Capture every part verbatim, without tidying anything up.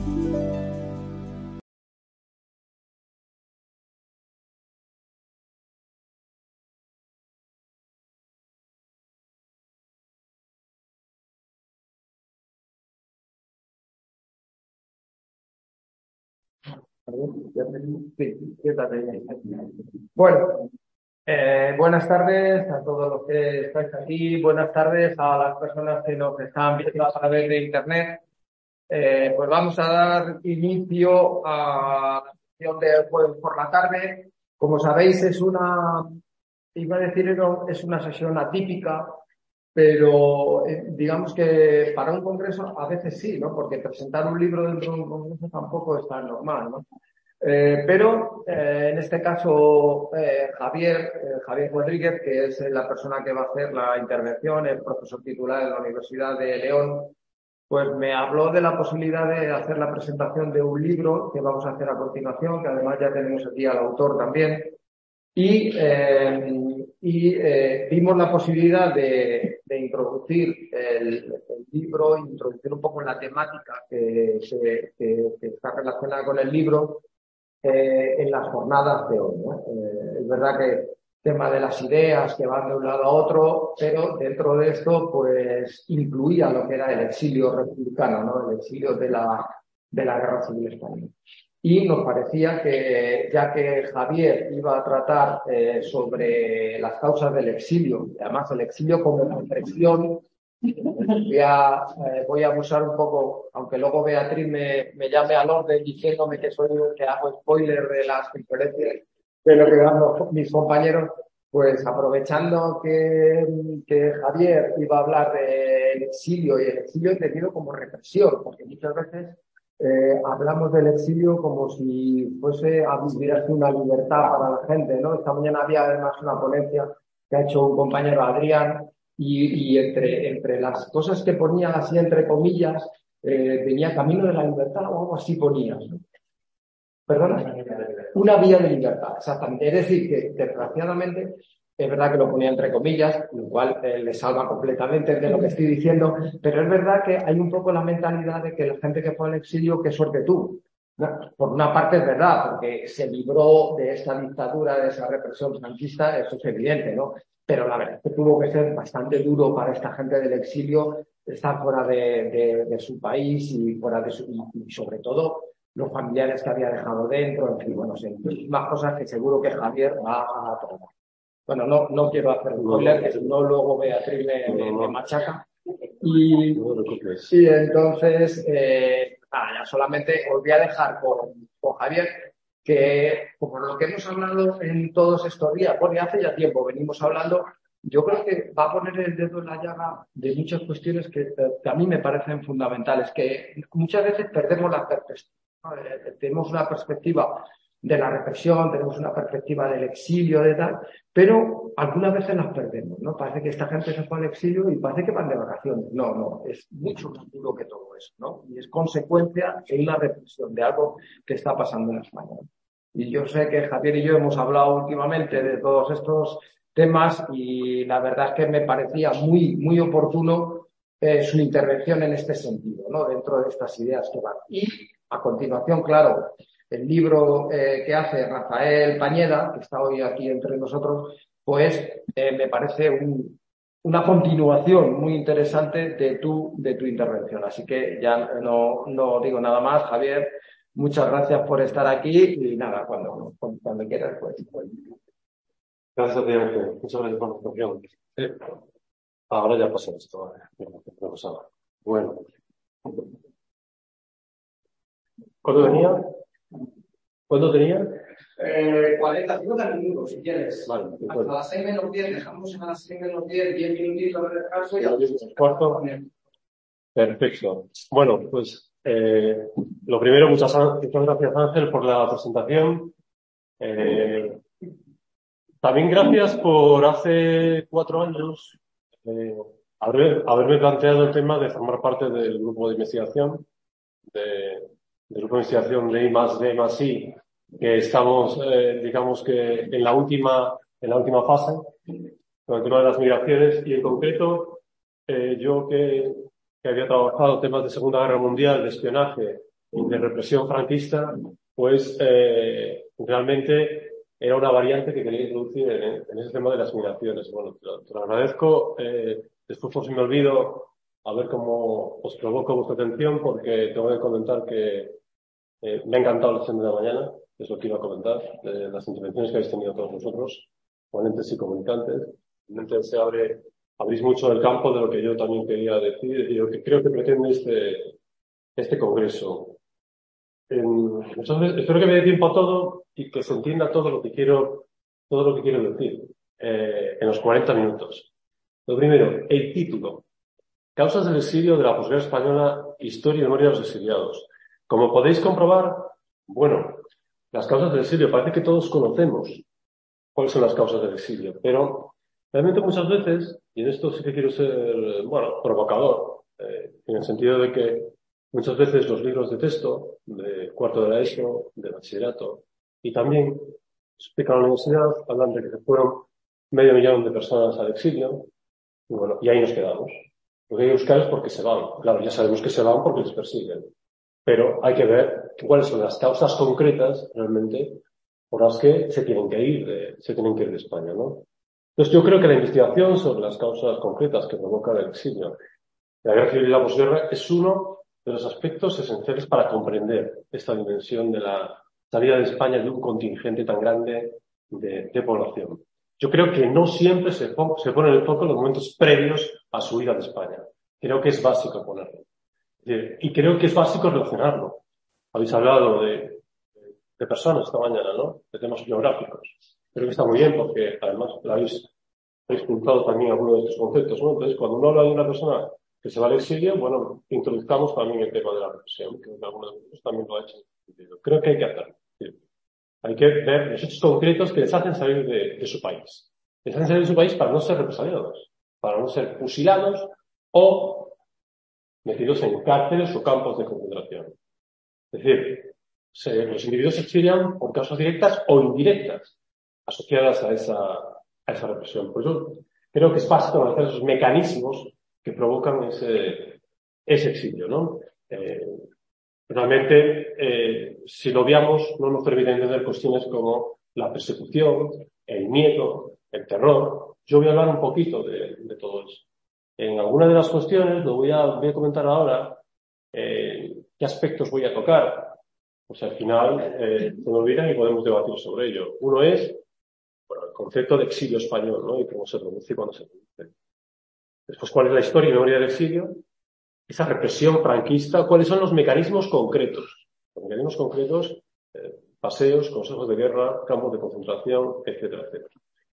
Bueno, eh, buenas tardes a todos los que estáis aquí, buenas tardes a las personas que nos están viendo a través de Internet. Eh, pues vamos a dar inicio a la sesión de jueves por la tarde. Como sabéis, es una, iba a decir, es una sesión atípica, pero eh, digamos que para un congreso a veces sí, ¿no? Porque presentar un libro dentro de un congreso tampoco es tan normal, ¿no? Eh, pero eh, en este caso eh, Javier, eh, Javier Rodríguez, que es la persona que va a hacer la intervención, el profesor titular de la Universidad de León, pues me habló de la posibilidad de hacer la presentación de un libro que vamos a hacer a continuación, que además ya tenemos aquí al autor también, y, eh, y eh, vimos la posibilidad de, de introducir el, el libro, introducir un poco la temática que, se, que, que está relacionada con el libro, Eh, en las jornadas de hoy, ¿no? Eh, es verdad que el tema de las ideas que van de un lado a otro, pero dentro de esto, pues, incluía lo que era el exilio republicano, ¿no? El exilio de la, de la Guerra Civil Española. Y nos parecía que, ya que Javier iba a tratar eh, sobre las causas del exilio, y además el exilio como reflexión, Voy a, eh, voy a abusar un poco, aunque luego Beatriz me, me llame al orden diciéndome que soy que hago spoiler de las conferencias de lo que dan los, mis compañeros, pues aprovechando que, que Javier iba a hablar del exilio y el exilio entendido como represión, porque muchas veces eh, hablamos del exilio como si fuese hubiera sido una libertad para la gente, ¿no? Esta mañana había además una ponencia que ha hecho un compañero Adrián. Y, y entre, entre las cosas que ponía así entre comillas, eh, venía camino de la libertad o algo así ponía, ¿no? ¿Perdona? Una vía de libertad, exactamente. Es decir, que desgraciadamente es verdad que lo ponía entre comillas, lo cual eh, le salva completamente de lo que estoy diciendo, pero es verdad que hay un poco la mentalidad de que la gente que fue al exilio, qué suerte tuvo. No, por una parte es verdad, porque se libró de esta dictadura, de esa represión franquista, eso es evidente, ¿no? Pero la verdad es que tuvo que ser bastante duro para esta gente del exilio estar fuera de, de, de su país y fuera de su, y sobre todo los familiares que había dejado dentro, en fin, bueno, sí, más cosas que seguro que Javier va a tratar. Bueno, no, no quiero hacer spoiler, que si no luego Beatriz me, me, me machaca. Y, y entonces, eh, nada, ya solamente os voy a dejar con, con Javier, que como lo que hemos hablado en todos estos días, bueno, ya hace ya tiempo venimos hablando, yo creo que va a poner el dedo en la llaga de muchas cuestiones que, que a mí me parecen fundamentales, que muchas veces perdemos la perspectiva, ¿no? Eh, tenemos una perspectiva de la represión, tenemos una perspectiva del exilio, de tal, pero algunas veces las perdemos, ¿no? Parece que esta gente se fue al exilio y parece que van de vacaciones. No, no, es mucho más duro que todo eso, ¿no? Y es consecuencia de una represión, de algo que está pasando en España. Y yo sé que Javier y yo hemos hablado últimamente de todos estos temas y la verdad es que me parecía muy, muy oportuno eh, su intervención en este sentido, ¿no? Dentro de estas ideas que van. Y a continuación, claro, el libro eh, que hace Rafael Pañeda, que está hoy aquí entre nosotros, pues eh, me parece un, una continuación muy interesante de tu, de tu intervención. Así que ya no, no digo nada más, Javier. Muchas gracias por estar aquí y nada, cuando, cuando, cuando quieras, pues. pues. Gracias a ti, Ángel. Muchas gracias por la presentación. Eh, ahora ya pasó esto. Eh. Bueno. ¿Cuánto tenía? ¿Cuánto tenía? Eh, cuarenta, cincuenta minutos, si quieres. Vale, hasta bueno. Las seis menos diez, dejamos a las seis menos diez, diez minutitos de descanso y a las cuarto. Perfecto. Bueno, pues eh, lo primero, muchas, muchas gracias, Ángel, por la presentación. Eh, también gracias por hace cuatro años eh, haber, haberme planteado el tema de formar parte del grupo de investigación, de, del grupo de investigación de I más D más I, que estamos, eh, digamos que en la última, en la última fase, con el tema de las migraciones, y en concreto, eh, yo que, que había trabajado temas de Segunda Guerra Mundial, de espionaje, de represión franquista, pues eh, realmente era una variante que quería introducir en, en ese tema de las migraciones. Bueno, te lo, te lo agradezco. Eh, después, por si me olvido, a ver cómo os provoco vuestra atención, porque tengo que comentar que eh, me ha encantado la sesión de la mañana, es lo que iba a comentar, de las intervenciones que habéis tenido todos vosotros, ponentes y comunicantes. Realmente se abre, abrís mucho el campo de lo que yo también quería decir y lo que creo que pretende este, este congreso. En, entonces, espero que me dé tiempo a todo y que se entienda todo lo que quiero, todo lo que quiero decir eh, en los cuarenta minutos. Lo primero, el título. Causas del exilio de la posguerra española, historia y memoria de los exiliados. Como podéis comprobar, bueno, las causas del exilio, parece que todos conocemos cuáles son las causas del exilio, pero realmente muchas veces, y en esto sí que quiero ser, bueno, provocador, eh, en el sentido de que muchas veces los libros de texto, de cuarto de la ESO, de bachillerato, y también explican la universidad, hablan de que se fueron medio millón de personas al exilio, y bueno, y ahí nos quedamos. Lo que hay que buscar es por qué se van. Claro, ya sabemos que se van porque les persiguen. Pero hay que ver cuáles son las causas concretas realmente por las que se tienen que ir de, se tienen que ir de España, ¿no? Entonces yo creo que la investigación sobre las causas concretas que provocan el exilio de la guerra civil y la posguerra es uno de los aspectos esenciales para comprender esta dimensión de la salida de España de un contingente tan grande de, de población. Yo creo que no siempre se, se pone el foco en los momentos previos a su ida de España. Creo que es básico ponerlo. Y creo que es básico relacionarlo. Habéis hablado de, de personas esta mañana, ¿no? De temas geográficos. Creo que está muy bien porque además lo habéis, habéis juntado también algunos de estos conceptos, ¿no? Entonces, cuando uno habla de una persona que se va al exilio, bueno, introduzcamos también el tema de la represión, que algunos de vosotros también lo ha hecho. Creo que hay que hacerlo. Hay que ver los hechos concretos que les hacen salir de, de su país. Les hacen salir de su país para no ser represaliados, para no ser fusilados o metidos en cárceles o campos de concentración. Es decir, se, los individuos se exilian por causas directas o indirectas asociadas a esa, a esa represión. Por eso creo que es básico conocer esos mecanismos que provocan ese, ese exilio, ¿no? Eh, realmente, eh, si lo obviamos, no nos permite entender cuestiones como la persecución, el miedo, el terror. Yo voy a hablar un poquito de, de todo eso. En alguna de las cuestiones, lo voy a, voy a comentar ahora, eh, qué aspectos voy a tocar. Pues al final, eh, se me olvidan y podemos debatir sobre ello. Uno es, bueno, el concepto de exilio español, ¿no? Y cómo se produce y cuándo se produce. Después, cuál es la historia y memoria del exilio, esa represión franquista, cuáles son los mecanismos concretos. Los mecanismos concretos, eh, paseos, consejos de guerra, campos de concentración, etcétera, etcétera.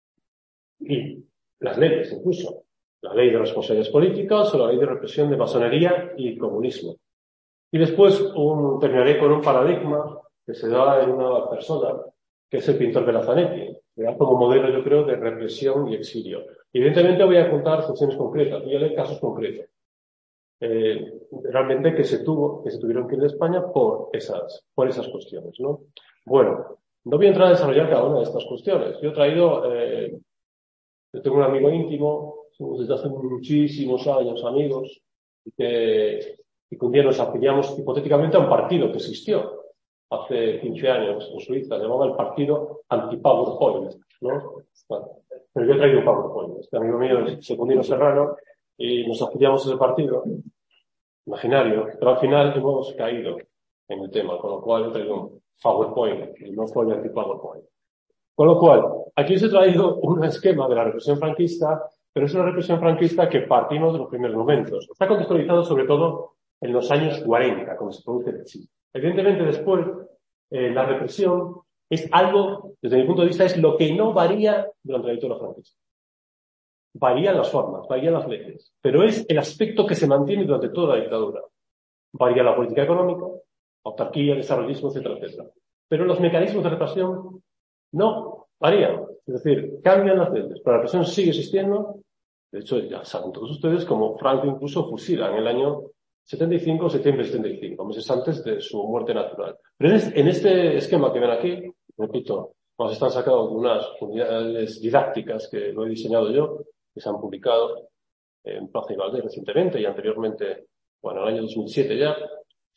Y las leyes, incluso. La ley de responsabilidades políticas o la ley de represión de masonería y comunismo. Y después un, terminaré con un paradigma que se da en una persona, que es el pintor Belazanetti, que da como modelo, yo creo, de represión y exilio. Evidentemente voy a contar funciones concretas, voy a leer casos concretos. Eh, realmente que se tuvo, que se tuvieron que ir de España por esas, por esas cuestiones, ¿no? Bueno, no voy a entrar a desarrollar cada una de estas cuestiones. Yo he traído, eh, yo tengo un amigo íntimo, somos desde hace muchísimos años amigos, y que, y que un día nos afiliamos hipotéticamente a un partido que existió hace quince años en Suiza, se llamaba el Partido Anti-PowerPoint, ¿no? Bueno, pero yo he traído un PowerPoint. Este amigo mío es Secundino Serrano, y nos afiliamos a ese partido imaginario, pero al final hemos caído en el tema, con lo cual he traído un PowerPoint y no fue anti-PowerPoint. Con lo cual, aquí os he traído un esquema de la represión franquista, pero es una represión franquista que partimos de los primeros momentos. Está contextualizado sobre todo en los años cuarenta, cuando se produce el exilio. Evidentemente, después, eh, la represión es algo, desde mi punto de vista, es lo que no varía durante la dictadura franquista. Varían las formas, varían las leyes, pero es el aspecto que se mantiene durante toda la dictadura. Varía la política económica, autarquía, desarrollismo, etcétera, etcétera. Pero los mecanismos de represión no varían. Es decir, cambian las leyes, pero la represión sigue existiendo. De hecho, ya saben todos ustedes como Franco incluso fusila en el año setenta y cinco, septiembre de setenta y cinco, meses antes de su muerte natural. Pero en este esquema que ven aquí, repito, nos están sacando unas unidades didácticas que lo he diseñado yo, que se han publicado en Plaza y Valdés recientemente y anteriormente, bueno, en el año dos mil siete ya,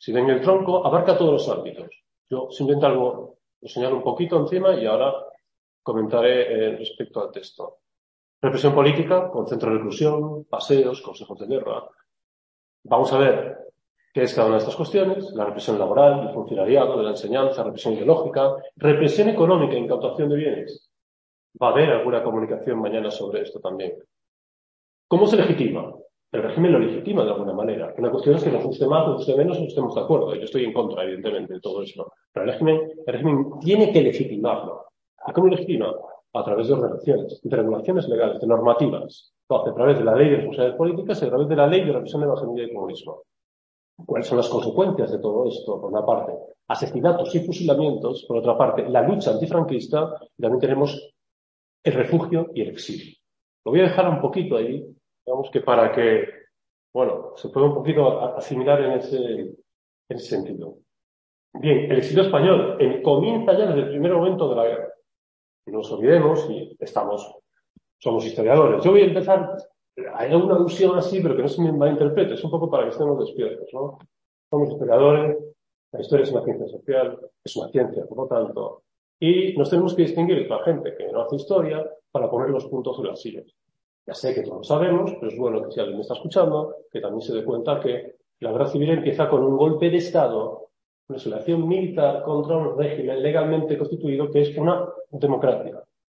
Si ven el tronco, abarca todos los ámbitos. Yo simplemente algo, lo señalo un poquito encima y ahora comentaré eh, respecto al texto. Represión política, con centro de reclusión, paseos, consejos de guerra. Vamos a ver qué es cada una de estas cuestiones. La represión laboral, el funcionariado, de la enseñanza, represión ideológica, represión económica, incautación de bienes. Va a haber alguna comunicación mañana sobre esto también. ¿Cómo se legitima? El régimen lo legitima de alguna manera. Una cuestión es que nos guste más, nos guste menos, no estemos de acuerdo. Yo estoy en contra, evidentemente, de todo eso. Pero el régimen, el régimen tiene que legitimarlo. ¿Y cómo lo legitima? A través de regulaciones, de regulaciones legales, de normativas. Lo hace a través de la ley de responsabilidades políticas y a través de la ley de represión de la xenofobia y comunismo. ¿Cuáles son las consecuencias de todo esto? Por una parte, asesinatos y fusilamientos. Por otra parte, la lucha antifranquista. Y también tenemos el refugio y el exilio. Lo voy a dejar un poquito ahí, digamos que para que, bueno, se pueda un poquito asimilar en ese, en ese sentido. Bien, el exilio español en, comienza ya desde el primer momento de la guerra. No nos olvidemos y estamos, somos historiadores. Yo voy a empezar, hay una alusión así, pero que no se me malinterprete, es un poco para que estemos despiertos, ¿no? Somos historiadores, la historia es una ciencia social, es una ciencia, por lo tanto, y nos tenemos que distinguir de la gente que no hace historia para poner los puntos en las sillas. Ya sé que todos lo sabemos, pero es bueno que si alguien me está escuchando, que también se dé cuenta que la guerra civil empieza con un golpe de Estado, una sublevación militar contra un régimen legalmente constituido que es una democracia.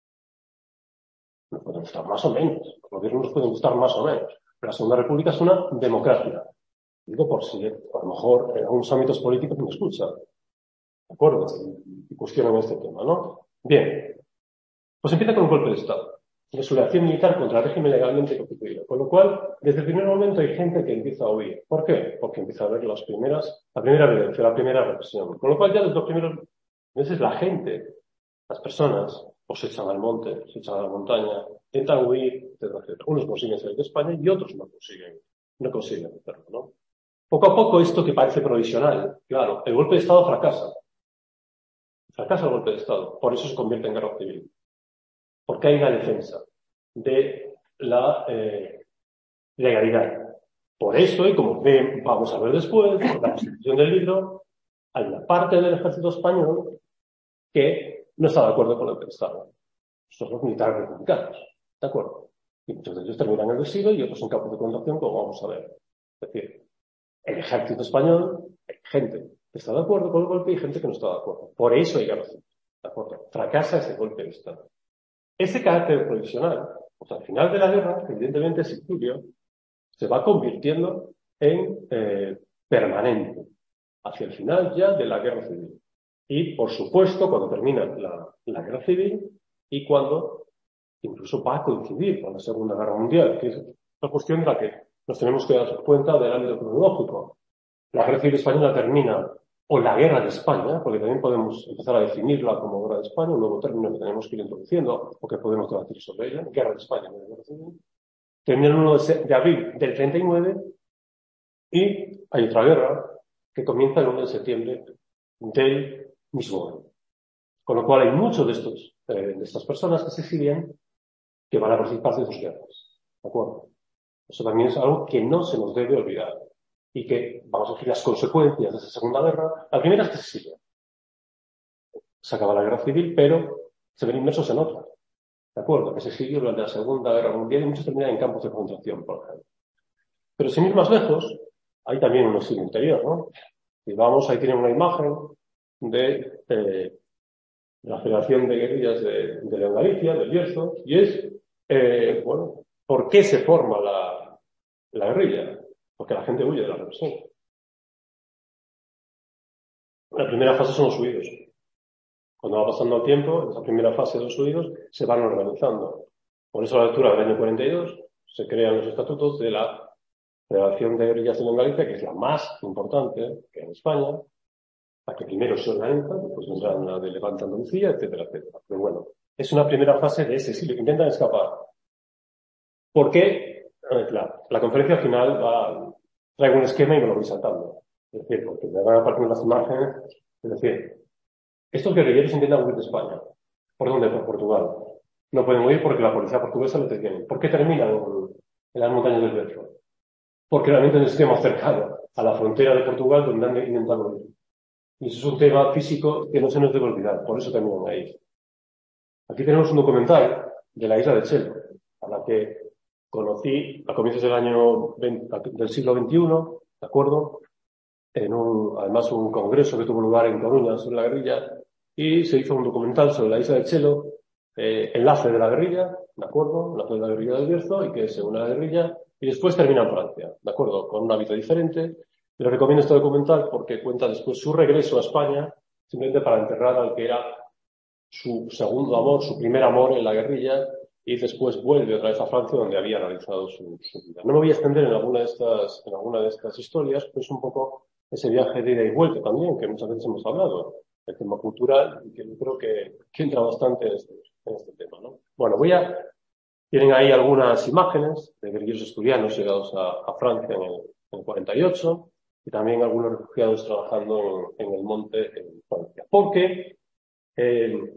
Nos pueden gustar más o menos, los gobiernos nos pueden gustar más o menos, pero la Segunda República es una democracia. Digo por si a lo mejor en algunos ámbitos políticos me escuchan. ¿De acuerdo? Y cuestionan este tema, ¿no? Bien. Pues empieza con un golpe de Estado. De sublevación militar contra el régimen legalmente constituido. Con lo cual, desde el primer momento hay gente que empieza a huir. ¿Por qué? Porque empieza a ver las primeras, la primera violencia, la primera represión. Con lo cual ya desde los primeros meses la gente, las personas, pues se echan al monte, se echan a la montaña, intentan huir, etcétera, etcétera. Unos consiguen salir de España y otros no consiguen, no consiguen hacerlo, ¿no? Poco a poco esto que parece provisional, claro, el golpe de Estado fracasa. Fracasa el golpe de Estado. Por eso se convierte en guerra civil. Porque hay una defensa de la eh, legalidad. Por eso, y como ve, vamos a ver después, en la constitución del libro, hay una parte del ejército español que no está de acuerdo con el golpe de Estado. Estos son los militares republicanos, ¿de acuerdo? Y muchos de ellos terminan en el exilio y otros en campos de concentración, como vamos a ver. Es decir, el ejército español, hay gente que está de acuerdo con el golpe y gente que no está de acuerdo. Por eso hay guerra civil, ¿de acuerdo? Fracasa ese golpe de Estado. Ese carácter provisional, pues al final de la guerra, evidentemente ese exilio se va convirtiendo en eh, permanente, hacia el final ya de la guerra civil. Y, por supuesto, cuando termina la, la guerra civil y cuando incluso va a coincidir con la Segunda Guerra Mundial, que es una cuestión de la que nos tenemos que dar cuenta del ámbito cronológico. La guerra civil española termina, o la guerra de España, porque también podemos empezar a definirla como guerra de España, un nuevo término que tenemos que ir introduciendo, o que podemos debatir sobre ella, guerra de España, no guerra civil. Termina el uno de abril del treinta y nueve y hay otra guerra que comienza el uno de septiembre del mismo año. Con lo cual hay muchos de estos, eh, de estas personas que se exilian que van a participar de sus guerras. ¿De acuerdo? Eso también es algo que no se nos debe olvidar. Y que vamos a decir las consecuencias de esa Segunda Guerra. La primera es que se exilian. Se acaba la guerra civil, pero se ven inmersos en otra. ¿De acuerdo? Que se exilió durante la Segunda Guerra Mundial y muchos terminan en campos de concentración, por ejemplo. Pero sin ir más lejos, hay también un exilio interior, ¿no? Y vamos, ahí tienen una imagen de eh, la Federación de Guerrillas de, de León Galicia, del Bierzo, y es, eh, bueno, ¿por qué se forma la, la guerrilla? Porque la gente huye de la represión. La primera fase son los huidos. Cuando va pasando el tiempo, en esa primera fase de los huidos, se van organizando. Por eso, a la altura del año cuarenta y dos, se crean los estatutos de la Federación de Guerrillas de León Galicia, que es la más importante que en España, la que primero se organiza, después vendrá la de Levante Andalucía, etcétera, etcétera. Pero bueno, es una primera fase de ese exilio que intentan escapar. ¿Por qué? Eh, claro, la conferencia final va, traigo un esquema y me lo voy saltando. Es decir, porque me van a partir las imágenes. Es decir, estos guerrilleros intentan huir de España. ¿Por dónde? Por Portugal. No pueden huir porque la policía portuguesa les detiene. ¿Por qué terminan en, en las montañas del Bierzo? Porque realmente es un sistema cercano. a la frontera de Portugal donde han intentado ir. Y eso es un tema físico que no se nos debe olvidar, por eso terminan ahí. Aquí tenemos un documental de la isla de Chelo, a la que conocí a comienzos del año veinte, del siglo veintiuno, ¿de acuerdo? En un, además un congreso que tuvo lugar en Coruña sobre la guerrilla, y se hizo un documental sobre la isla de Chelo, eh, enlace de la guerrilla, ¿de acuerdo? Enlace de la guerrilla del Bierzo, y que se une a la guerrilla, y después termina en Francia, ¿de acuerdo? Con un hábito diferente. Les recomiendo este documental porque cuenta después su regreso a España, simplemente para enterrar al que era su segundo amor, su primer amor en la guerrilla, y después vuelve otra vez a Francia donde había realizado su, su vida. No me voy a extender en alguna de estas, en alguna de estas historias, pero es un poco ese viaje de ida y vuelta también, que muchas veces hemos hablado, el tema cultural, y que yo creo que, que entra bastante en este, en este tema, ¿no? Bueno, voy a, tienen ahí algunas imágenes de guerrilleros asturianos llegados a, a Francia en el, en el cuarenta y ocho, y también algunos refugiados trabajando en, en el monte en Francia. Porque, eh,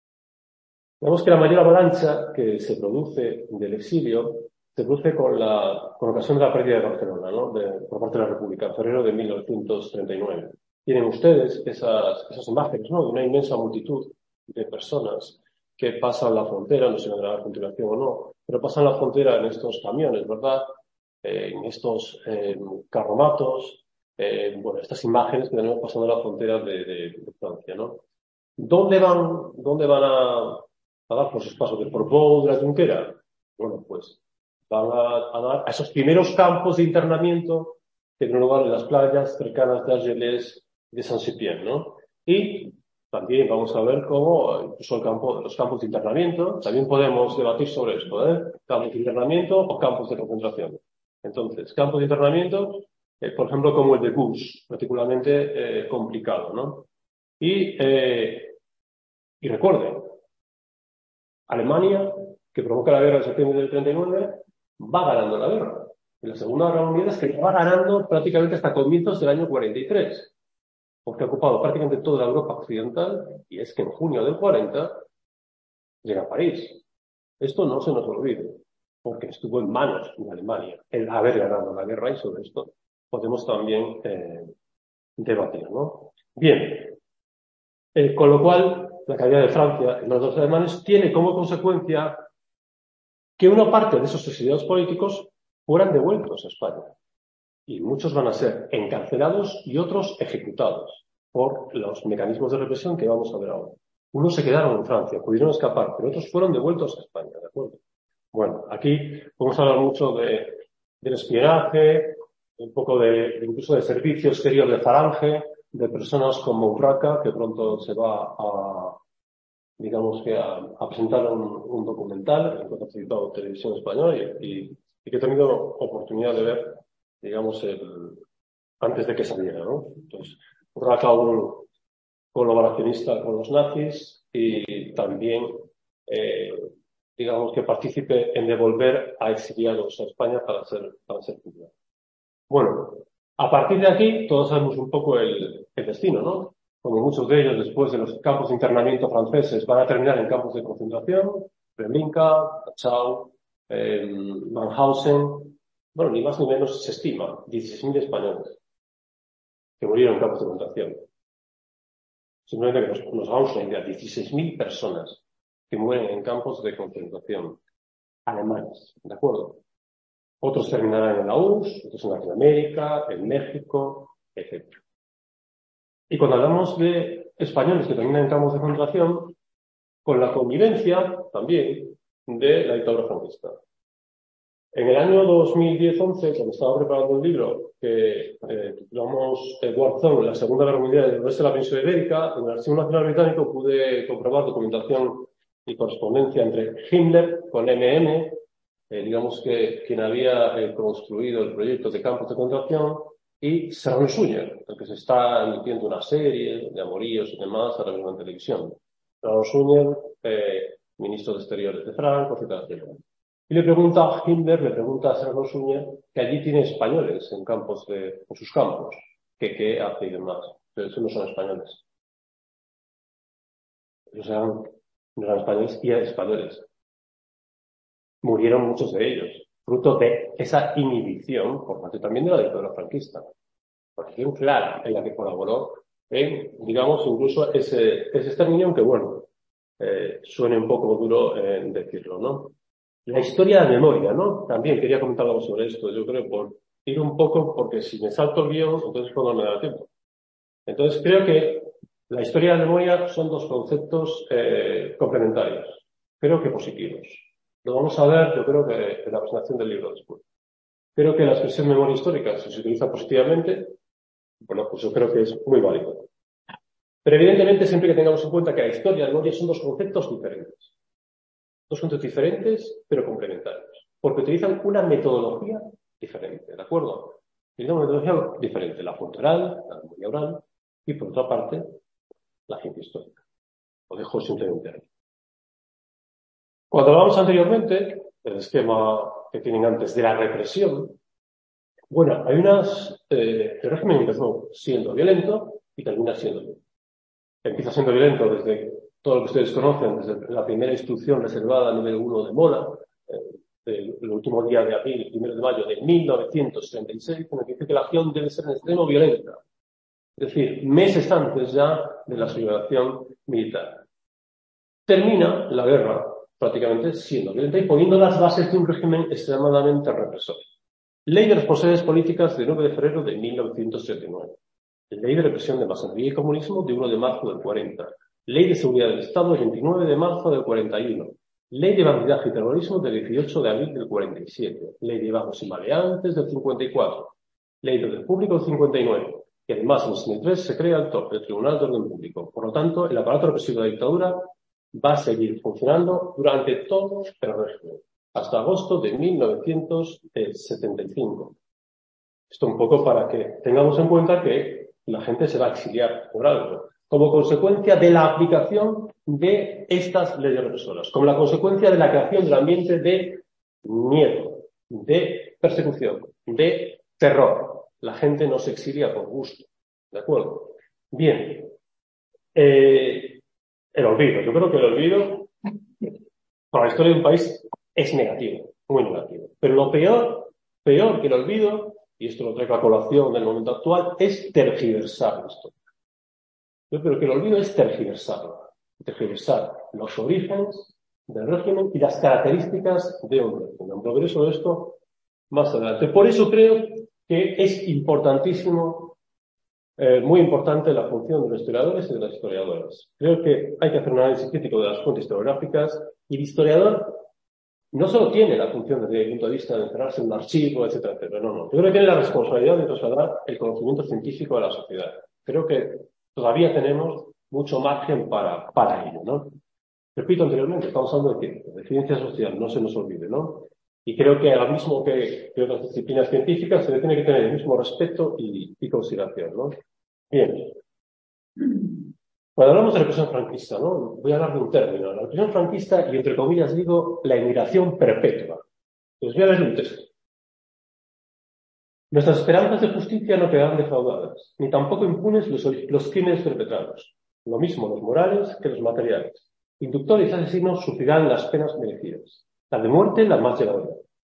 Vemos que la mayor avalancha que se produce del exilio se produce con la con ocasión de la pérdida de Barcelona, ¿no? De, por parte de la República, en febrero de mil novecientos treinta y nueve. Tienen ustedes esas, esas imágenes, ¿no? De una inmensa multitud de personas que pasan la frontera, no sé si vendrá a continuación o no, pero pasan la frontera en estos camiones, ¿verdad? Eh, en estos eh, carromatos, eh, bueno, estas imágenes que tenemos pasando la frontera de, de, de Francia, ¿no? ¿Dónde van, dónde van a, a dar por sus pasos? ¿De Portbou, de la Junquera? Bueno, pues van a, a dar a esos primeros campos de internamiento que tienen lugar en las playas cercanas de Argelès y de Saint-Cyprien, ¿no? Y también vamos a ver cómo, incluso el campo, los campos de internamiento, también podemos debatir sobre esto, ¿eh? Campos de internamiento o campos de concentración. Entonces, campos de internamiento, eh, por ejemplo, como el de Bush, particularmente eh, complicado, ¿no? Y, eh, y recuerden, Alemania, que provoca la guerra en septiembre del treinta y nueve, va ganando la guerra. Y la Segunda Guerra Mundial es que va ganando prácticamente hasta comienzos del año cuarenta y tres, porque ha ocupado prácticamente toda la Europa occidental, y es que en junio del cuarenta llega a París. Esto no se nos olvide, porque estuvo en manos de Alemania el haber ganado la guerra, y sobre esto podemos también eh, debatir, ¿no? Bien, eh, con lo cual, la caída de Francia en los dos alemanes tiene como consecuencia que una parte de esos exiliados políticos fueran devueltos a España. Y muchos van a ser encarcelados y otros ejecutados por los mecanismos de represión que vamos a ver ahora. Unos se quedaron en Francia, pudieron escapar, pero otros fueron devueltos a España, ¿de acuerdo? Bueno, aquí podemos hablar mucho de, del espionaje, un poco de, incluso de servicio exterior de Falange, de personas como Urraca, que pronto se va a, digamos que a, a presentar un, un documental en participado Televisión Española y, y, y que he tenido oportunidad de ver, digamos, el, antes de que saliera, ¿no? Entonces, Urraca, un colaboracionista con los nazis y también, eh, digamos, que participe en devolver a exiliados a España para ser, para ser juzgados. Bueno, a partir de aquí, todos sabemos un poco el, el destino, ¿no? Como muchos de ellos, después de los campos de internamiento franceses, van a terminar en campos de concentración, Treblinka, Dachau, eh, Mauthausen, bueno, ni más ni menos se estima, dieciséis mil españoles que murieron en campos de concentración. Simplemente que nos, nos hagamos una idea, dieciséis mil personas que mueren en campos de concentración alemanes, ¿de acuerdo? Otros terminarán en la U R S S, otros en Latinoamérica, en México, etcétera. Y cuando hablamos de españoles que terminan en campos de concentración, con la convivencia también de la dictadura franquista. En el año dos mil diez once, cuando estaba preparando un libro que eh, titulamos eh, Warzone, la Segunda Guerra Mundial del oeste de la península ibérica, en el Archivo Nacional Británico pude comprobar documentación y correspondencia entre Himmler con M M, eh, digamos que quien había eh, construido el proyecto de campos de concentración, y Serrano Suñer, el que se está emitiendo una serie de amoríos y demás ahora mismo en televisión. Serrano Suñer, eh, ministro de Exteriores de Franco, etcétera, etcétera. Y le pregunta a Himmler, le pregunta a Serrano Suñer, que allí tiene españoles en campos de, en sus campos, que qué hace y demás. Pero esos no son españoles. Esos eran, no eran españoles y eran españoles. Murieron muchos de ellos, fruto de esa inhibición por parte también de la dictadura franquista. posición clara en la que colaboró en, digamos, incluso ese, ese exterminio, aunque bueno, eh, suene un poco duro en decirlo, ¿no? La historia de memoria, ¿no? También quería comentar algo sobre esto, yo creo, por ir un poco, porque si me salto el guión, entonces cuando me da tiempo. Entonces creo que la historia de la memoria son dos conceptos eh, complementarios, creo que positivos. Lo vamos a ver, yo creo que en la presentación del libro después. Creo que la expresión memoria histórica, si se utiliza positivamente, bueno, pues yo creo que es muy válido. Pero evidentemente siempre que tengamos en cuenta que la historia y la memoria son dos conceptos diferentes. Dos conceptos diferentes, pero complementarios. Porque utilizan una metodología diferente, ¿de acuerdo? Utilizan una metodología diferente, la fuente oral, la memoria oral, y por otra parte, la ciencia histórica. Lo dejo simplemente ahí. Cuando hablamos anteriormente del esquema que tienen antes de la represión, bueno, hay unas... Eh, el régimen empezó siendo violento y termina siendo violento. Empieza siendo violento desde todo lo que ustedes conocen, desde la primera instrucción reservada a nivel uno de Mola, eh, del, el último día de abril, el primero de mayo de mil novecientos treinta y seis, en el que dice que la acción debe ser en extremo violenta. Es decir, meses antes ya de la sublevación militar. Termina la guerra prácticamente siendo violenta y poniendo las bases de un régimen extremadamente represor. Ley de responsabilidades políticas de nueve de febrero de mil novecientos treinta y nueve. Ley de represión de masonería y comunismo de uno de marzo del cuarenta. Ley de seguridad del Estado de veintinueve de marzo del cuarenta y uno. Ley de bandidaje y terrorismo del dieciocho de abril del cuarenta y siete. Ley de vagos y maleantes del cincuenta y cuatro. Ley de orden público del cincuenta y nueve. Y además en el sesenta y tres se crea el T O P, el Tribunal de Orden Público. Por lo tanto, el aparato represivo de la dictadura va a seguir funcionando durante todo el régimen, hasta agosto de mil novecientos setenta y cinco. Esto un poco para que tengamos en cuenta que la gente se va a exiliar por algo, como consecuencia de la aplicación de estas leyes represoras, como la consecuencia de la creación del ambiente de miedo, de persecución, de terror. La gente no se exilia por gusto, ¿de acuerdo? Bien. Eh, el olvido. Yo creo que el olvido para la historia de un país es negativo, muy negativo. Pero lo peor, peor que el olvido, y esto lo traigo a colación del momento actual, es tergiversar esto. Yo creo que el olvido es tergiversarlo, tergiversar los orígenes del régimen y las características de un régimen. Hablaré sobre esto más adelante. Por eso creo que es importantísimo, eh, muy importante la función de los historiadores y de las historiadoras. Creo que hay que hacer un análisis crítico de las fuentes historiográficas y el historiador no solo tiene la función desde el punto de vista de encerrarse en un archivo, etcétera, etcétera. No, no. Yo creo que tiene la responsabilidad de trasladar el conocimiento científico a la sociedad. Creo que todavía tenemos mucho margen para, para ello, ¿no? Repito anteriormente, estamos hablando de ciencia, de ciencia social, no se nos olvide, ¿no? Y creo que al mismo que, que otras disciplinas científicas se le tiene que tener el mismo respeto y, y consideración, ¿no? Bien. Cuando hablamos de represión franquista, ¿no? Voy a hablar de un término. La represión franquista, y entre comillas digo, la emigración perpetua. Les voy a leer un texto. Nuestras esperanzas de justicia no quedarán defraudadas, ni tampoco impunes los, los crímenes perpetrados. Lo mismo los morales que los materiales. Inductores y asesinos sufrirán las penas merecidas. La de muerte, la más llevadera.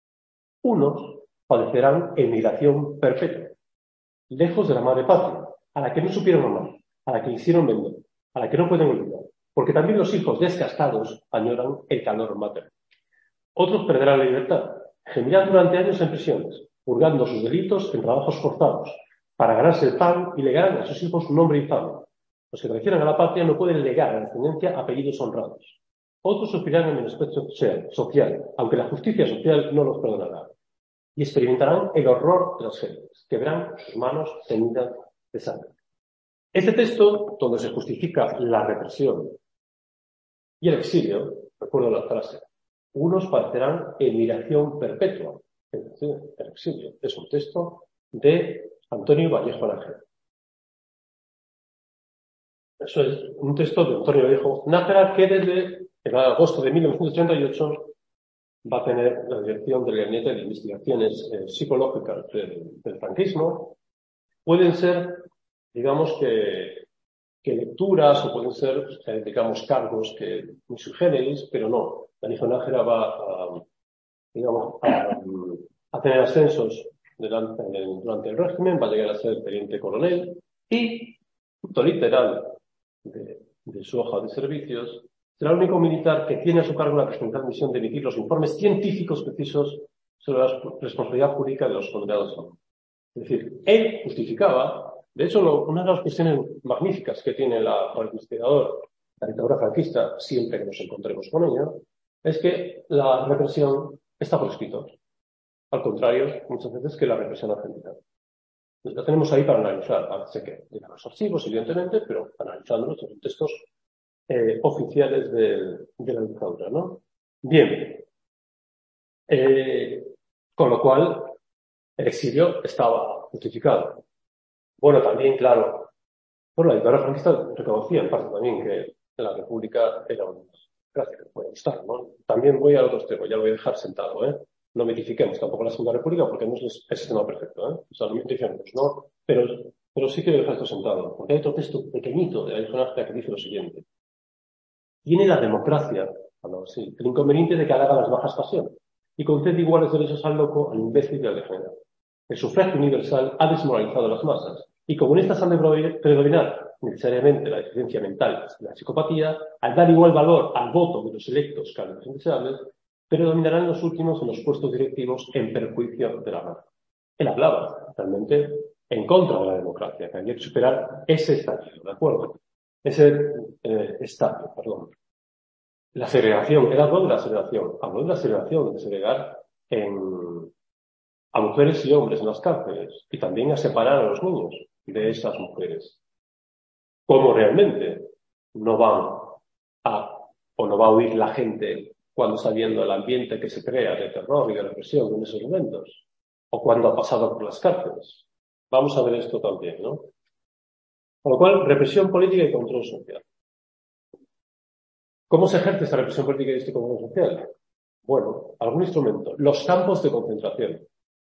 Unos padecerán emigración perpetua, lejos de la madre patria, a la que no supieron amar, a la que hicieron vender, a la que no pueden olvidar, porque también los hijos descastados añoran el calor materno. Otros perderán la libertad, gemirán durante años en prisiones, purgando sus delitos en trabajos forzados, para ganarse el pan y legarán a sus hijos un nombre infame. Los que traicionan a la patria no pueden legar a la descendencia apellidos honrados. Otros sufrirán el menosprecio social, aunque la justicia social no los perdonará. Y experimentarán el horror de las gentes, que verán sus manos teñidas de sangre. Este texto, donde se justifica la represión y el exilio, recuerdo la frase, unos padecerán emigración perpetua, es decir, el exilio. Es un texto de Antonio Vallejo Nájera. Eso es un texto de Antonio Vallejo Nájera que desde el agosto de mil novecientos treinta y ocho va a tener la dirección del Gabinete de Investigaciones eh, Psicológicas del, del franquismo. Pueden ser, digamos que, que lecturas o pueden ser, eh, digamos, cargos que muy sui generis, pero no. Vallejo Nájera va a, digamos, a, a tener ascensos durante, durante el régimen, va a llegar a ser teniente coronel y, punto literal de, de su hoja de servicios, será el único militar que tiene a su cargo la responsabilidad misión de emitir los informes científicos precisos sobre la responsabilidad jurídica de los condenados a muerte. Es decir, él justificaba, de hecho, lo, una de las cuestiones magníficas que tiene la, el investigador, la dictadura franquista, siempre que nos encontremos con ello, es que la represión está por escrito. Al contrario, muchas veces que la represión argentina. La tenemos ahí para analizar. Sé que llegan los archivos, evidentemente, pero analizándolos en textos eh, oficiales de, de la dictadura, ¿no? Bien. Eh, con lo cual, el exilio estaba justificado. Bueno, también, claro, por la dictadura franquista reconocía en parte también que la República era una democracia que puede gustar, ¿no? También voy al otro extremo, ya lo voy a dejar sentado, ¿eh? No mitifiquemos tampoco la Segunda República porque no es el sistema perfecto, ¿eh? O sea, no mitifiquemos, ¿no? Pero, pero sí que voy a dejar esto sentado, porque hay otro texto pequeñito de la Infonavia que dice lo siguiente. Tiene la democracia, bueno, sí, el inconveniente de que halaga las bajas pasiones y concede iguales derechos al loco, al imbécil y al degenerado. El sufragio universal ha desmoralizado a las masas y como en estas han de predominar necesariamente la deficiencia mental y la psicopatía, al dar igual valor al voto de los electos que a los indeseables, predominarán los últimos en los puestos directivos en perjuicio de la masa. Él hablaba realmente en contra de la democracia, que había que superar ese estadio, ¿de acuerdo? Ese eh, estadio, perdón. La segregación, él habló de la segregación, habló de la segregación, de segregar en, a mujeres y hombres en las cárceles y también a separar a los niños de esas mujeres. ¿Cómo realmente no van a, o no va a huir la gente cuando está viendo el ambiente que se crea de terror y de represión en esos momentos? ¿O cuando ha pasado por las cárceles? Vamos a ver esto también, ¿no? Con lo cual, represión política y control social. ¿Cómo se ejerce esta represión política y este control social? Bueno, algún instrumento. Los campos de concentración.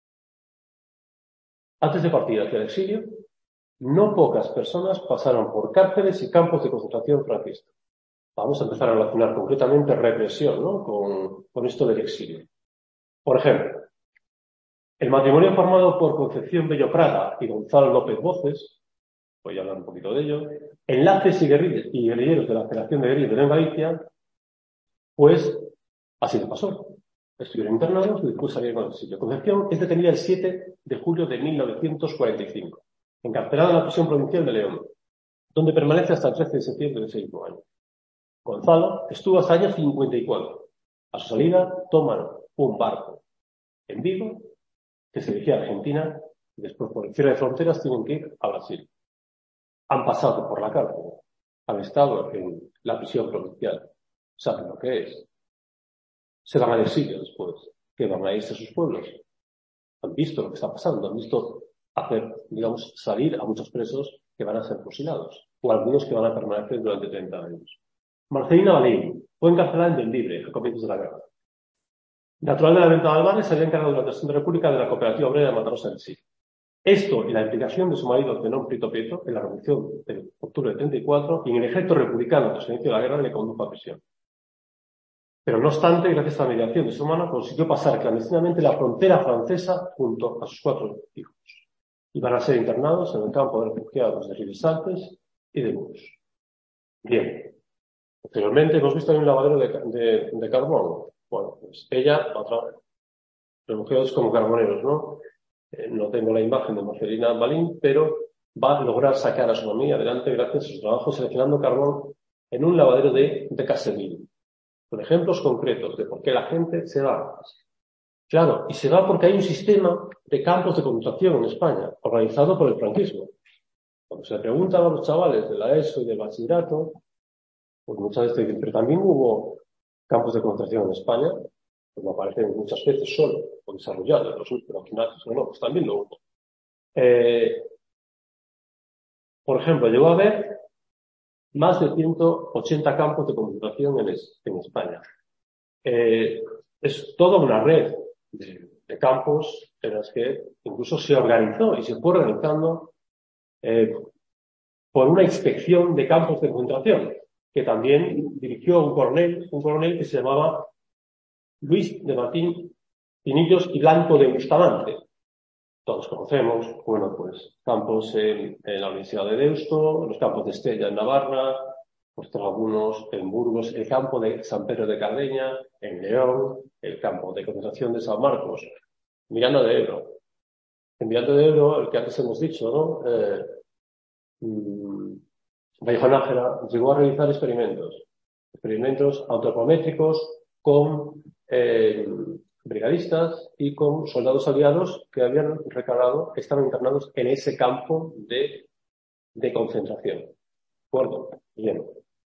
Antes de partir hacia el exilio, no pocas personas pasaron por cárceles y campos de concentración franquistas. Vamos a empezar a relacionar concretamente represión, ¿no? con, con esto del exilio. Por ejemplo, el matrimonio formado por Concepción Bello Prada y Gonzalo López Voces, voy a hablar un poquito de ello, enlaces y, y guerrilleros de la Federación de Guerrilleros de Galicia, pues así le pasó. Estuvieron internados y después salieron al exilio. Concepción es detenida el siete de julio de mil novecientos cuarenta y cinco, encarcelada en la prisión provincial de León, donde permanece hasta el trece de septiembre de ese mismo año. Gonzalo estuvo hasta el año cincuenta y cuatro. A su salida, toman un barco en Vigo, que se dirigía a Argentina, y después por el cierre de fronteras tienen que ir a Brasil. Han pasado por la cárcel, han estado en la prisión provincial, saben lo que es. Se van al exilio después, que van a irse a sus pueblos. Han visto lo que está pasando, han visto hacer, digamos, salir a muchos presos que van a ser fusilados, o algunos que van a permanecer durante treinta años. Marcelina Balín fue encarcelada en Bembibre a comienzos de la guerra. Natural de la Venta de Albales, se había encargado durante la Segunda República de la Cooperativa Obrera de Mataros en sí. Esto y la implicación de su marido Zenón Prieto Prieto en la revolución de octubre de treinta y cuatro y en el ejército republicano tras el inicio de la guerra le condujo a prisión. Pero no obstante, gracias a la mediación de su hermana, consiguió pasar clandestinamente la frontera francesa junto a sus cuatro hijos. Iban a ser internados en el campo de refugiados de Ribesaltes y de Muros. Bien. Posteriormente hemos visto en un lavadero de, de, de carbón. Bueno, pues ella, otra vez, refugiados como carboneros, ¿no? Eh, no tengo la imagen de Marcelina Balín, pero va a lograr sacar a su familia adelante gracias a su trabajo seleccionando carbón en un lavadero de, de Casemiro. Con ejemplos concretos de por qué la gente se va. Claro, y se va porque hay un sistema de campos de concentración en España, organizado por el franquismo. Cuando se le preguntan a los chavales de la ESO y del bachillerato, pues muchas veces dicen, pero también hubo campos de concentración en España, como aparecen muchas veces solo, o desarrollados, los últimos gimnasios, no, pues también lo hubo. Eh, por ejemplo, llegó a haber más de ciento ochenta campos de concentración en, es, en España. Eh, es toda una red de, de campos en las que incluso se organizó y se fue organizando eh, por una inspección de campos de concentración, que también dirigió un coronel, un coronel que se llamaba Luis de Martín Pinillos y Blanco de Bustamante. todos conocemos, bueno, pues campos en, en la Universidad de Deusto, los campos de Estella en Navarra, pues algunos en Burgos, el campo de San Pedro de Cardeña, en León, el campo de concentración de San Marcos, Miranda de Ebro. En Miranda de Ebro, el que antes hemos dicho, ¿no? Eh, mmm, Vallejo Nájera llegó a realizar experimentos, experimentos antropométricos con eh, brigadistas y con soldados aliados que habían recalado, que estaban internados en ese campo de, de concentración. ¿De acuerdo? Bien.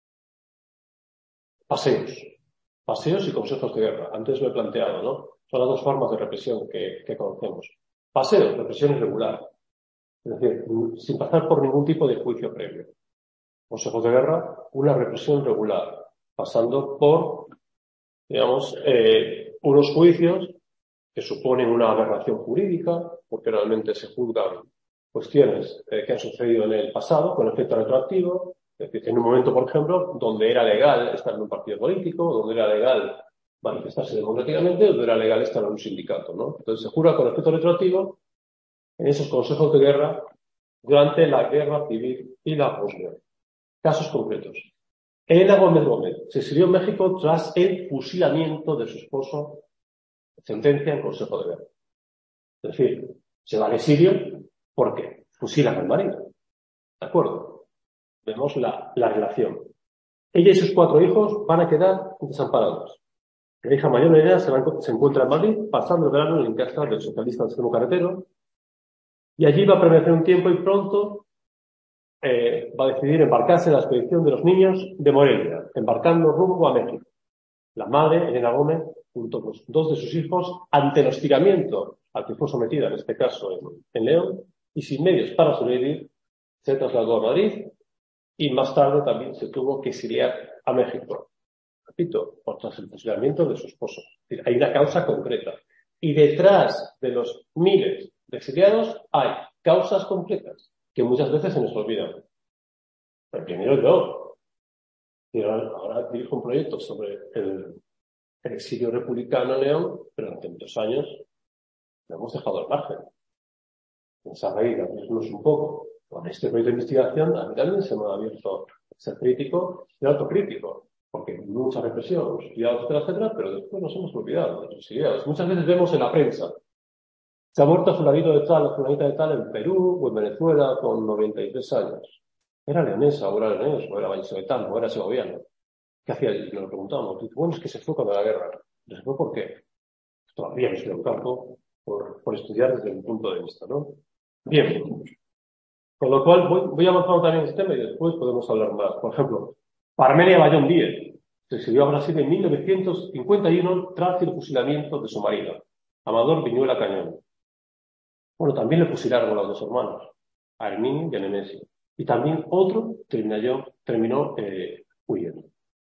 Paseos. Paseos y consejos de guerra. Antes lo he planteado, ¿no? Son las dos formas de represión que, que conocemos. Paseos, represión irregular. Es decir, sin pasar por ningún tipo de juicio previo. Consejos de guerra, una represión regular, pasando por, digamos, eh, unos juicios que suponen una aberración jurídica, porque realmente se juzgan cuestiones eh, que han sucedido en el pasado con efecto retroactivo. Es decir, en un momento, por ejemplo, donde era legal estar en un partido político, donde era legal manifestarse democráticamente, donde era legal estar en un sindicato, ¿no? Entonces se juzga con efecto retroactivo en esos consejos de guerra durante la guerra civil y la posguerra. Casos concretos. Elena Gómez Gómez se exilió en México tras el fusilamiento de su esposo, sentencia en consejo de guerra. Es decir, se va al exilio porque fusilan al marido. ¿De acuerdo? Vemos la, la relación. Ella y sus cuatro hijos van a quedar desamparados. La hija mayor, Elena, se, va, se encuentra en Madrid, pasando el verano en casa del socialista Anselmo Carretero, y allí va a permanecer un tiempo y pronto eh, va a decidir embarcarse en la expedición de los niños de Morelia, embarcando rumbo a México. La madre, Elena Gómez, junto con dos de sus hijos, ante el hostigamiento al que fue sometida, en este caso en, en León, y sin medios para sobrevivir, se trasladó a Madrid y más tarde también se tuvo que exiliar a México. Repito, por tras el fusilamiento de su esposo. Es decir, hay una causa concreta. Y detrás de los miles de exiliados hay causas concretas que muchas veces se nos olvidan. Pero primero yo. Y ahora, ahora dirijo un proyecto sobre el, el exilio republicano en León, pero durante muchos años lo hemos dejado al margen. Esa raíz, abrirnos un poco. Con este proyecto de investigación, a mí también se me ha abierto ser crítico y autocrítico. Porque mucha represión, estudiados, etcétera, etcétera, pero después nos hemos olvidado de los exiliados. Muchas veces vemos en la prensa, se ha muerto fulanito de tal, fulanita de tal en Perú o en Venezuela con noventa y tres años. Era leonesa, o era leonés, o era vallisoletano, o era segoviano. ¿Qué hacía allí? Nos lo preguntamos. Dice, bueno, es que se fue cuando la guerra. ¿Se fue por qué? Todavía no se un campo por, por estudiar desde mi punto de vista, ¿no? Bien. Con lo cual, voy, voy avanzando también en este tema y después podemos hablar más. Por ejemplo, Parmelia Bayón Díez se exilió a Brasil en mil novecientos cincuenta y uno tras el fusilamiento de su marido, Amador Viñuela Cañón. Bueno, también le fusilaron a los dos hermanos, a Herminio y a Nemesio. Y también otro terminó, terminó eh, huyendo.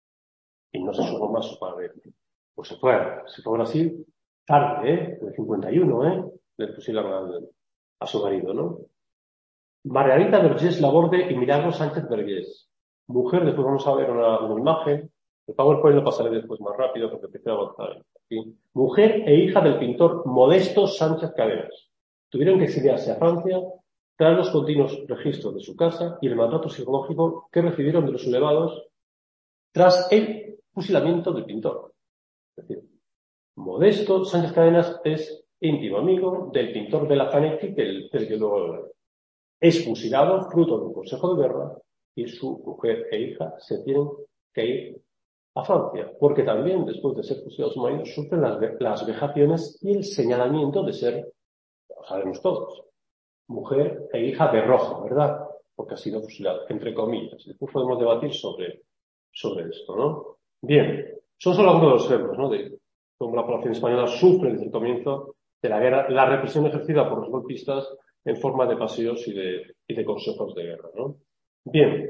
Y no se supo más su padre. Pues se fue, se fue a Brasil tarde, ¿eh? En el cincuenta y uno, ¿eh? Le fusilaron a, a su marido, ¿no? Margarita Vergés Laborde y Milagro Sánchez Vergés. Mujer, después vamos a ver una, una imagen. El PowerPoint lo pasaré después más rápido porque prefiero avanzar aquí. Mujer e hija del pintor Modesto Sánchez Cadenas. Tuvieron que exiliarse a Francia tras los continuos registros de su casa y el maltrato psicológico que recibieron de los sublevados tras el fusilamiento del pintor. Es decir, Modesto Sánchez Cadenas es íntimo amigo del pintor Bela Zanetti, del que luego es fusilado fruto de un consejo de guerra y su mujer e hija se tienen que ir a Francia, porque también después de ser fusilados su marido sufren las, las vejaciones y el señalamiento de ser, lo sabemos todos, mujer e hija de rojo, ¿verdad? Porque ha sido fusilado, entre comillas. Después podemos debatir sobre, sobre esto, ¿no? Bien, son solo algunos de los ejemplos, ¿no? De cómo la población española sufre desde el comienzo de la guerra, la represión ejercida por los golpistas en forma de paseos y de, y de consejos de guerra, ¿no? Bien.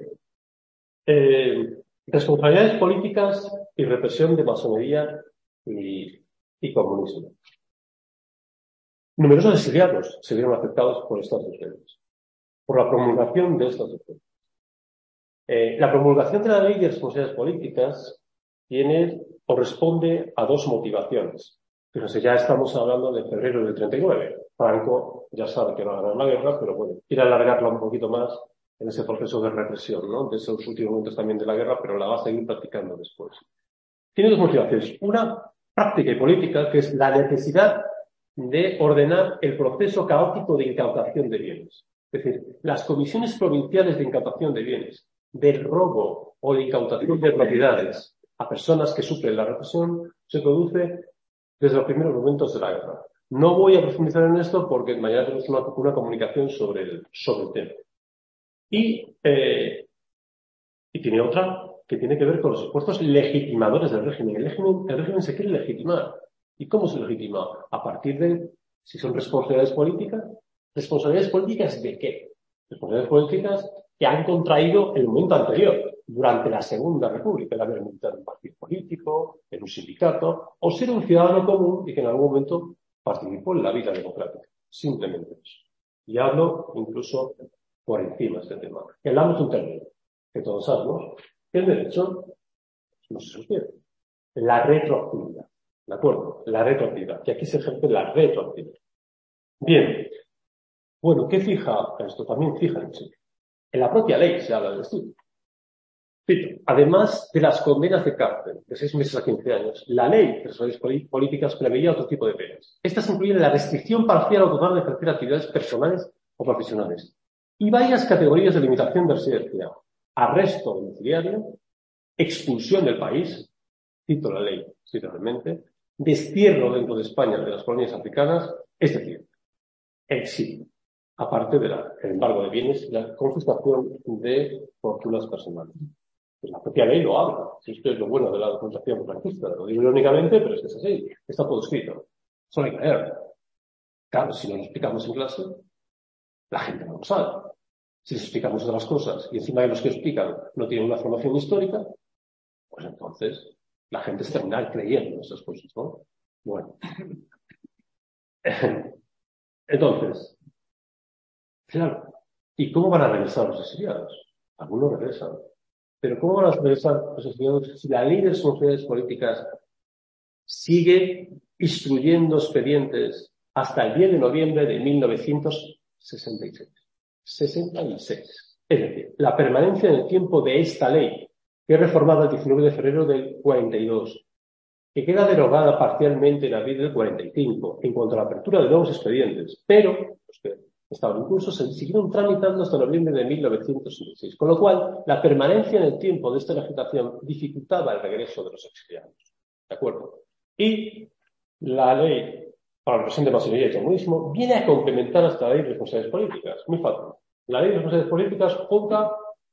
Eh, responsabilidades políticas y represión de masonería y, y comunismo. Numerosos exiliados se vieron afectados por estas dos leyes, por la promulgación de estas dos leyes. Eh, la promulgación de la ley de responsabilidades políticas tiene o responde a dos motivaciones. Fíjense, ya estamos hablando de febrero del treinta y nueve. Franco ya sabe que va a ganar la guerra, pero bueno, quiere alargarla un poquito más en ese proceso de represión, ¿no? De esos últimos momentos también de la guerra, pero la va a seguir practicando después. Tiene dos motivaciones. Una práctica y política, que es la necesidad de ordenar el proceso caótico de incautación de bienes. Es decir, las comisiones provinciales de incautación de bienes, del robo o de incautación de propiedades a personas que sufren la represión, se produce desde los primeros momentos de la guerra. No voy a profundizar en esto porque mañana tenemos una, una comunicación sobre el, sobre el tema. Y, eh, y tiene otra que tiene que ver con los esfuerzos legitimadores del régimen. El régimen, el régimen se quiere legitimar. ¿Y cómo se legitima? A partir de, si son responsabilidades políticas, ¿responsabilidades políticas de qué? Responsabilidades políticas que han contraído el momento anterior, durante la Segunda República, el haber militado en un partido político, en un sindicato, o ser un ciudadano común y que en algún momento participó en la vida democrática. Simplemente eso. Y hablo incluso por encima de este tema. Y hablamos de un término que todos sabemos, que el derecho no se sostiene. La retroactividad. ¿De acuerdo? La retroactividad. Que aquí se ejerce la retroactividad. Bien. Bueno, ¿qué fija esto? También fíjense. En la propia ley se habla del estudio. Además de las condenas de cárcel, de seis meses a quince años, la ley de responsabilidades políticas preveía otro tipo de penas. Estas incluyen la restricción parcial o total de ejercer actividades personales o profesionales y varias categorías de limitación de residencia: arresto domiciliario, expulsión del país, cito la ley literalmente, destierro dentro de España de las colonias africanas, es decir, exilio, aparte del embargo de bienes y la confiscación de fortunas personales. Pues la propia ley lo habla. Si esto es lo bueno de la documentación franquista, lo digo irónicamente, pero es que es así. Está todo escrito. Solo hay que leerlo. Claro, si no lo explicamos en clase, la gente no lo sabe. Si les explicamos otras cosas y encima de los que explican no tienen una formación histórica, pues entonces la gente se terminará creyendo en esas cosas, ¿no? Bueno. Entonces, claro, ¿y cómo van a regresar los exiliados? Algunos regresan. Pero ¿cómo van a regresar los exiliados si la ley de responsabilidades políticas sigue instruyendo expedientes hasta el diez de noviembre de mil novecientos sesenta y seis? sesenta y seis. Es decir, la permanencia en el tiempo de esta ley, que es reformada el diecinueve de febrero del cuarenta y dos, que queda derogada parcialmente en abril del cuarenta y cinco en cuanto a la apertura de nuevos expedientes, pero los que estaban en curso se siguieron tramitando hasta noviembre de mil novecientos sesenta y seis, con lo cual la permanencia en el tiempo de esta legislación dificultaba el regreso de los exiliados. ¿De acuerdo? Y la ley para la represión de masonería y comunismo viene a complementar esta ley de responsabilidades políticas. Muy fácil. La ley de responsabilidades políticas junta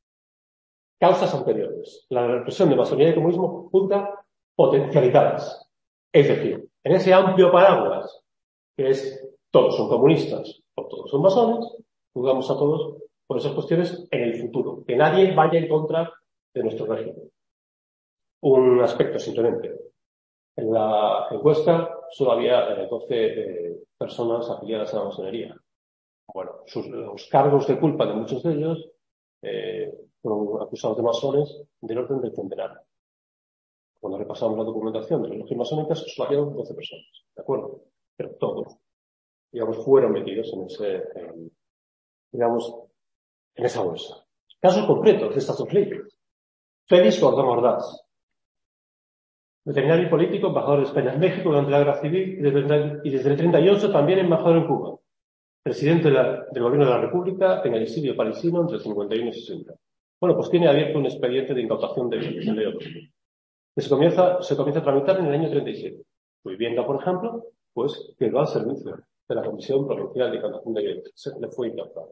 causas anteriores. La represión de masonería y comunismo junta potencialidades. Es decir, en ese amplio paraguas, que es todos son comunistas o todos son masones, juzgamos a todos por esas cuestiones en el futuro. Que nadie vaya en contra de nuestro régimen. Un aspecto simplemente. En la encuesta solo había eh, doce eh, personas afiliadas a la masonería. Bueno, sus, los cargos de culpa de muchos de ellos eh, fueron acusados de masones del orden del centenar. Cuando repasamos la documentación de las logias masónicas, solo había doce personas, ¿de acuerdo? Pero todos, digamos, fueron metidos en ese, en, digamos, en esa bolsa. Casos concretos de estas dos leyes. Félix Gordón Ordaz, veterinario y político, embajador de España en México durante la guerra civil y desde, y desde el treinta y ocho también embajador en Cuba. Presidente de la, del Gobierno de la República en el exilio parisino entre el cincuenta y uno y sesenta. Bueno, pues tiene abierto un expediente de incautación de bienes, de leo, que se comienza, se comienza a tramitar en el año treinta y siete. Su vivienda, por ejemplo, pues quedó al servicio de la Comisión Provincial de Incautación de Bienes. Se le fue incautada.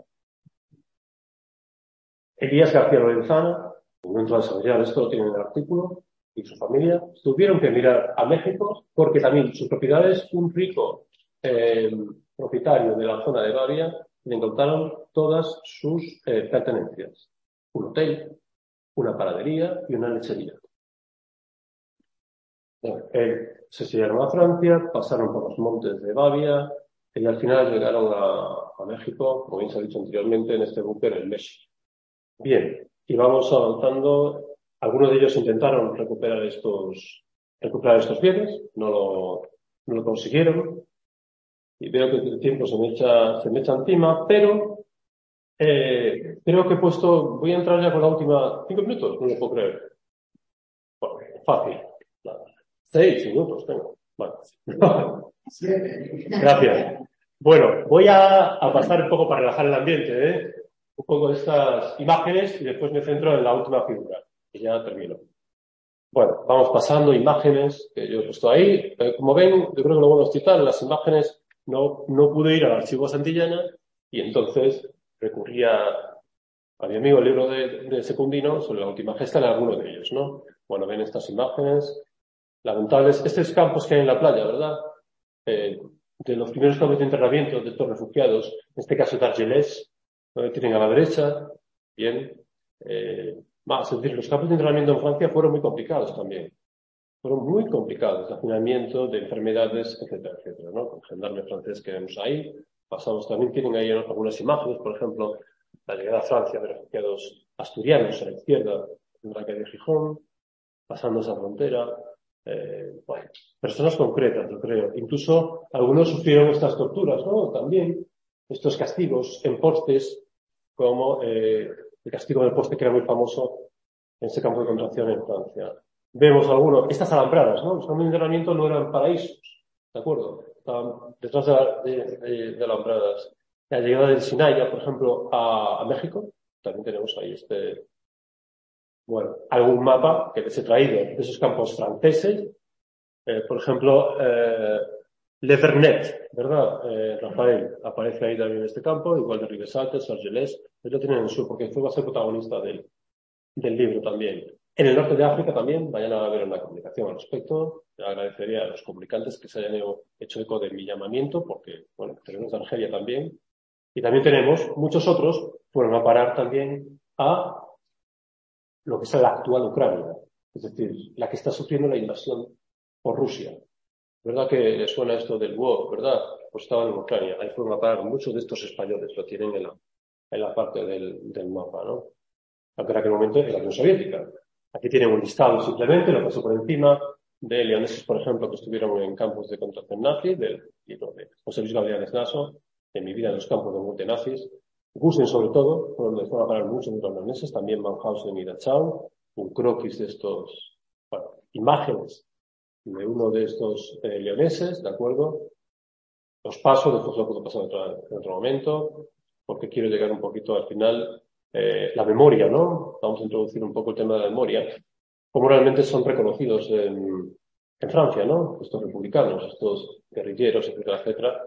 Elías García Lorenzana, no entro a desarrollar esto, lo tiene en el artículo, y su familia tuvieron que emigrar a México porque también sus propiedades, un rico eh, propietario de la zona de Bavia, le incautaron todas sus eh, pertenencias. Un hotel, una panadería y una lechería. Bueno, él se siguieron a Francia, pasaron por los montes de Bavia y al final llegaron a, a México, como bien se ha dicho anteriormente, en este búnker en México. Bien, y vamos avanzando. Algunos de ellos intentaron recuperar estos, recuperar estos bienes, no lo, no lo consiguieron, y veo que el tiempo se me echa, se me echa encima, pero eh, creo que he puesto, voy a entrar ya con la última, cinco minutos, no lo puedo creer. Bueno, fácil. Seis minutos tengo. Vale. Gracias. Bueno, voy a, a pasar un poco para relajar el ambiente, ¿eh? Un poco de estas imágenes y después me centro en la última figura, y ya termino. Bueno, vamos pasando imágenes que yo he puesto ahí. Eh, como ven, yo creo que lo bueno es citar, las imágenes no, no pude ir al archivo Santillana y entonces recurrí a, a mi amigo el libro de, de Secundino sobre la última gesta en alguno de ellos, ¿no? Bueno, ven estas imágenes lamentables. Estos campos que hay en la playa, ¿verdad? Eh, de los primeros campos de internamiento de estos refugiados, en este caso de Argelès, donde tienen a la derecha, bien, eh, más, es decir, los campos de entrenamiento en Francia fueron muy complicados también. Fueron muy complicados, de hacinamiento, de enfermedades, etcétera, etcétera, ¿no? Con el gendarme francés que vemos ahí. Pasamos también, tienen ahí algunas imágenes, por ejemplo, la llegada a Francia de refugiados asturianos a la izquierda, en la calle de Gijón, pasando esa frontera. Eh, bueno, personas concretas, yo creo. Incluso algunos sufrieron estas torturas, ¿no? También estos castigos en postes, como eh, el castigo del poste que era muy famoso en ese campo de concentración en Francia. Vemos algunos, estas alambradas, ¿no? Los campos de internamiento no eran paraísos, ¿de acuerdo? Estaban detrás de, de, de, de alambradas. La llegada del Sinaya, por ejemplo, a, a México, también tenemos ahí este, bueno, algún mapa que les he traído de esos campos franceses. Eh, por ejemplo, eh, Le Vernet, ¿verdad? Eh, Rafael aparece ahí también en este campo, igual de Rivesaltes, Argelès, él lo tiene en el sur porque fue va a ser protagonista del, del libro también. En el norte de África también, vayan a ver una comunicación al respecto. Le agradecería a los comunicantes que se hayan hecho eco de mi llamamiento, porque, bueno, tenemos de Argelia también. Y también tenemos, muchos otros fueron a parar también a lo que es la actual Ucrania, es decir, la que está sufriendo la invasión por Rusia. ¿Verdad que suena esto del war, verdad? Pues estaban en Ucrania. Ahí fueron a parar muchos de estos españoles, lo tienen en la, en la parte del, del mapa, ¿no? Aunque en aquel momento era la Unión Soviética. Aquí tienen un listado simplemente, lo paso por encima, de leoneses, por ejemplo, que estuvieron en campos de concentración nazi, del libro de José Luis Gabriel Naso, de Mi vida en los campos de muerte nazis. Gusen, sobre todo, por donde fueron a parar muchos de los leoneses, también Mauthausen y Dachau, un croquis de estos, bueno, imágenes de uno de estos eh, leoneses, ¿de acuerdo? Los paso, después lo puedo pasar en otro, en otro momento, porque quiero llegar un poquito al final. Eh, la memoria, ¿no? Vamos a introducir un poco el tema de la memoria. Cómo realmente son reconocidos en, en Francia, ¿no? Estos republicanos, estos guerrilleros, etcétera, etcétera.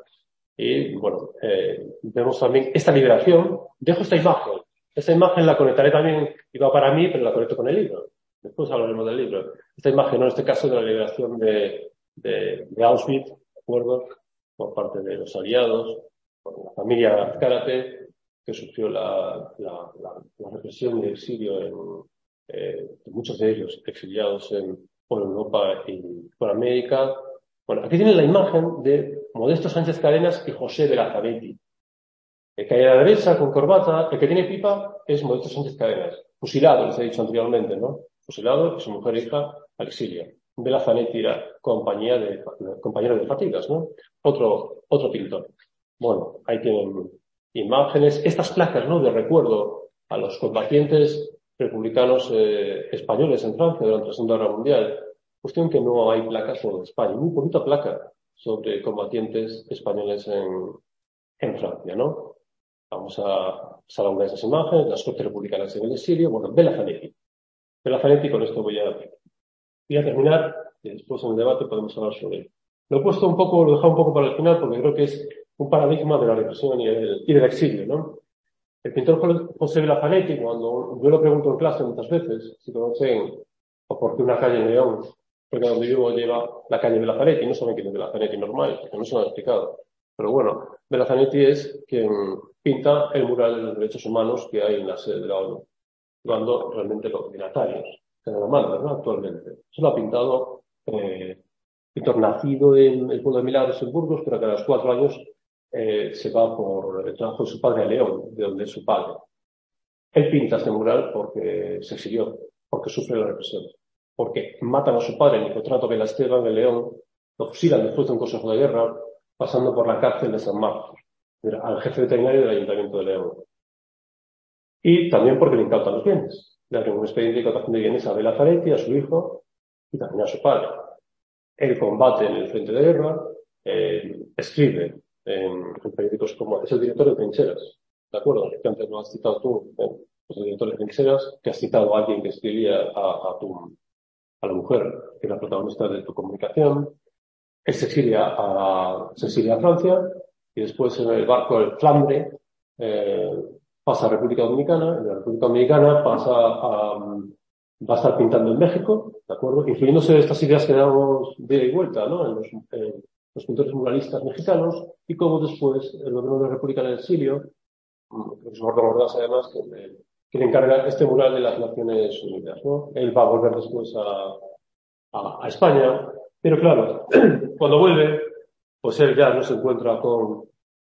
Y, bueno, eh, vemos también esta liberación. Dejo esta imagen. Esta imagen la conectaré también, iba para mí, pero la conecto con el libro. Después hablaremos del libro. Esta imagen, ¿no? En este caso de la liberación de, de, de Auschwitz, ¿de acuerdo? Por parte de los aliados, por la familia Azcárate, que sufrió la, la, la, la represión y el exilio en, eh, muchos de ellos exiliados en, por Europa y por América. Bueno, aquí tienen la imagen de Modesto Sánchez Cadenas y José de la Zanetti. El que hay a la derecha con corbata, el que tiene pipa es Modesto Sánchez Cadenas. Fusilado, les he dicho anteriormente, ¿no? Fusilado y su mujer e hija al exilio. De la Zanetti era compañía de, compañero de fatigas, ¿no? Otro, otro pintor. Bueno, ahí tienen imágenes, estas placas, ¿no? De recuerdo a los combatientes republicanos eh, españoles en Francia durante la Segunda Guerra Mundial. Cuestión que no hay placas sobre España, muy poquita placa sobre combatientes españoles en, en Francia, ¿no? Vamos a salvar esas imágenes, las cortes republicanas en el exilio, bueno, Bela Zanetti. Bela Zanetti, con esto voy a, voy a terminar y después en el debate podemos hablar sobre él. Lo he puesto un poco, lo he dejado un poco para el final porque creo que es un paradigma de la represión y del, y del exilio, ¿no? El pintor José Bela Zanetti, cuando yo lo pregunto en clase muchas veces, si conocen o por qué una calle en León, porque donde vivo lleva la calle Bela Zanetti, no saben quién es Bela Zanetti normal, porque no se lo han explicado. Pero bueno, Bela Zanetti es quien pinta el mural de los derechos humanos que hay en la sede de la ONU, cuando realmente los dignatarios se lo mandan, ¿no? Actualmente. Eso lo ha pintado eh, pintor nacido en el pueblo de Milagros, en Burgos, pero que a los cuatro años eh, se va por el trabajo de su padre a León, de donde es su padre. Él pinta este mural porque se exilió, porque sufre la represión, porque matan a su padre, Nicotrato Vela Esteban, en León, lo fusilan después de un consejo de guerra, pasando por la cárcel de San Marcos, al jefe veterinario del Ayuntamiento de León. Y también porque le incautan los bienes. Le abren un expediente de incautación de bienes a Bela Zaretti, a su hijo y también a su padre. Él combate en el frente de guerra, eh, escribe en, en periódicos como... Es el director de Trincheras, ¿de acuerdo? Que antes lo has citado tú, eh, es el director de Trincheras, que has citado a alguien que escribía a, a, tu, a la mujer, que era protagonista de tu comunicación. Él se exilia a, se exilia a Francia y después en el barco del Flambre eh, pasa a República Dominicana. En la República Dominicana pasa a, va a estar pintando en México, ¿de acuerdo? Influyéndose de estas ideas que damos de ida y vuelta, ¿no? En los, en los pintores muralistas mexicanos y como después el gobierno de la República del Exilio, que es Gordon Ordaz además, que, que le encarga este mural de las Naciones Unidas, ¿no? Él va a volver después a, a, a España, pero claro, cuando vuelve, pues él ya no se encuentra con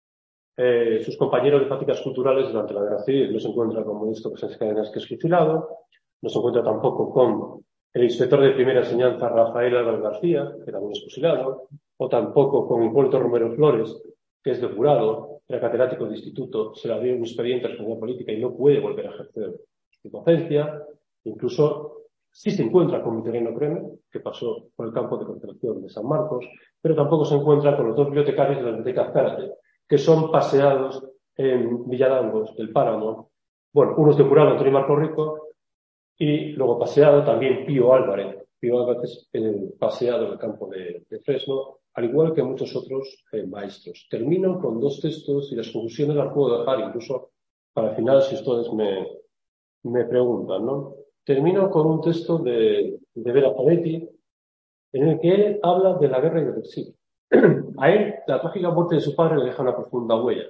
eh, sus compañeros de prácticas culturales durante la guerra civil, no se encuentra con Modesto Crescencio Cadenas, que es fusilado, no se encuentra tampoco con el inspector de primera enseñanza Rafael Álvarez García, que también es fusilado, o tampoco con Hipólito Romero Flores, que es depurado, era catedrático de instituto, se le abrió un expediente de responsabilidad política y no puede volver a ejercer su docencia. Incluso sí se encuentra con Mitereno Creme, que pasó por el campo de concentración de San Marcos, pero tampoco se encuentra con los dos bibliotecarios de la Biblioteca Azcárate, que son paseados en Villadangos del Páramo. Bueno, uno es depurado, Antonio Marco Rico, y luego paseado también Pío Álvarez. Pío Álvarez eh, paseado en el campo de, de Fresno, al igual que muchos otros eh, maestros. Termino con dos textos y las conclusiones las puedo dejar incluso para el final si ustedes me, me preguntan, ¿no? Termino con un texto de, de Bela Zaretti en el que él habla de la guerra y del exilio. A él, la trágica muerte de su padre le deja una profunda huella.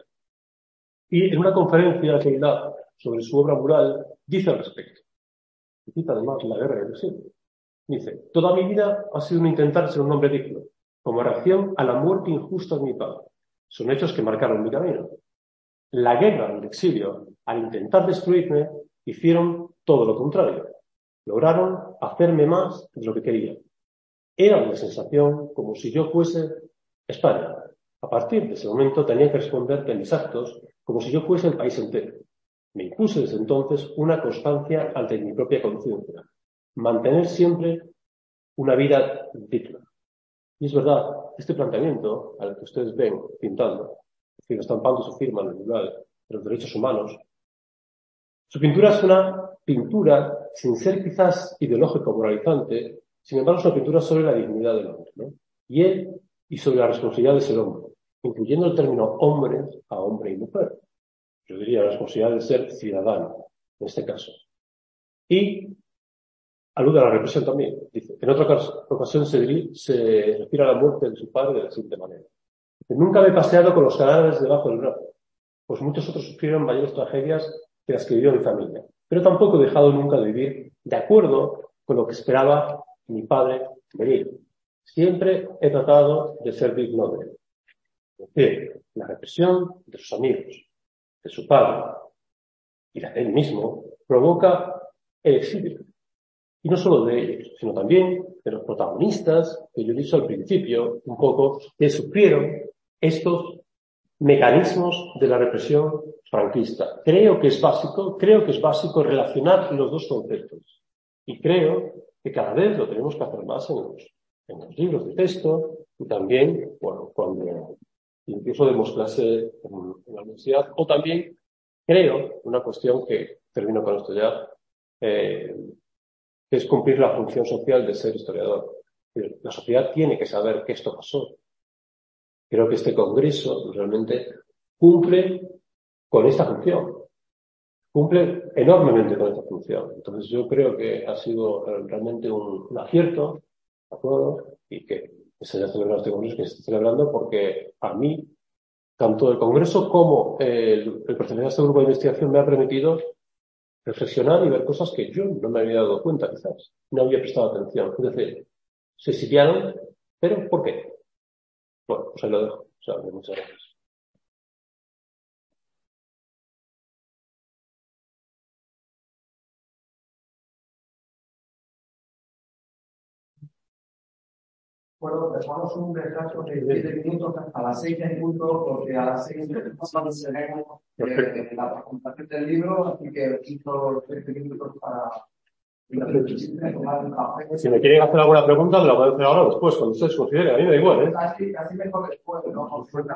Y en una conferencia que él da sobre su obra mural, dice al respecto. Y cita además la guerra y el exilio. Dice, toda mi vida ha sido un intentar ser un hombre digno, como reacción a la muerte injusta de mi padre. Son hechos que marcaron mi camino. La guerra y el exilio, al intentar destruirme, hicieron todo lo contrario. Lograron hacerme más de lo que quería. Era una sensación como si yo fuese España. A partir de ese momento tenía que responder de mis actos como si yo fuese el país entero. Me impuse desde entonces una constancia ante mi propia conciencia. Mantener siempre una vida digna. Y es verdad, este planteamiento al que ustedes ven pintando, es decir, estampando su firma en el mural de los derechos humanos, su pintura es una pintura, sin ser quizás ideológico o moralizante, sin embargo es una pintura sobre la dignidad del hombre, ¿no? Y él, y sobre la responsabilidad de ser hombre, incluyendo el término hombre a hombre y mujer. Yo diría la responsabilidad de ser ciudadano, en este caso. Y alude a la represión también. Dice, en otra ocasión se, se refiere a la muerte de su padre de la siguiente manera. Dice, nunca me he paseado con los cadáveres debajo del brazo, pues muchos otros sufrieron mayores tragedias que las que vivió mi familia. Pero tampoco he dejado nunca de vivir de acuerdo con lo que esperaba mi padre de mí. Siempre he tratado de ser digno de él. Es decir, la represión de sus amigos, de su padre y la de él mismo provoca el exilio. Y no solo de ellos, sino también de los protagonistas, que yo he dicho al principio, un poco, que sufrieron estos mecanismos de la represión franquista. Creo que es básico, creo que es básico relacionar los dos conceptos. Y creo que cada vez lo tenemos que hacer más en los, en los libros de texto y también, bueno, cuando incluso demos clase en, en la universidad. O también creo, una cuestión que termino con esto ya, eh, que es cumplir la función social de ser historiador. La sociedad tiene que saber que esto pasó. Creo que este congreso realmente cumple con esta función. Cumple enormemente con esta función. Entonces yo creo que ha sido realmente un, un acierto, ¿de acuerdo? Y que se haya celebrado este congreso, que se esté celebrando, porque a mí, tanto el congreso como el, el pertenecer a este grupo de investigación me ha permitido reflexionar y ver cosas que yo no me había dado cuenta, quizás. No había prestado atención. Es decir, se sitiaron, pero ¿por qué? Bueno, pues ahí lo dejo. O sea, muchas gracias. Bueno, dejamos un descanso de siete minutos hasta las seis en punto, porque a las seis tenemos eh, la presentación del libro, así que quito siete minutos para... Si me quieren hacer alguna pregunta, me la pueden hacer ahora o después, cuando ustedes consideren. A mí me da igual, ¿eh? Así, así mejor después, ¿no? Por suerte.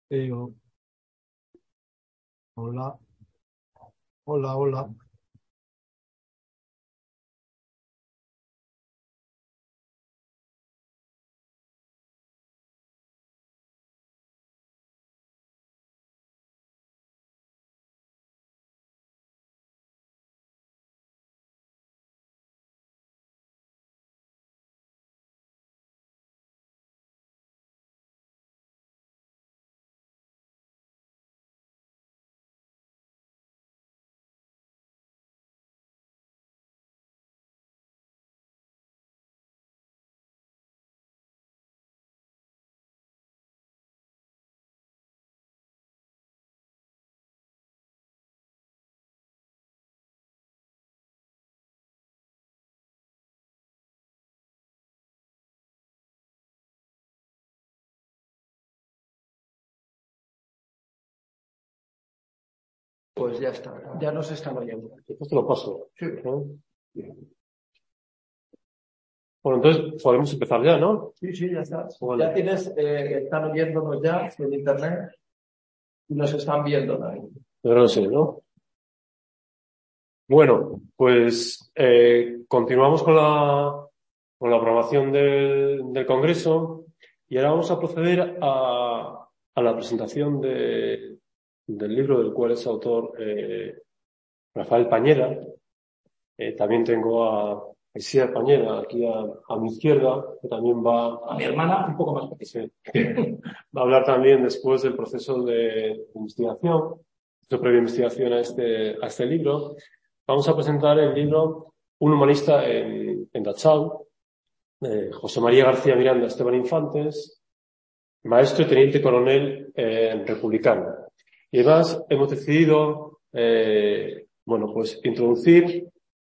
Eh, hola, hola, hola. Pues ya está, ya nos están oyendo. Esto te lo paso. Sí. ¿No? Bueno, entonces podemos empezar ya, ¿no? Sí, sí, ya está. Vale. Ya tienes, eh, están oyéndonos ya en internet y nos están viendo también. Yo no sé, ¿no? Bueno, pues eh, continuamos con la, con la programación del, del Congreso y ahora vamos a proceder a, a la presentación de, del libro del cual es autor eh, Rafael Pañeda. Eh, también tengo a Isier Pañeda aquí a, a mi izquierda, que también va... A mi hermana un poco más pequeña. Sí, va a hablar también después del proceso de, de investigación, de previa investigación a este, a este libro. Vamos a presentar el libro Un humanista en, en Dachau, eh, José María García Miranda Esteban Infantes, maestro y teniente coronel eh, republicano. Y además hemos decidido, eh, bueno, pues introducir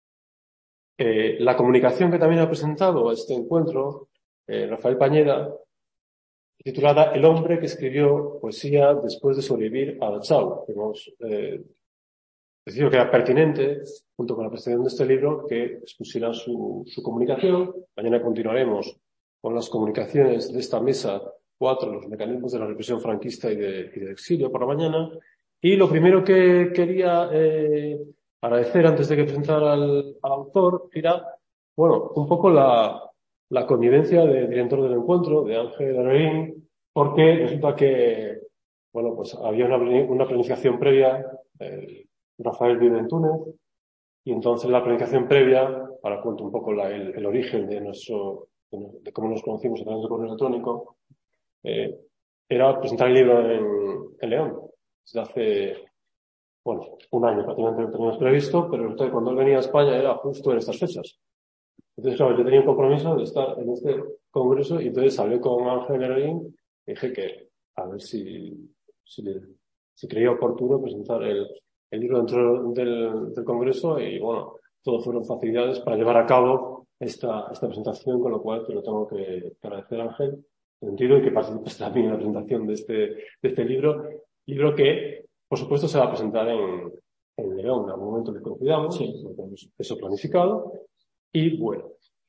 eh, la comunicación que también ha presentado a este encuentro, eh, Rafael Pañeda, titulada El hombre que escribió poesía después de sobrevivir a Dachau. Hemos eh, decidido que era pertinente, junto con la presentación de este libro, que expusiera su, su comunicación. Mañana continuaremos con las comunicaciones de esta mesa cuatro, los mecanismos de la represión franquista y de, y de exilio por la mañana. Y lo primero que quería eh, agradecer antes de que presentara al, al autor era, bueno, un poco la, la connivencia del director del encuentro, de Ángel Herrerín, porque resulta que, bueno, pues había una, una planificación previa. Eh, Rafael vive en Túnez y entonces la planificación previa, ahora cuento un poco la, el, el origen de nuestro, de cómo nos conocimos a través del correo electrónico, eh, era presentar el libro en, en León. Desde hace, bueno, un año prácticamente lo teníamos previsto, pero resulta que cuando él venía a España era justo en estas fechas. Entonces, claro, yo tenía un compromiso de estar en este congreso y entonces hablé con Ángel Herrerín y dije que a ver si, si, le, si creía oportuno presentar el, el libro dentro del, del congreso y bueno, todo fueron facilidades para llevar a cabo esta, esta presentación, con lo cual te lo tengo que, que agradecer, Ángel, en el sentido de que participes también en la presentación de este, de este libro, libro que, por supuesto, se va a presentar en, en León, en algún momento que coincidamos, sí, tenemos eso planificado. Y bueno,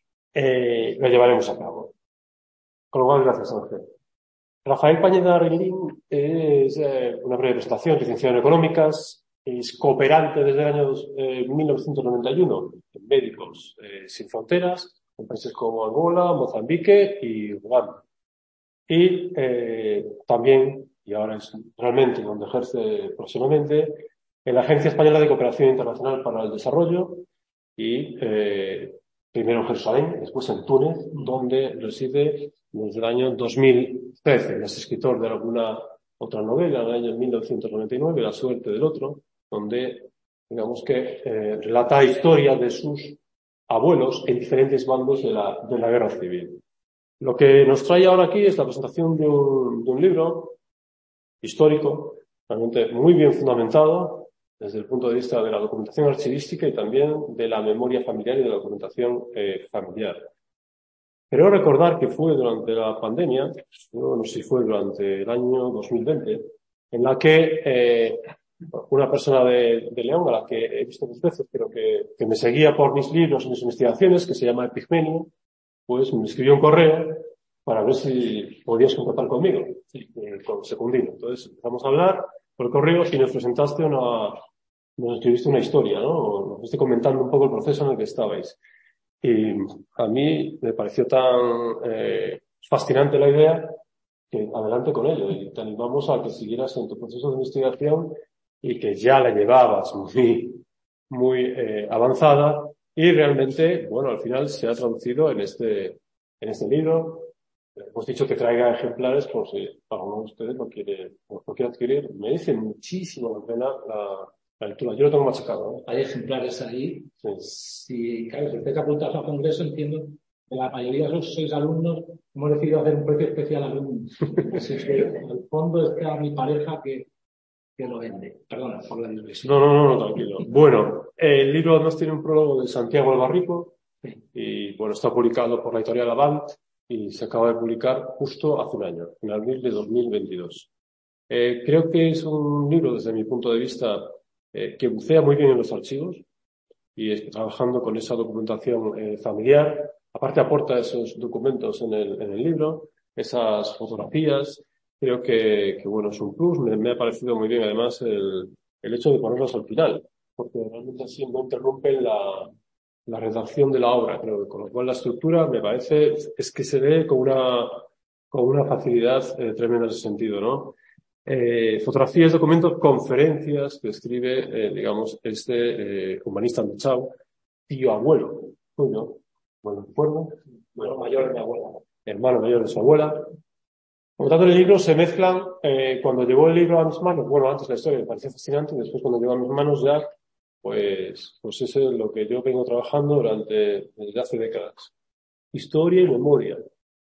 eh, lo llevaremos a cabo. Con lo cual, gracias, Ángel. Rafael Pañeda Reguerín es eh, una breve presentación, licenciado en Económicas, es cooperante desde el año eh, mil novecientos noventa y uno en Médicos eh, Sin Fronteras, en países como Angola, Mozambique y Uganda. Y eh, también, y ahora es realmente donde ejerce próximamente, en la Agencia Española de Cooperación Internacional para el Desarrollo y eh, primero en Jerusalén, después en Túnez, donde reside desde el año dos mil trece. Es escritor de alguna otra novela, en el año mil novecientos noventa y nueve, La suerte del otro, donde, digamos que, eh, relata historia de sus abuelos en diferentes bandos de la, de la guerra civil. Lo que nos trae ahora aquí es la presentación de un, de un libro histórico, realmente muy bien fundamentado, desde el punto de vista de la documentación archivística y también de la memoria familiar y de la documentación eh, familiar. Pero recordar que fue durante la pandemia, no, no sé si fue durante el año dos mil veinte, en la que eh, una persona de, de León, a la que he visto dos veces, pero que, que me seguía por mis libros y mis investigaciones, que se llama Epigmenio, pues me escribió un correo para ver si podías contactar conmigo. Sí, el secundino. Entonces empezamos a hablar por el correo y nos presentaste una, nos escribiste una historia, ¿no? O nos fuiste comentando un poco el proceso en el que estabais. Y a mí me pareció tan eh, fascinante la idea que adelante con ello y te animamos a que siguieras en tu proceso de investigación y que ya la llevabas muy, muy eh, avanzada y realmente, bueno, al final se ha traducido en este, en este libro. Hemos dicho que traiga ejemplares por si alguno de ustedes lo quiere, lo quiere adquirir. Me dice muchísimo la pena la, la lectura. Yo lo tengo machacado, ¿eh? Hay ejemplares ahí. Sí. Si, claro, si usted apuntas al congreso, entiendo que la mayoría de los sois alumnos, hemos decidido hacer un precio especial a alumnos. Así que, al fondo está mi pareja que, que lo vende. Perdona por la digresión. No, no, no, no, tranquilo. Bueno, el libro además tiene un prólogo de Santiago Albarrico y, bueno, está publicado por la editorial Avant y se acaba de publicar justo hace un año, en abril de dos mil veintidós. Eh, creo que es un libro, desde mi punto de vista, eh, que bucea muy bien en los archivos y es, trabajando con esa documentación eh, familiar. Aparte aporta esos documentos en el, en el libro, esas fotografías. Creo que, que bueno, es un plus. Me, me ha parecido muy bien además el, el hecho de ponerlos al final, porque realmente así no interrumpen la, la redacción de la obra, creo que con lo cual la estructura me parece, es que se ve con una, con una facilidad eh, tremenda en ese sentido, ¿no? Eh, fotografías, documentos, conferencias que escribe, eh, digamos, este eh, humanista Machado, tío abuelo, tuyo, bueno, recuerdo, hermano mayor de mi abuela. hermano mayor de su abuela. Por lo tanto, en el libro se mezclan, eh, cuando llegó el libro a mis manos, bueno, antes la historia me parecía fascinante, y después cuando llegó a mis manos ya, pues, pues eso es lo que yo vengo trabajando durante, desde hace décadas. Historia y memoria,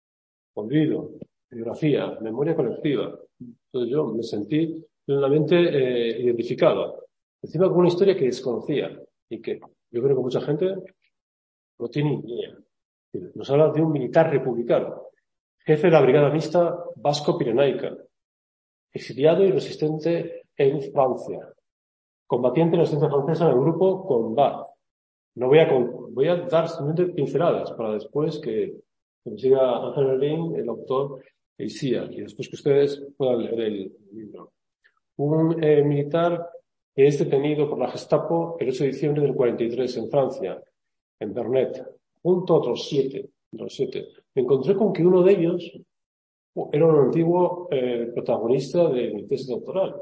olvido, biografía, memoria colectiva. Entonces yo me sentí plenamente eh, identificado. Encima con una historia que desconocía y que yo creo que mucha gente no tiene ni idea. Nos habla de un militar republicano, jefe de la brigada mixta vasco-pirenaica, exiliado y resistente en Francia, combatiente en la resistencia francesa en el grupo Combat. No voy a, voy a dar simplemente pinceladas para después que, que nos siga Ángel Berlín, el autor, y Sia, y después que ustedes puedan leer el libro. Un eh, militar que es detenido por la Gestapo el ocho de diciembre del cuarenta y tres en Francia, en Vernet, junto a otros siete. Los siete. Me encontré con que uno de ellos era un antiguo eh, protagonista de mi tesis doctoral.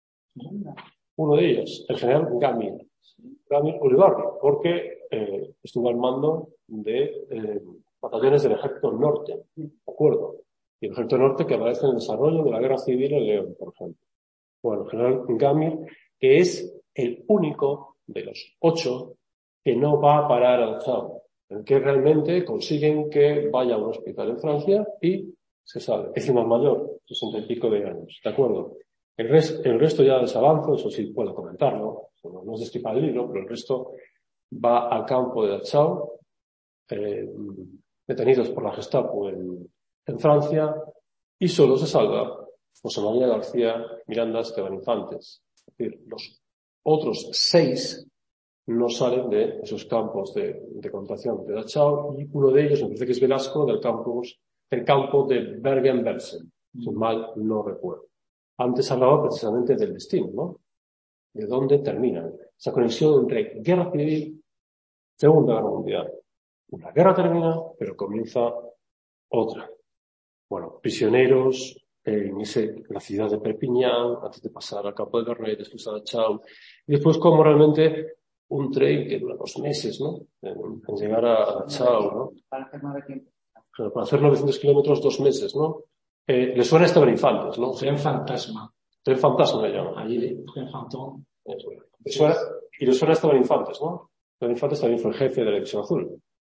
Uno de ellos, el general Gamil. Gamil Ulibarri, porque eh, estuvo al mando de eh, batallones del Ejército Norte, ¿de acuerdo? Y el Ejército Norte que aparece en el desarrollo de la Guerra Civil en León, por ejemplo. Bueno, el general Gamil, que es el único de los ocho que no va a parar al Chavo, en que realmente consiguen que vaya a un hospital en Francia y se sale. Es el más mayor, sesenta y pico de años, ¿de acuerdo? El, res, el resto ya les avanzo, eso sí puedo comentarlo, no, no es destripar el libro, pero el resto va al campo de Dachau, eh, detenidos por la Gestapo en, en Francia, y solo se salva José María García Miranda Esteban Infantes. Es decir, los otros seis no salen de esos campos de, de concentración de Dachau, y uno de ellos, me parece que es Velasco, del campus, del campo de Bergen-Belsen, si mal no recuerdo. Antes hablaba precisamente del destino, ¿no? De dónde termina esa conexión entre guerra civil, Segunda Guerra Mundial. Una guerra termina, pero comienza otra. Bueno, prisioneros en ese, la ciudad de Perpiñán, antes de pasar al campo de Vernet, después a Dachau, y después como realmente un tren que dura dos meses, ¿no? En, en llegar a, a Dachau, ¿no? Para hacer novecientos. Claro, para hacer novecientos kilómetros, dos meses, ¿no? Eh, le suena Esteban Infantes, ¿no? Tren fantasma. Tren fantasma le llaman. Allí de Tren Fantón. Le suena, y le suena Esteban Infantes, ¿no? Esteban Infantes también fue el jefe de la División Azul.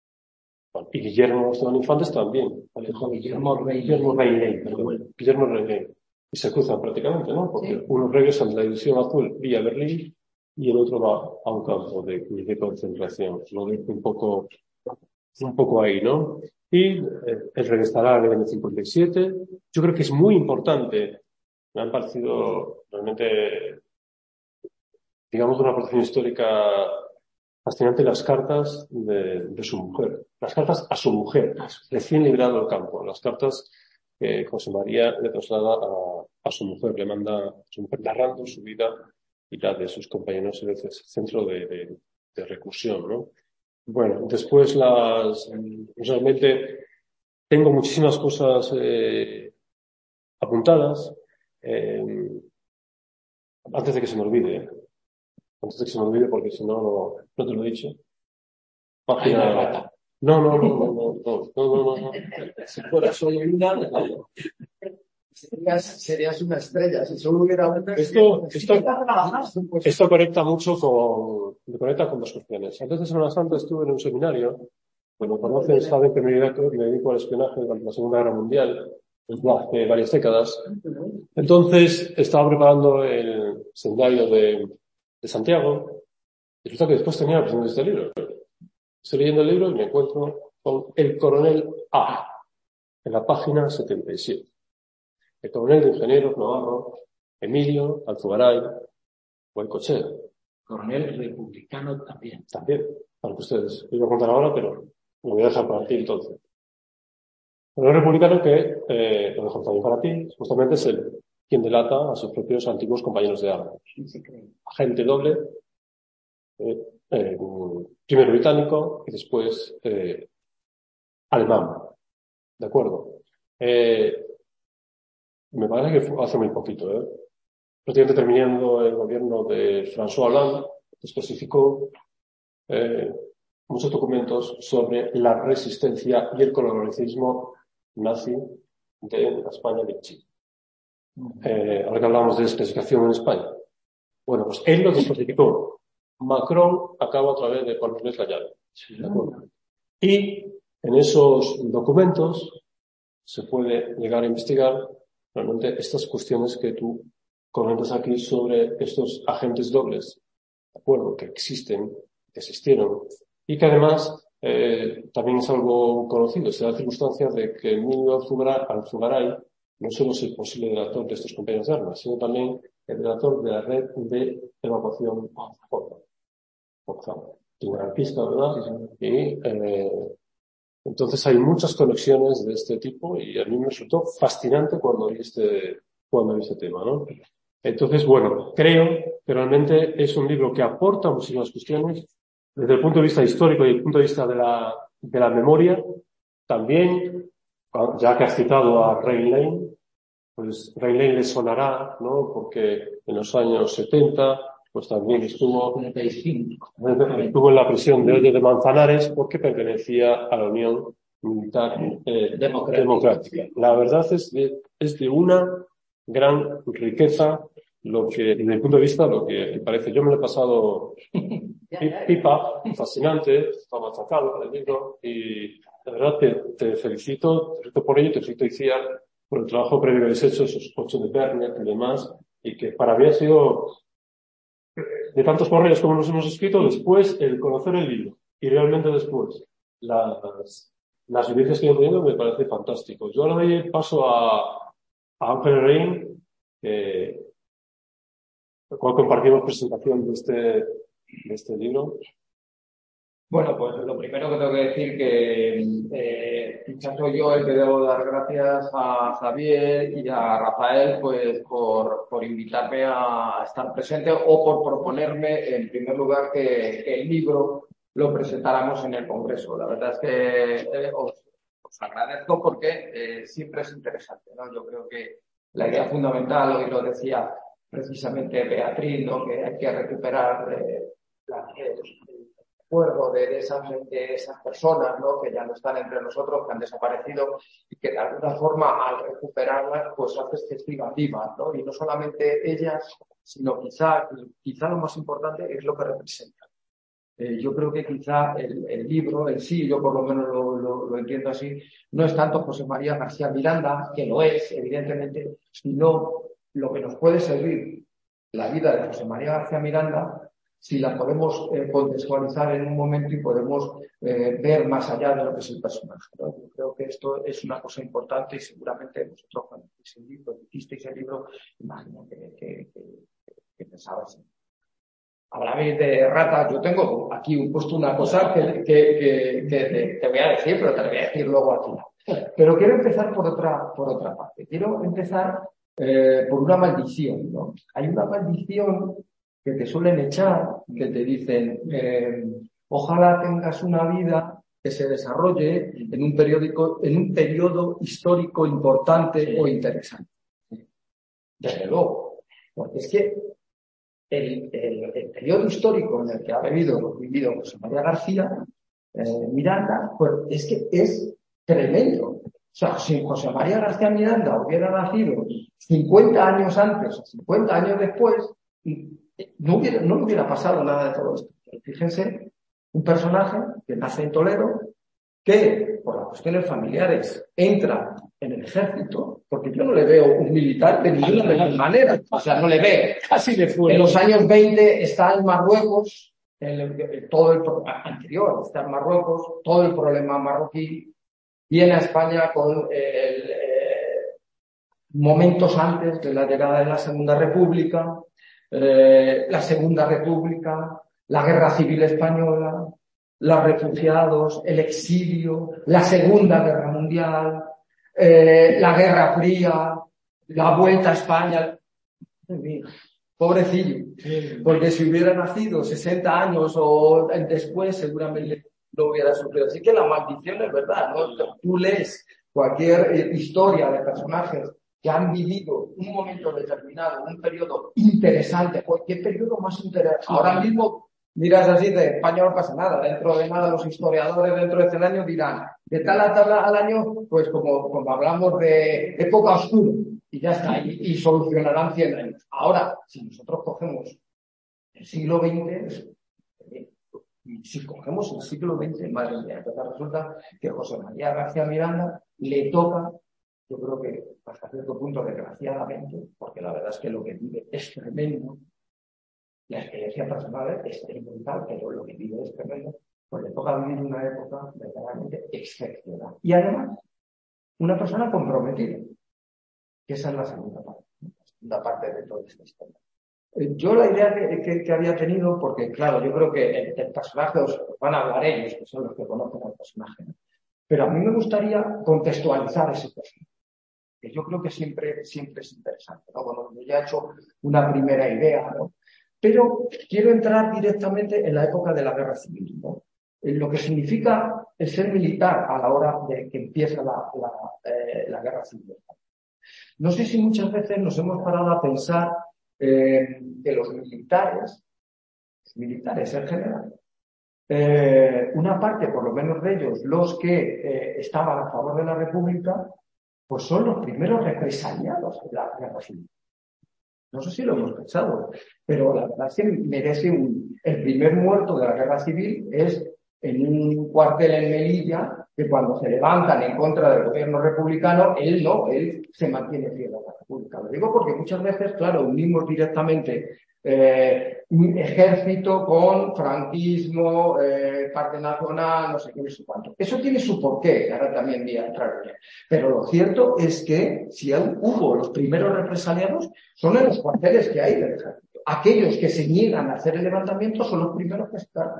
Y Guillermo Esteban Infantes también. Guillermo Rey. Guillermo Rey, perdón. Guillermo Rey. Y se cruzan prácticamente, ¿no? Porque sí. Uno regresa de la División Azul vía Berlín y el otro va a un campo de, de concentración. Lo dejo un poco, un poco ahí, ¿no? Y eh, él regresará en el año cincuenta y siete. Yo creo que es muy importante. Me han parecido realmente, digamos, una aportación histórica fascinante las cartas de, de su mujer. Las cartas a su mujer, recién librado del campo. Las cartas que José María le traslada a, a su mujer, le manda a su mujer narrando su vida y la de sus compañeros en el centro de, de, de reclusión, ¿no? Bueno, después las, realmente tengo muchísimas cosas eh, apuntadas, eh, antes de que se me olvide, ¿eh? Antes de que se me olvide, porque si no, no, no te lo he dicho. Página... No, no, no, no, no, no, no, no, no. Si fuera solo una, no. Serías, serías una estrella, si solo hubiera una. Esto, esto, esto conecta mucho con, me conecta con dos cuestiones. Antes de Semana Santa estuve en un seminario, bueno, conocen, saben que me dedico, me dedico al espionaje durante la Segunda Guerra Mundial, hace varias décadas. Entonces, estaba preparando el seminario de, de Santiago, y resulta que después tenía la presentación de este libro. Estoy leyendo el libro y me encuentro con el coronel A, en la página setenta y siete. El coronel de ingenieros Navarro, Emilio Alzugaray Goicoechea. Coronel republicano también. También, para que ustedes, lo iba a contar ahora, pero lo voy a dejar para ti entonces. El coronel republicano que, eh, lo dejo también para ti, justamente es el quien delata a sus propios antiguos compañeros de armas. Agente doble, eh, eh, primero británico y después eh, alemán. ¿De acuerdo? Eh, me parece que fue hace muy poquito, ¿eh? Prácticamente terminando el gobierno de François Hollande, especificó eh, muchos documentos sobre la resistencia y el colonialismo nazi de la España de Chile. Eh, ahora que hablamos de especificación en España. Bueno, pues él lo especificó. Macron acaba otra vez de ponerles la llave. ¿De acuerdo? Y en esos documentos se puede llegar a investigar realmente estas cuestiones que tú comentas aquí sobre estos agentes dobles, ¿de acuerdo? Que existen, que existieron, y que además eh, también es algo conocido. Se da la circunstancia de que Emilio Alzugaray no solo es el posible delator de estos compañeros de armas, sino también el delator de la red de evacuación forzada. Tiene una pista, ¿verdad? Y eh, entonces hay muchas conexiones de este tipo y a mí me resultó fascinante cuando vi este, cuando vi este tema, ¿no? Entonces, bueno, creo que realmente es un libro que aporta muchísimas cuestiones desde el punto de vista histórico y el punto de vista de la, de la memoria. También, ya que has citado a Ray Lane, pues Ray Lane le sonará, ¿no? Porque en los años setenta, pues también estuvo, estuvo en la prisión de Hoyo de Manzanares porque pertenecía a la Unión Militar eh, Democrática. Democrática. La verdad es de, es de una gran riqueza lo que, desde el punto de vista, lo que parece. Yo me lo he pasado pipa, fascinante, estaba atacado el libro y de verdad te, te felicito, te felicito por ello, te felicito Iciar por el trabajo previo que habéis hecho, esos ocho de Bernet y demás, y que para mí ha sido de tantos correos como nos hemos escrito, después el conocer el libro y realmente después las, las vivencias que he tenido me parece fantástico. Yo ahora doy paso a, a Ángel Rein, que con el cual compartimos presentación de este, de este libro. Bueno, pues lo primero que tengo que decir que eh, quizás soy yo el que debo dar gracias a Javier y a Rafael pues por, por invitarme a estar presente o por proponerme en primer lugar que, que el libro lo presentáramos en el Congreso. La verdad es que eh, os, os agradezco porque eh, siempre es interesante, ¿no? Yo creo que la idea fundamental, hoy lo decía precisamente Beatriz, ¿no? Que hay que recuperar eh, la, el, recuerdo de, de, esas, de esas personas, ¿no? Que ya no están entre nosotros, que han desaparecido y que de alguna forma al recuperarlas pues haces que sigan vivas, ¿no? Y no solamente ellas, sino quizá, quizá lo más importante es lo que representan. Eh, yo creo que quizá el, el libro en sí, yo por lo menos lo, lo, lo entiendo así, no es tanto José María García Miranda, que lo es, evidentemente, sino lo que nos puede servir la vida de José María García Miranda si la podemos eh, contextualizar en un momento y podemos eh, ver más allá de lo que es el personaje, ¿no? Yo creo que esto es una cosa importante y seguramente vosotros cuando hicisteis el libro, hicisteis el libro, imagino que, que, que, que pensabais. Hablabais de ratas, yo tengo aquí puesto una cosa que, que, que, que te, te voy a decir, pero te lo voy a decir luego aquí. Pero quiero empezar por otra, por otra parte. Quiero empezar eh, por una maldición, ¿no? Hay una maldición que te suelen echar, que te dicen, eh, ojalá tengas una vida que se desarrolle en un periódico, en un periodo histórico importante o interesante. Desde luego, porque es que el, el, el periodo histórico en el que ha vivido, vivido José María García eh, Miranda, pues es que es tremendo. O sea, si José María García Miranda hubiera nacido cincuenta años antes o cincuenta años después, no hubiera, no hubiera pasado nada de todo esto. Fíjense, un personaje que nace en Toledo, que por las cuestiones familiares entra en el ejército, porque yo no le veo un militar de ninguna manera, o sea, no le veo. Casi le fue. En los años veinte está en Marruecos, en el, en todo el anterior está en Marruecos, todo el problema marroquí, viene a España con el, eh, momentos antes de la llegada de la Segunda República, eh, la Segunda República, la Guerra Civil Española, los refugiados, el exilio, la Segunda Guerra Mundial, eh, la Guerra Fría, la vuelta a España. Pobrecillo, porque si hubiera nacido sesenta años o después seguramente no hubiera sufrido. Así que la maldición es verdad, ¿no? Tú lees cualquier eh, historia de personajes que han vivido un momento determinado, un periodo interesante, cualquier periodo más interesante. Ahora mismo miras así, de España no pasa nada, dentro de nada los historiadores dentro de cien años dirán, de tal a tal al año, pues como, como hablamos de época oscura, y ya está, y, y solucionarán cien años. Ahora, si nosotros cogemos el siglo veinte, si cogemos el siglo veinte, madre mía, entonces resulta que José María García Miranda le toca, yo creo que hasta cierto punto desgraciadamente, porque la verdad es que lo que vive es tremendo, la experiencia personal es experimental, pero lo que vive es tremendo, pues le toca vivir una época verdaderamente excepcional. Y además, una persona comprometida, que esa es la segunda parte, la segunda parte de toda esta historia. Yo la idea que, que, que había tenido, porque claro, yo creo que el, el personaje os van a hablar ellos, que son los que conocen al personaje, ¿no? Pero a mí me gustaría contextualizar ese personaje, que yo creo que siempre, siempre es interesante, ¿no? Bueno, yo ya he hecho una primera idea, ¿no? Pero quiero entrar directamente en la época de la Guerra Civil, ¿no? En lo que significa el ser militar a la hora de que empieza la, la, eh, la Guerra Civil. No sé si muchas veces nos hemos parado a pensar eh, que los militares, los militares en general, eh, una parte, por lo menos de ellos, los que eh, estaban a favor de la República, pues son los primeros represaliados de la Guerra Civil. No sé si lo hemos pensado, pero la verdad es que merece un... El primer muerto de la Guerra Civil es en un cuartel en Melilla, que cuando se levantan en contra del gobierno republicano, él no, él se mantiene fiel a la República. Lo digo porque muchas veces, claro, unimos directamente eh, un ejército con franquismo, eh, parte nacional, no sé qué, no sé cuánto. Eso tiene su porqué, ahora también voy a entrar en él. Pero lo cierto es que si hubo los primeros represaliados, son en los cuarteles que hay del ejército. Aquellos que se niegan a hacer el levantamiento son los primeros que se cargan.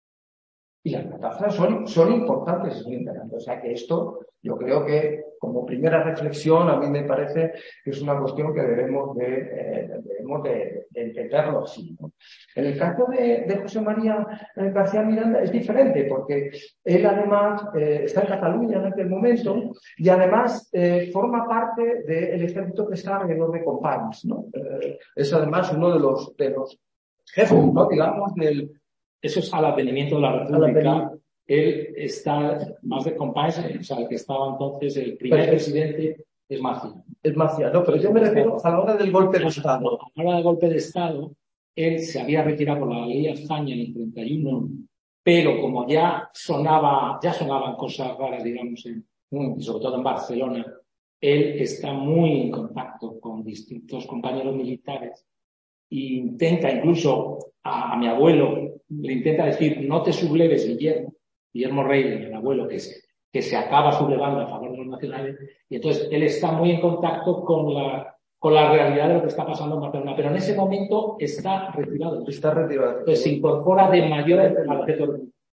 Y las matanzas son, son importantes y son interesantes. O sea que esto, yo creo que como primera reflexión, a mí me parece que es una cuestión que debemos de, eh, debemos de, de entenderlo así, ¿no? En el caso de, de José María García Miranda es diferente, porque él además eh, está en Cataluña en aquel momento y además eh, forma parte del ejército que está alrededor de Companys, ¿no? Eh, es además uno de los, de los jefes, ¿no? Digamos, del... Eso es al advenimiento de la República. Él está más de Companys, o sea, el que estaba entonces, el primer pero, presidente es Macià. Es Macià, no, pero yo me refiero a la hora del golpe de Estado. A la hora del golpe de Estado, él se había retirado por la ley de España en el treinta y uno, pero como ya sonaba, ya sonaban cosas raras, digamos, en, y sobre todo en Barcelona, él está muy en contacto con distintos compañeros militares e intenta incluso a, a mi abuelo, le intenta decir, no te subleves, Guillermo, Guillermo Rey, el abuelo, que se, que se acaba sublevando a favor de los nacionales, y entonces él está muy en contacto con la, con la realidad de lo que está pasando en Barcelona, pero en ese momento está retirado. Está retirado. Entonces se incorpora de mayor al objeto.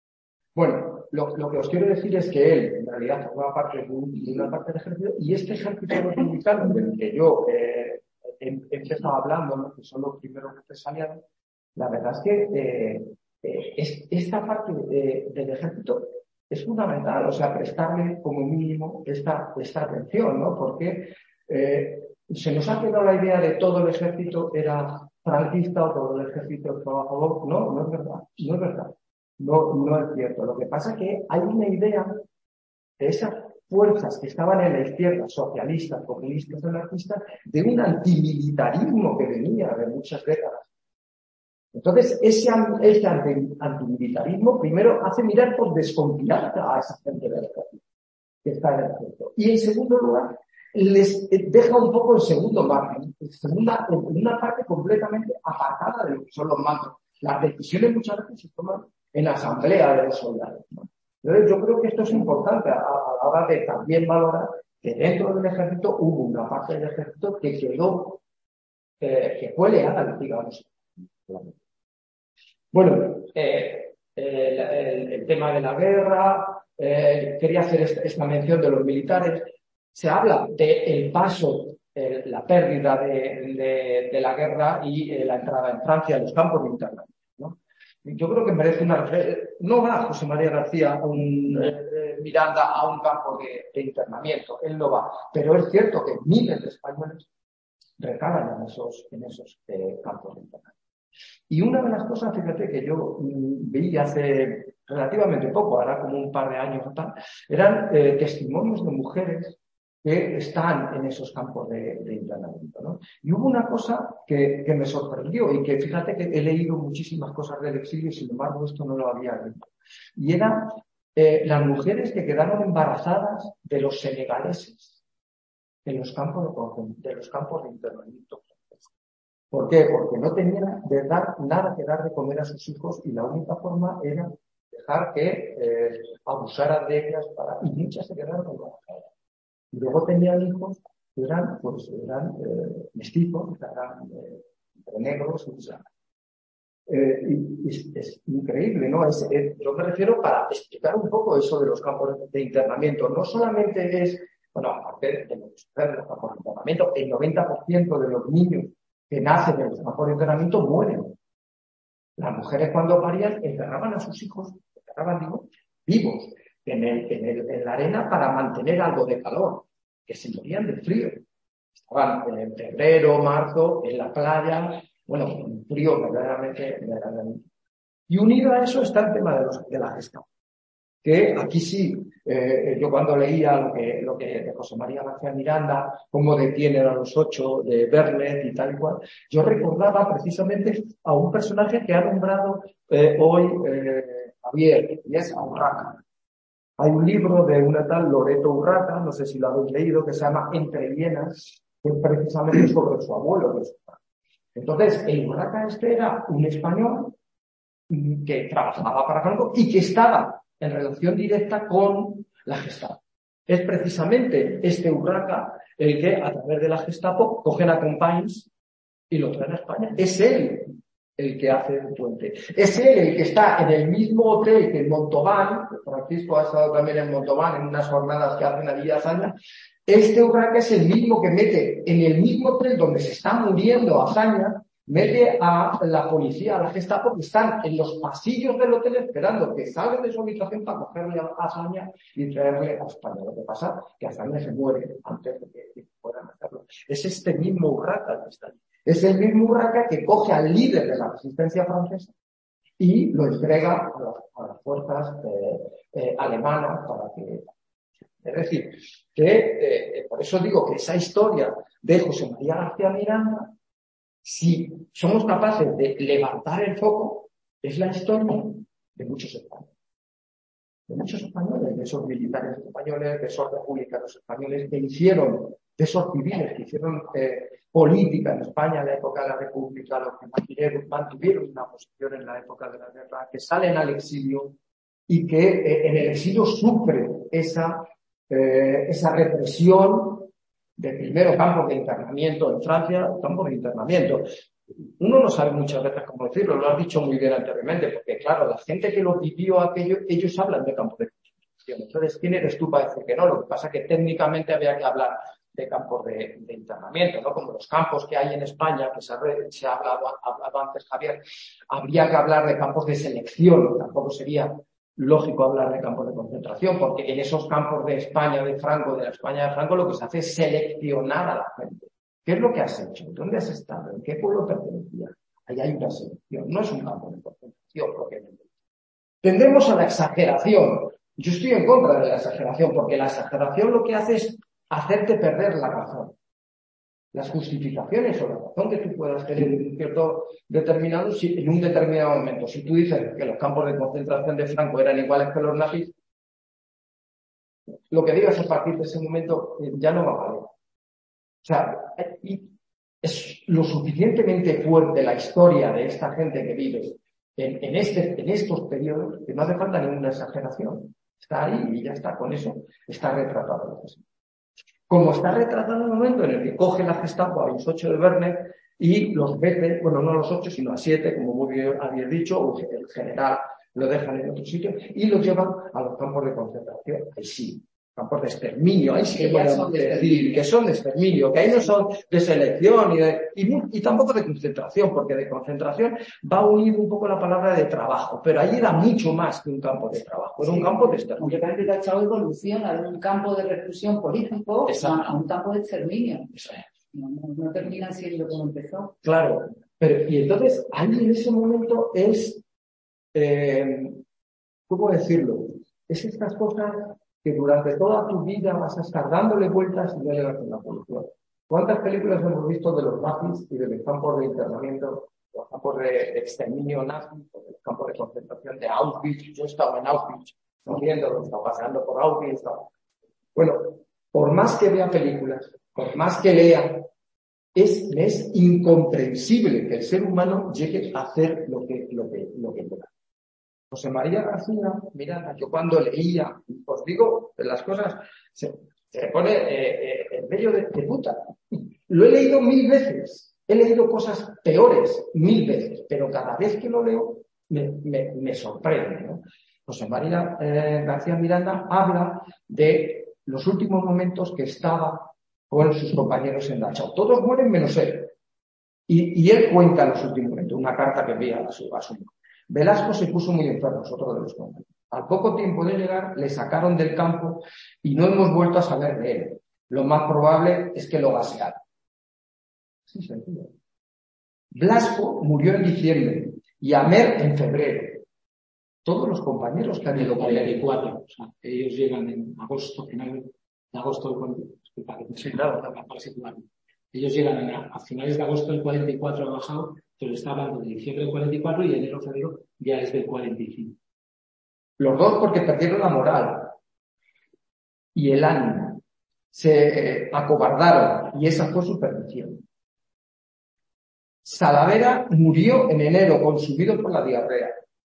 Bueno, lo, lo que os quiero decir es que él, en realidad, forma parte de, un, de una parte del ejército, y este ejército republicano del que yo eh, he empezado hablando, ¿no? Que son los primeros represaliados, la verdad es que eh, eh, es, esta parte de, del ejército es fundamental, o sea, prestarle como mínimo esta, esta atención, ¿no? Porque eh, se nos ha quedado la idea de todo el ejército era franquista o todo el ejército estaba a favor. No, no es verdad, no es verdad, no, no es cierto. Lo que pasa es que hay una idea de esas fuerzas que estaban en la izquierda, socialistas, comunistas, anarquistas, de un antimilitarismo que venía de muchas décadas. Entonces, ese, ese anti, antimilitarismo primero hace mirar por desconfianza a esa gente del ejército que está en el ejército. Y en segundo lugar, les deja un poco en segundo margen, en, segunda, en una parte completamente apartada de lo que son los mandos. Las decisiones muchas veces se toman en la asamblea de los soldados, ¿no? Entonces, yo creo que esto es importante a, a la hora de también valorar que dentro del ejército hubo una parte del ejército que quedó, eh, que fue leal, digamos. Bueno, eh, el, el, el tema de la guerra, eh, quería hacer esta, esta mención de los militares. Se habla del paso, eh, la pérdida de, de, de la guerra y eh, la entrada en Francia en los campos de internamiento, ¿no? Yo creo que merece una... No va José María García un, eh, Miranda a un campo de, de internamiento, él no va, pero es cierto que miles de españoles recalan en esos, en esos eh, campos de internamiento. Y una de las cosas, fíjate, que yo mmm, vi hace relativamente poco, ahora como un par de años o tal, eran eh, testimonios de mujeres que están en esos campos de, de internamiento, ¿no? Y hubo una cosa que, que me sorprendió y que fíjate que he leído muchísimas cosas del exilio y sin embargo esto no lo había leído. Y eran eh, las mujeres que quedaron embarazadas de los senegaleses en los campos de, de los campos de internamiento. ¿Por qué? Porque no tenían de dar nada que dar de comer a sus hijos y la única forma era dejar que eh, abusaran de ellas para, y muchas se quedaron embarazadas. Y luego tenían hijos que eran, pues, eran eh, mestizos, eran eh, negros, o sea. Eh, y, y es increíble, ¿no? Es, es, yo me refiero para explicar un poco eso de los campos de internamiento. No solamente es, bueno, aparte de los campos de internamiento, el noventa por ciento de los niños que nacen en los campos de internamiento mueren. Las mujeres cuando parían enterraban a sus hijos, enterraban, digo, vivos en, el, en, el, en la arena para mantener algo de calor, que se morían de frío. Estaban en febrero, marzo, en la playa, bueno, un frío verdaderamente, verdaderamente. Y unido a eso está el tema de, los, de la Gestapo. Que aquí sí, eh, yo cuando leía lo que, lo que de José María García Miranda, cómo detienen a los ocho de Bernet y tal y cual, yo recordaba precisamente a un personaje que ha nombrado eh, hoy eh, Javier, y es a Urraca. Hay un libro de una tal Loreto Urraca, no sé si lo habéis leído, que se llama Entre Hienas, que es precisamente sobre su abuelo. Que es... Entonces, el Urraca este era un español que trabajaba para Franco y que estaba en relación directa con la Gestapo. Es precisamente este Urraca el que, a través de la Gestapo, cogen a Companys y lo traen a España. Es él el que hace el puente. Es él el que está en el mismo hotel que en Montauban. Francisco ha estado también en Montauban en unas jornadas que hacen allí a Azaña. Este Urraca es el mismo que mete en el mismo hotel donde se está muriendo Azaña, mete a la policía, a la Gestapo, que están en los pasillos del hotel esperando que salgan de su habitación para cogerle a Azaña y traerle a España. Lo que pasa es que Azaña se muere antes de que puedan hacerlo. Es este mismo Urraca que está ahí. Es el mismo Urraca que coge al líder de la resistencia francesa y lo entrega a las, a las fuerzas eh, eh, alemanas para que... Es decir, que eh, por eso digo que esa historia de José María García Miranda, si somos capaces de levantar el foco, es la historia de muchos españoles. De muchos españoles, de esos militares españoles, de esos republicanos españoles que hicieron, de esos civiles que hicieron eh, política en España en la época de la República, los que mantuvieron, mantuvieron una posición en la época de la guerra, que salen al exilio y que eh, en el exilio sufren esa, eh, esa represión de primero campos de internamiento en Francia, campos de internamiento. Uno no sabe muchas veces cómo decirlo, lo has dicho muy bien anteriormente, porque claro, la gente que lo vivió aquello, ellos hablan de campos de concentración. Entonces, ¿quién eres tú para decir que no? Lo que pasa es que técnicamente había que hablar de campos de, de internamiento, ¿no? Como los campos que hay en España, que se ha, se ha hablado, ha hablado antes Javier, habría que hablar de campos de selección, tampoco sería lógico hablar de campos de concentración, porque en esos campos de España, de Franco, de la España de Franco, lo que se hace es seleccionar a la gente. ¿Qué es lo que has hecho? ¿Dónde has estado? ¿En qué pueblo pertenecías? Ahí hay una selección, no es un campo de concentración propiamente. Tendremos a la exageración. Yo estoy en contra de la exageración, porque la exageración lo que hace es hacerte perder la razón. Las justificaciones o la razón que tú puedas tener en un cierto determinado, si, en un determinado momento. Si tú dices que los campos de concentración de Franco eran iguales que los nazis, lo que digas a partir de ese momento ya no va a valer. O sea, y es lo suficientemente fuerte la historia de esta gente que vive en, en, este, en estos periodos que no hace falta ninguna exageración. Está ahí y ya está. Con eso está retratado. Como está retratado el momento en el que coge la Gestapo a los ocho de Verne y los vete, bueno, no a los ocho, sino a siete, como muy bien habéis dicho, o el general lo dejan en otro sitio, y los llevan a los campos de concentración. Ahí sí, campos de exterminio, ahí sí que podemos decir que son de exterminio, que ahí no son de selección y, de, y, y tampoco de concentración, porque de concentración va unido un poco la palabra de trabajo, pero ahí era mucho más que un campo de trabajo, era sí, un campo de exterminio. Porque la Chao evoluciona de un campo de reclusión político a, a un campo de exterminio. No, no, no termina siendo como empezó. Claro, pero y entonces ahí en ese momento es, eh, ¿cómo decirlo? Es estas cosas que durante toda tu vida vas a estar dándole vueltas y no llegas a una solución. ¿Cuántas películas hemos visto de los nazis y de los campos de internamiento, los campos de, de exterminio nazi, o de los campos de concentración de Auschwitz? Yo estaba en Auschwitz, no viendo lo que estaba pasando por Auschwitz. Estaba... Bueno, por más que vea películas, por más que lea, es, es incomprensible que el ser humano llegue a hacer lo que, lo que, lo que pueda. José María García Miranda, yo cuando leía, os digo, las cosas, se, se pone eh, eh, en medio de, de puta. Lo he leído mil veces, he leído cosas peores mil veces, pero cada vez que lo leo me, me, me sorprende, ¿no? José María eh, García Miranda habla de los últimos momentos que estaba con sus compañeros en la Chao. Todos mueren menos él. Y, y él cuenta los últimos momentos, una carta que envía a su, a su Velasco se puso muy enfermo, es otro de los compañeros. Al poco tiempo de llegar, le sacaron del campo y no hemos vuelto a saber de él. Lo más probable es que lo gasearon. Sí, sencillo. Blasco murió en diciembre y Amer en febrero. Todos los compañeros que han ido con él. cuarenta y cuatro, o sea, ellos llegan en agosto, final de agosto del cuarenta y cuatro. Disculpa, que sí, claro. Para situarlo. Ellos llegan a, a finales de agosto del cuarenta y cuatro a bajado, pero está hablando de diciembre del cuarenta y cuatro y enero, febrero ya es del cuarenta y cinco. Los dos porque perdieron la moral y el ánimo. Se acobardaron y esa fue su perdición. Salavera murió en enero consumido por la diarrea.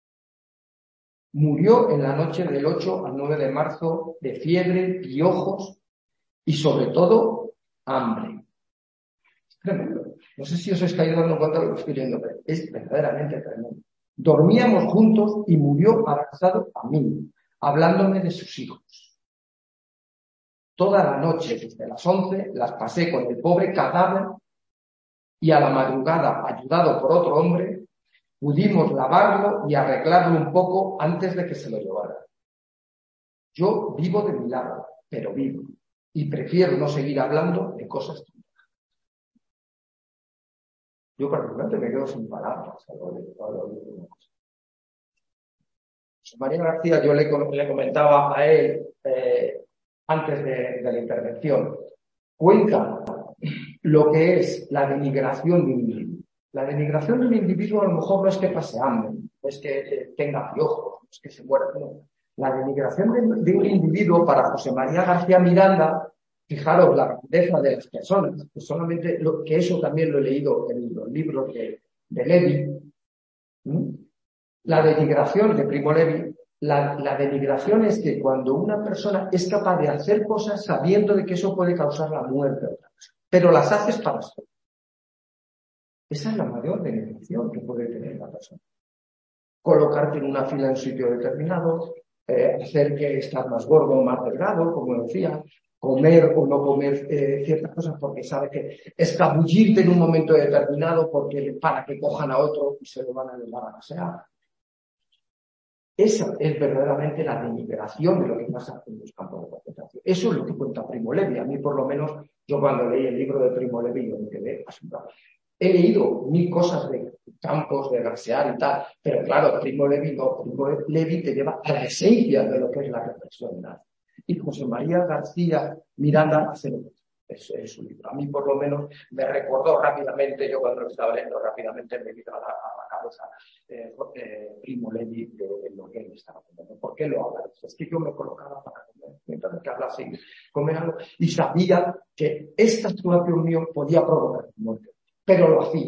Murió en la noche del ocho al nueve de marzo de fiebre, piojos y sobre todo hambre. Es tremendo. No sé si os estáis dando cuenta de lo que estoy viendo, pero es verdaderamente tremendo. Dormíamos juntos y murió abrazado a mí, hablándome de sus hijos. Toda la noche, desde las once, las pasé con el pobre cadáver y a la madrugada, ayudado por otro hombre, pudimos lavarlo y arreglarlo un poco antes de que se lo llevara. Yo vivo de mi lado, pero vivo, y prefiero no seguir hablando de cosas. Yo particularmente me quedo sin palabras. José María García, yo le, le comentaba a él eh, antes de, de la intervención, cuenta lo que es la denigración de un individuo. La denigración de un individuo a lo mejor no es que pase hambre, no es que eh, tenga piojos, no es que se muera, no. La denigración de, de un individuo para José María García Miranda, fijaros la grandeza de las personas, que solamente lo, que eso también lo he leído en los libros de, de Levi. ¿Mm? La denigración de Primo Levi, la, la denigración es que cuando una persona es capaz de hacer cosas sabiendo de que eso puede causar la muerte de otra persona, pero las haces para eso. Esa es la mayor denigración que puede tener la persona. Colocarte en una fila en un sitio determinado, eh, hacer que estar más gordo o más delgado, como decía, comer o no comer eh, ciertas cosas porque sabe que escabullirte en un momento determinado porque para que cojan a otro y se lo van a llevar a pasear. Esa es verdaderamente la denigración de lo que pasa en los campos de concentración. Eso es lo que cuenta Primo Levi. A mí, por lo menos, yo cuando leí el libro de Primo Levi, yo me quedé asombrado. He leído mil cosas de campos, de gasear y tal, pero claro, Primo Levi no. Primo Levi te lleva a la esencia de lo que es la represión nazi. Y José María García Miranda hace lo mismo. Es, es su libro. A mí, por lo menos, me recordó rápidamente, yo cuando lo estaba leyendo rápidamente, me vino a la, a la cabeza eh, eh, Primo Levi de, de lo que él estaba comiendo. ¿Por qué lo habla? Es que yo me colocaba para comer, mientras que habla así, comer algo, y sabía que esta situación mía podía provocar muerte, pero lo hacía.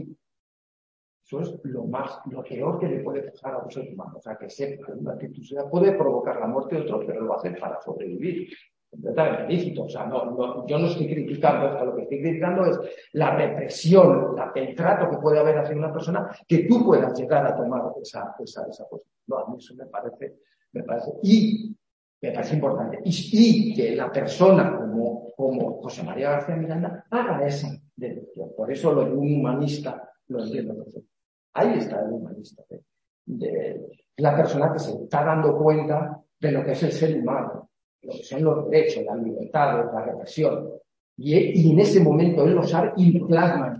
Eso es lo más, lo peor que le puede pasar a un ser humano. O sea, que sepa, una actitud puede provocar la muerte de otro, pero lo hace para sobrevivir. Completamente lícito. O sea, no, no, yo no estoy criticando esto, lo que estoy criticando es la represión, la, el trato que puede haber hacia una persona que tú puedas llegar a tomar esa, esa, esa cosa. No, a mí eso me parece, me parece, y me parece importante. Y, y que la persona como, como José María García Miranda haga esa deducción. Por eso lo de un humanista lo entiendo perfectamente. Ahí está el humanista, de, de la persona que se está dando cuenta de lo que es el ser humano, lo que son los derechos, las libertades, la represión. Y, y en ese momento él lo sabe y lo plasma.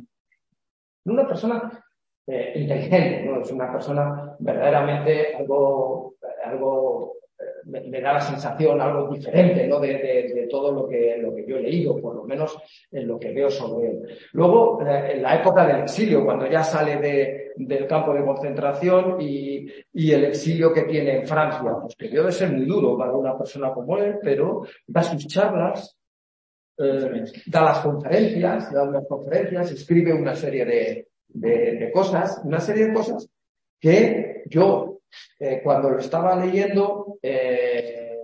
Una persona eh, inteligente, ¿no? Es una persona verdaderamente algo, algo eh, me, me da la sensación, algo diferente, ¿no? De, de, de todo lo que, lo que yo he leído, por lo menos en lo que veo sobre él. Luego, eh, en la época del exilio, cuando ya sale de, del campo de concentración y, y el exilio que tiene en Francia, pues que debe de ser muy duro para una persona como él, pero da sus charlas, eh, da las conferencias, da unas conferencias, escribe una serie de, de, de cosas, una serie de cosas que yo, eh, cuando lo estaba leyendo, eh,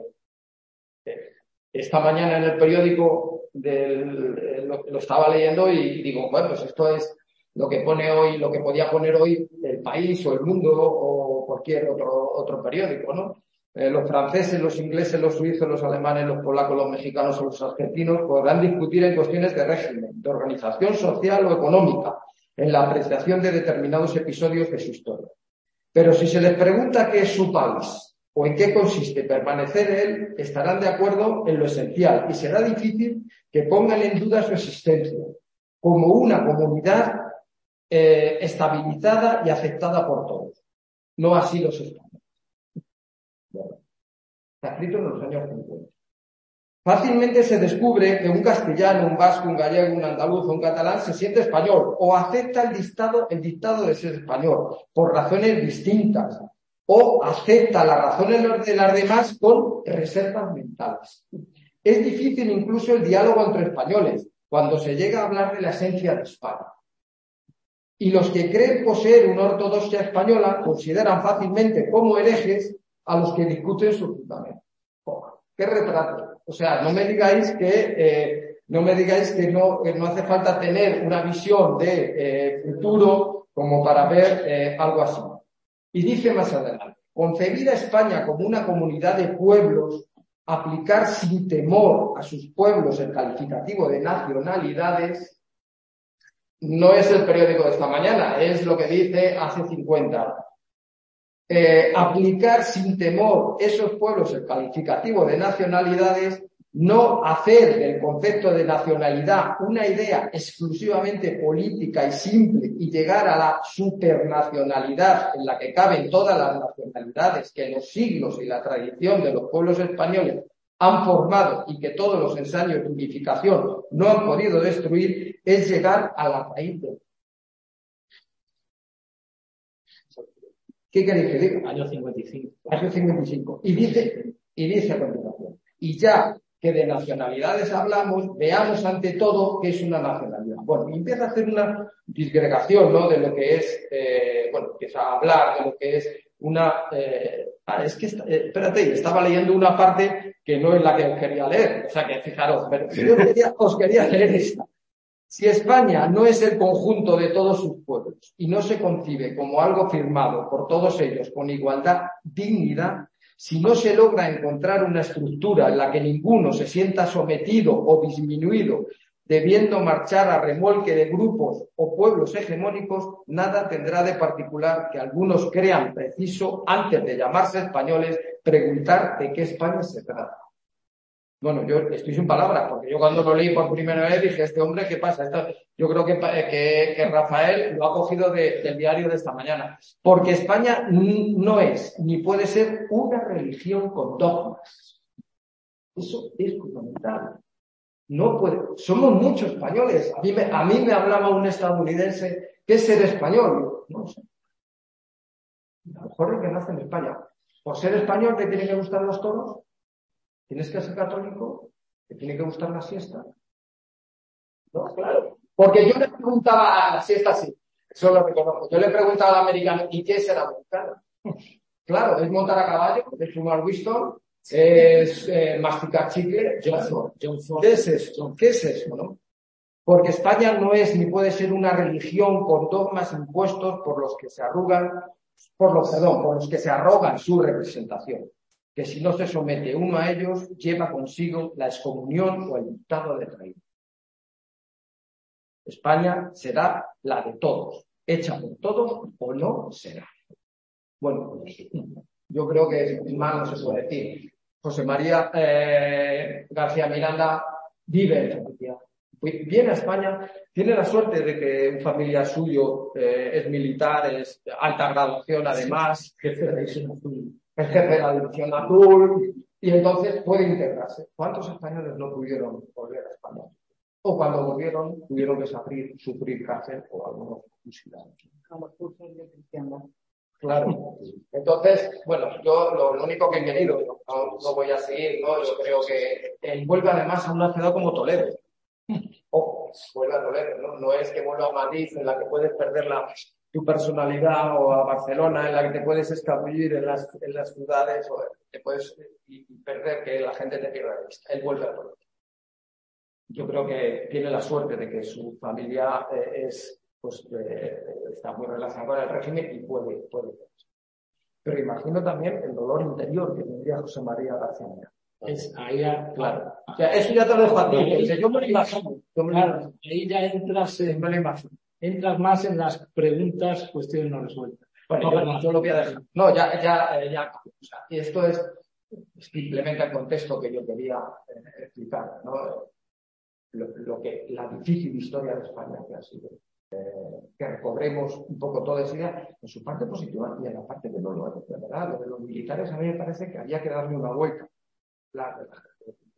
esta mañana en el periódico del, eh, lo, lo estaba leyendo y digo, bueno, pues esto es lo que pone hoy, lo que podía poner hoy El País o El Mundo o cualquier otro, otro periódico, ¿no? Eh, los franceses, los ingleses, los suizos, los alemanes, los polacos, los mexicanos o los argentinos podrán discutir en cuestiones de régimen, de organización social o económica, en la apreciación de determinados episodios de su historia. Pero si se les pregunta qué es su país o en qué consiste permanecer en él, estarán de acuerdo en lo esencial y será difícil que pongan en duda su existencia como una comunidad eh, estabilizada y aceptada por todos. No así los españoles. Bueno, está escrito en los años cincuenta. Fácilmente se descubre que un castellano, un vasco, un gallego, un andaluz o un catalán se siente español o acepta el dictado, el dictado de ser español por razones distintas o acepta las razones de las demás con reservas mentales. Es difícil incluso el diálogo entre españoles cuando se llega a hablar de la esencia de España. Y los que creen poseer una ortodoxia española consideran fácilmente como herejes a los que discuten su fundamento. ¿Qué retrato? O sea, no me digáis que eh, no me digáis que no, que no hace falta tener una visión de eh, futuro como para ver eh, algo así. Y dice más adelante, concebir a España como una comunidad de pueblos, aplicar sin temor a sus pueblos el calificativo de nacionalidades, no es el periódico de esta mañana, es lo que dice hace cincuenta años. Eh, aplicar sin temor esos pueblos el calificativo de nacionalidades, no hacer del concepto de nacionalidad una idea exclusivamente política y simple y llegar a la supernacionalidad en la que caben todas las nacionalidades que los siglos y la tradición de los pueblos españoles han formado y que todos los ensayos de unificación no han podido destruir, es llegar a la raíz de... ¿Qué queréis que diga? Año cincuenta y cinco. Año cincuenta y cinco. Y dice, y dice a continuación, y ya que de nacionalidades hablamos, veamos ante todo qué es una nacionalidad. Bueno, y empieza a hacer una disgregación, ¿no? De lo que es, eh, bueno, empieza a hablar de lo que es una, eh, ah, es que, está, eh, espérate, estaba leyendo una parte que no es la que os quería leer, o sea que fijaros, pero yo quería, os quería leer esta. Si España no es el conjunto de todos sus pueblos y no se concibe como algo firmado por todos ellos con igualdad, dignidad, Si no se logra encontrar una estructura en la que ninguno se sienta sometido o disminuido, debiendo marchar a remolque de grupos o pueblos hegemónicos, nada tendrá de particular que algunos crean preciso, antes de llamarse españoles, preguntar de qué España se trata. Bueno, yo estoy sin palabras, porque yo cuando lo leí por primera vez dije, este hombre, ¿qué pasa? Esto, yo creo que, que, que Rafael lo ha cogido de, del diario de esta mañana. Porque España no es, ni puede ser, una religión con dogmas. Eso es fundamental. No puede, somos muchos españoles. A mí me, a mí me hablaba un estadounidense, ¿qué es ser español? No sé. A lo mejor es que nace en España. Por ser español, ¿te tienen que gustar los toros? ¿Tienes que ser católico? ¿Te tiene que gustar la siesta? No, claro. Porque yo le preguntaba a la siesta, sí, eso lo reconozco. Yo le preguntaba al americano, ¿y qué es ser americano? Claro, es montar a caballo, es fumar Winston, es eh, masticar chicle. Claro. ¿Qué es eso? ¿Qué es eso, no? Porque España no es ni puede ser una religión con dogmas impuestos por los que se arrugan, por los, perdón, por los que se arrogan su representación. Que si no se somete uno a ellos, lleva consigo la excomunión o el dictado de traído. España será la de todos, hecha por todos o no será. Bueno, pues, yo creo que más no se puede decir. José María eh, García Miranda vive en Francia, viene a España, tiene la suerte de que un familiar suyo eh, es militar, es de alta graduación además, jefe de la división azul. El jefe de la división azul, y entonces puede integrarse. ¿Cuántos españoles no pudieron volver a España? O cuando volvieron, tuvieron que sufrir, sufrir cárcel o algunos fusilados. Como cursos de cristiandad. Claro. Entonces, bueno, yo lo, lo único que he querido, no, no voy a seguir, ¿no? Yo creo que él vuelve además a una ciudad como Toledo. Ojo, vuelve a Toledo, ¿no? No es que vuelva a Madrid, en la que puedes perder la, tu personalidad, o a Barcelona, en la que te puedes escabullir en las, en las ciudades, o te puedes y, y perder que la gente te pierda de vista. Él vuelve a Toledo. Yo creo que tiene la suerte de que su familia eh, es, pues, eh, está muy relacionada con el régimen y puede, puede. Pero imagino también el dolor interior que tendría José María García Miranda. Es ahí ya, claro. O sea, eso ya te lo dejo a ti. Ahí, yo me lo imagino. Yo me lo claro, imagino. ahí ya entras, en, Me lo imagino. entras más en las preguntas, cuestiones no resueltas. Bueno, no, yo, yo lo voy a dejar. No, ya, ya, ya. O sea, y esto es simplemente el contexto que yo quería eh, explicar, ¿no? Lo, lo que, la difícil historia de España que ha sido. Eh, que recobremos un poco toda esa idea en su parte positiva y en la parte que no lo es, de verdad. Lo de los militares a mí me parece que había que darle una vuelta. La, de la,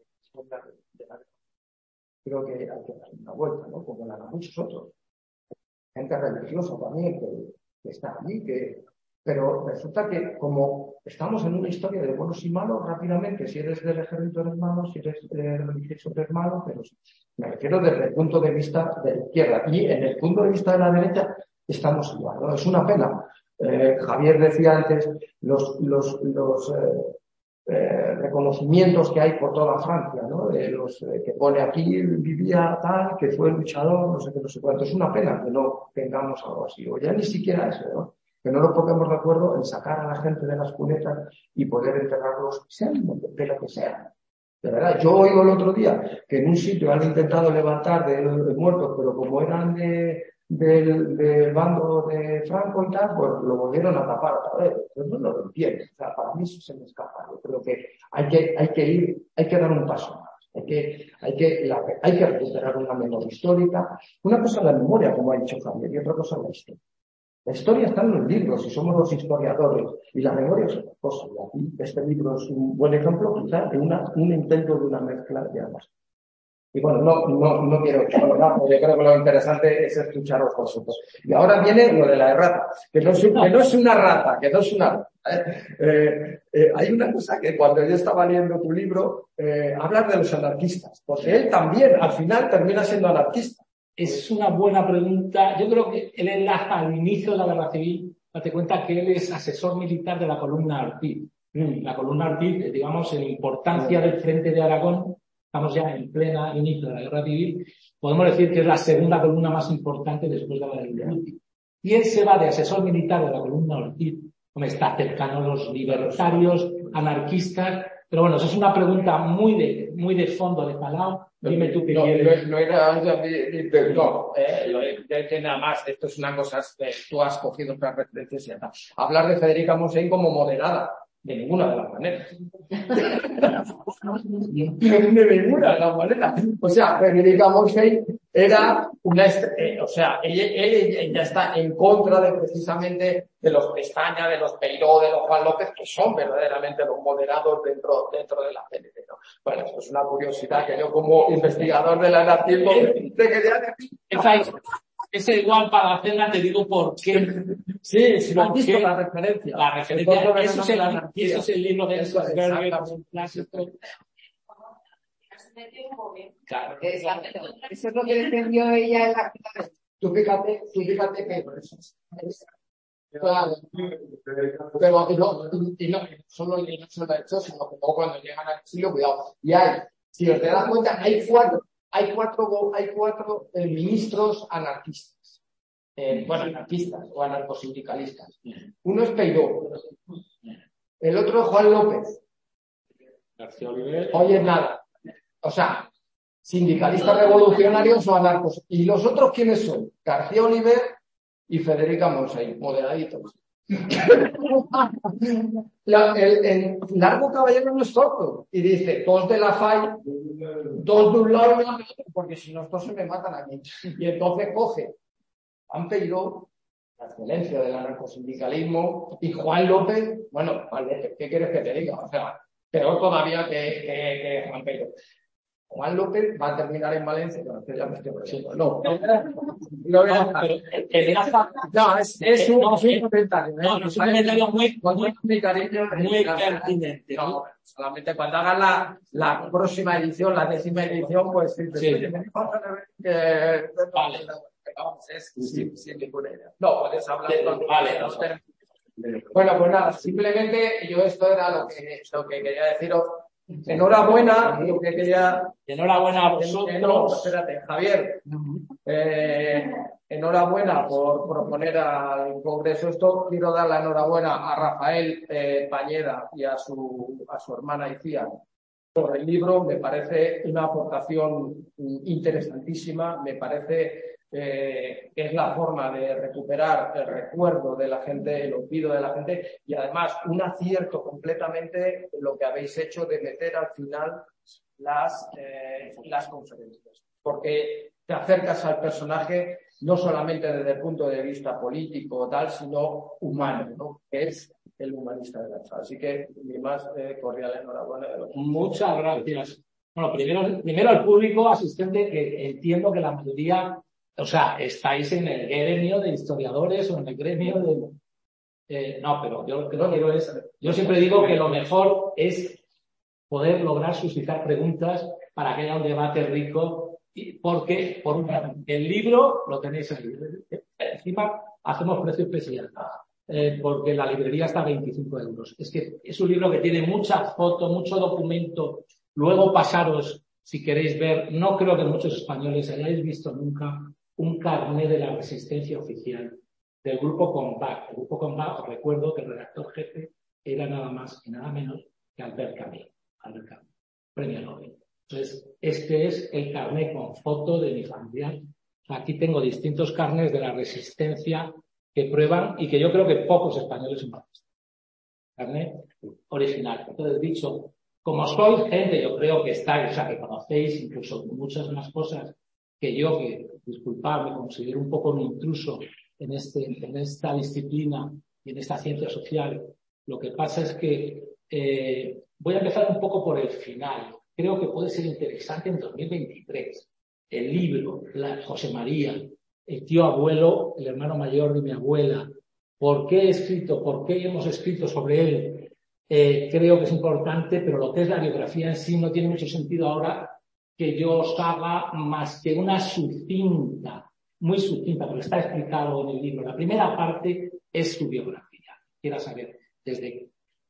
de la, creo que hay que darle una vuelta, ¿no? Como la de muchos otros. Gente religiosa también que, que está allí, que, pero resulta que como estamos en una historia de buenos y malos, rápidamente, si eres del ejército eres malo, si eres eh, religioso eres malo, pero me refiero desde el punto de vista de la izquierda. Y en el punto de vista de la derecha estamos igual, ¿no? Es una pena. Eh, Javier decía antes los, los, los eh, eh, reconocimientos que hay por toda Francia, ¿no? De los eh, que pone aquí vivía tal, que fue luchador, no sé qué, no sé cuánto. Es una pena que no tengamos algo así, o ya ni siquiera eso, ¿no? Que no nos pongamos de acuerdo en sacar a la gente de las cunetas y poder enterrarlos, sean de lo que sea. De verdad, yo oigo el otro día que en un sitio han intentado levantar de, de muertos, pero como eran de, del, del bando de Franco y tal, pues lo volvieron a tapar otra vez. Yo no lo entiendo. O sea, para mí eso se me escapa. Yo creo que hay que, hay que ir, hay que dar un paso más. Hay que, hay que, la, hay que recuperar una memoria histórica. Una cosa es la memoria, como ha dicho Javier, y otra cosa es la historia. La historia está en los libros y somos los historiadores, y la memoria es otra cosa. Y aquí este libro es un buen ejemplo, quizás, de una, un intento de una mezcla de ambas. Y bueno, no, no, no quiero hablar, porque creo que lo interesante es escucharos vosotros. Y ahora viene lo de la errata, que no es, que no es una rata, que no es una rata. ¿eh? Eh, eh, hay una cosa que cuando yo estaba leyendo tu libro, eh, hablas de los anarquistas, porque él también al final termina siendo anarquista. Es una buena pregunta. Yo creo que él enlaza al inicio de la guerra civil. Date cuenta que él es asesor militar de la columna Ortiz. La columna Ortiz, digamos, en importancia del frente de Aragón, estamos ya en plena inicio de la guerra civil, podemos decir que es la segunda columna más importante después de la del Urruti. Y él se va de asesor militar de la columna Ortiz Hombre, está cercano a los libertarios, anarquistas, pero bueno, eso es una pregunta muy de, muy de fondo, de calado. Dime tú qué no, quieres. No, no era, no, eh, lo de, de nada más, esto es una cosa, eh, tú has cogido otras referencias y ya está. Hablar de Federica Montseny como moderada, de ninguna de las maneras. de ninguna de las maneras. O sea, Federica Montseny era una, eh, o sea, ella, ella, ella está en contra de precisamente de los Pestaña, de los Peiró, de los Juan López, que son verdaderamente los moderados dentro, dentro de la C N T, ¿no? Bueno, esto es una curiosidad que yo como investigador del anarquismo te quería decir. Esa es, es igual para la cena, te digo por qué. Sí, si lo has visto la referencia. La referencia, Entonces, eso es, el, eso es el libro de eso, Berger, un clásico. Claro. Exacto. Eso es lo que defendió ella en la clase. Tú fíjate, tú fíjate que claro, pero y no, y no solo el no se lo ha hecho, sino que luego cuando llegan al exilio, cuidado. Y hay, si os te das cuenta, hay cuatro, hay cuatro, hay cuatro eh, ministros anarquistas. Eh, bueno, anarquistas o anarcosindicalistas. Uno es Peiró, el otro es Juan López. García Oliver. Oye, nada. O sea, sindicalistas revolucionarios o anarcos. ¿Y los otros quiénes son? García Oliver y Federica Montseny, moderaditos. La, el, el largo caballero no es corto. Y dice, dos de la F A I, dos de un lado y dos de otro, porque si no, estos se me matan aquí. Y entonces coge Juan Peiró, la excelencia del anarcosindicalismo, y Juan López, bueno, Juan López, ¿qué quieres que te diga? O sea, peor todavía que, que, que Juan Peiró. Juan López va a terminar en Valencia. No, ya me estoy olvidando. No, no, voy a dejar. No, es, es un, no, un comentario. No, no, es un comentario muy, muy, muy cariño, muy pertinente. No, solamente cuando hagan la, la próxima edición, la décima edición, pues sí. Sí. Eh, vale. Vamos, es sin, sin ninguna idea. No, puedes hablar. Sí, vale, no, bueno, pues nada, simplemente yo esto era lo que, lo que quería deciros. Enhorabuena, lo que quería. Enhorabuena a vosotros. No, espérate, Javier. Eh, enhorabuena por proponer al Congreso esto. Quiero dar la enhorabuena a Rafael eh, Pañeda y a su, a su hermana Icía por el libro. Me parece una aportación interesantísima. Me parece eh, que es la forma de recuperar el recuerdo de la gente, el olvido de la gente, y además un acierto completamente lo que habéis hecho de meter al final las, eh, las conferencias, porque te acercas al personaje no solamente desde el punto de vista político o tal, sino humano, ¿no? Que es el humanista de la sala. Así que mi más eh, cordial enhorabuena. De los... Muchas gracias. Bueno, primero, primero al público asistente, que entiendo que la mayoría, o sea, estáis en el gremio de historiadores o en el gremio de... Eh, no, pero yo lo que no quiero es... Yo siempre digo que lo mejor es poder lograr suscitar preguntas para que haya un debate rico, porque por un lado, el libro lo tenéis ahí. Encima hacemos precio especial, eh, porque la librería está a veinticinco euros. Es que es un libro que tiene mucha foto, mucho documento. Luego pasaros, si queréis ver, no creo que muchos españoles hayáis visto nunca un carné de la resistencia oficial del Grupo Combat. El Grupo Combat, os recuerdo que el redactor jefe era nada más y nada menos que Albert Camus. Albert Camus, premio Nobel. Entonces, este es el carné con foto de mi familiar. Aquí tengo distintos carnés de la resistencia que prueban y que yo creo que pocos españoles han visto. Carné original. Entonces, dicho, como sois gente, yo creo que estáis, o sea, que conocéis incluso muchas más cosas que yo, que, disculpad, me considero un poco un intruso en, este, en esta disciplina y en esta ciencia social. Lo que pasa es que eh, voy a empezar un poco por el final. Creo que puede ser interesante en dos mil veintitrés. El libro, la José María, el tío abuelo, el hermano mayor de mi abuela. ¿Por qué he escrito? ¿Por qué hemos escrito sobre él? Eh, creo que es importante, pero lo que es la biografía en sí no tiene mucho sentido ahora que yo os haga más que una sucinta, muy sucinta, pero está explicado en el libro. La primera parte es su biografía. Quiero saber desde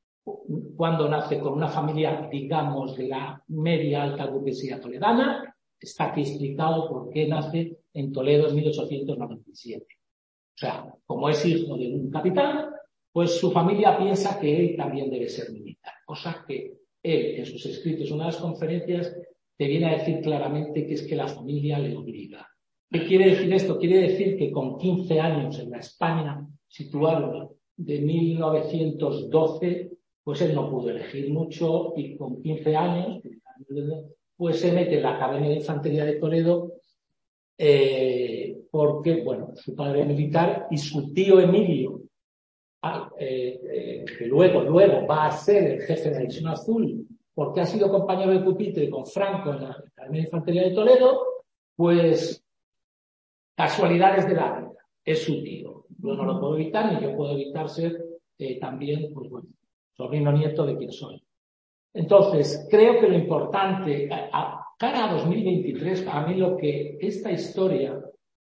cuando nace con una familia, digamos, de la media alta burguesía toledana. Está aquí explicado por qué nace en Toledo en mil ochocientos noventa y siete. O sea, como es hijo de un capitán, pues su familia piensa que él también debe ser militar, cosa que él, en sus escritos, en una de las conferencias, te viene a decir claramente que es que la familia le obliga. ¿Qué quiere decir esto? Quiere decir que con quince años en la España situada de mil novecientos doce, pues él no pudo elegir mucho y con quince años, pues se mete en la Academia de Infantería de Toledo eh, porque, bueno, su padre es militar y su tío Emilio, ah, eh, eh, que luego, luego va a ser el jefe de la División Azul, porque ha sido compañero de pupitre con Franco en la Academia de Infantería de Toledo, pues casualidades de la vida, es su tío. Yo no lo puedo evitar, ni yo puedo evitar ser eh, también, pues bueno, sobrino nieto de quien soy. Entonces, creo que lo importante, a, a cara a dos mil veintitrés, a mí lo que esta historia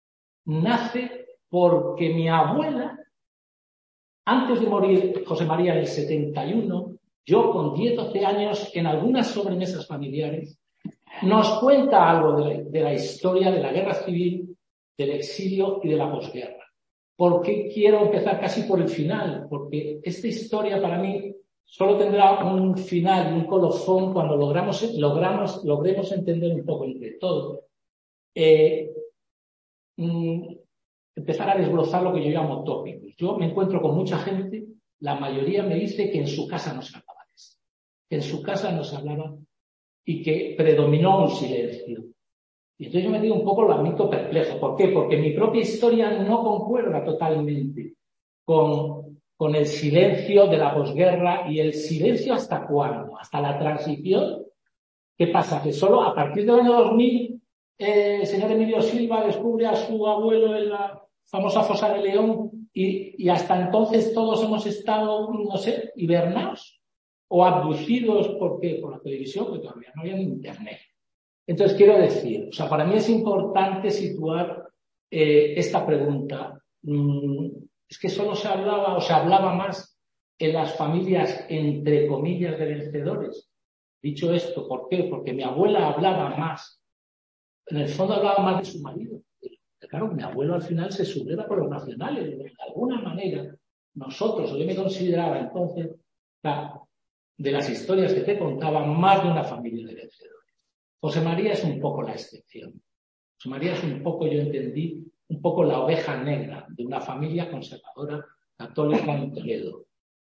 nace porque mi abuela, antes de morir José María en el setenta y uno, yo con diez, doce años, en algunas sobremesas familiares, nos cuenta algo de la, de la historia de la guerra civil, del exilio y de la posguerra. ¿Por qué quiero empezar casi por el final? Porque esta historia para mí solo tendrá un final y un colofón cuando logramos, logramos, logremos entender un poco entre todos. Eh, mm, empezar a desglosar lo que yo llamo tópicos. Yo me encuentro con mucha gente, la mayoría me dice que en su casa no se hablaba de esto, que en su casa no se hablaba y que predominó un silencio. Y entonces yo me digo un poco lo admito perplejo. ¿Por qué? Porque mi propia historia no concuerda totalmente con, con el silencio de la posguerra. ¿Y el silencio hasta cuándo? ¿Hasta la transición? ¿Qué pasa? Que solo a partir del año dos mil eh, el señor Emilio Silva descubre a su abuelo en la famosa fosa de León y, y hasta entonces todos hemos estado, no sé, hibernados o abducidos. ¿Por qué? Por la televisión, que todavía no había ni internet. Entonces, quiero decir, o sea, para mí es importante situar eh, esta pregunta. Mm, es que solo se hablaba, o se hablaba más en las familias, entre comillas, de vencedores. Dicho esto, ¿por qué? Porque mi abuela hablaba más. En el fondo hablaba más de su marido. Claro, mi abuelo al final se subleva por los nacionales. De alguna manera, nosotros, o yo me consideraba entonces, claro, de las historias que te contaba, más de una familia de vencedores. José María es un poco la excepción. José María es un poco, yo entendí, un poco la oveja negra de una familia conservadora católica en Toledo.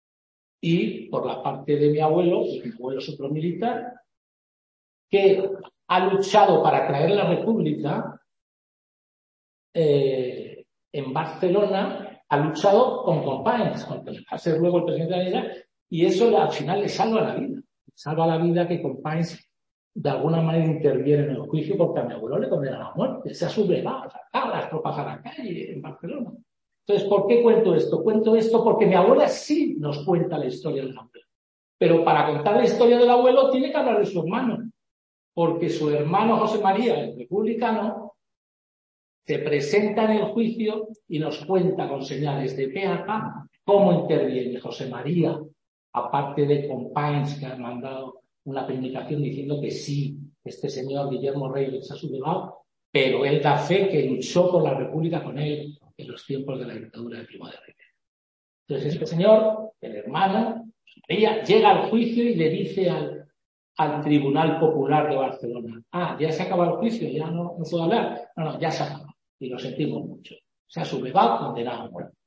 Y por la parte de mi abuelo, y mi abuelo es otro militar, que ha luchado para traer la República eh, en Barcelona, ha luchado con Companys, con que va a ser luego el presidente de la Unidad, y eso al final le salva la vida. Le salva la vida que Companys de alguna manera interviene en el juicio porque a mi abuelo le condenan a muerte, se ha sublevado, sacado las tropas a la calle en Barcelona. Entonces, ¿por qué cuento esto? Cuento esto porque mi abuela sí nos cuenta la historia del abuelo. Pero para contar la historia del abuelo tiene que hablar de su hermano, porque su hermano José María, el republicano, se presenta en el juicio y nos cuenta con señales de pe a pa cómo interviene José María, aparte de Companys que han mandado una comunicación diciendo que sí, este señor Guillermo Reyes se ha sublevado, pero él da fe que luchó por la República con él en los tiempos de la dictadura de Primo de Rivera. Entonces este señor, el hermano, ella llega al juicio y le dice al, al Tribunal Popular de Barcelona: ah, ya se acaba el juicio, ya no, no puedo hablar. No, no, ya se acaba. Y lo sentimos mucho. Se ha sublevado, condenado a muerte.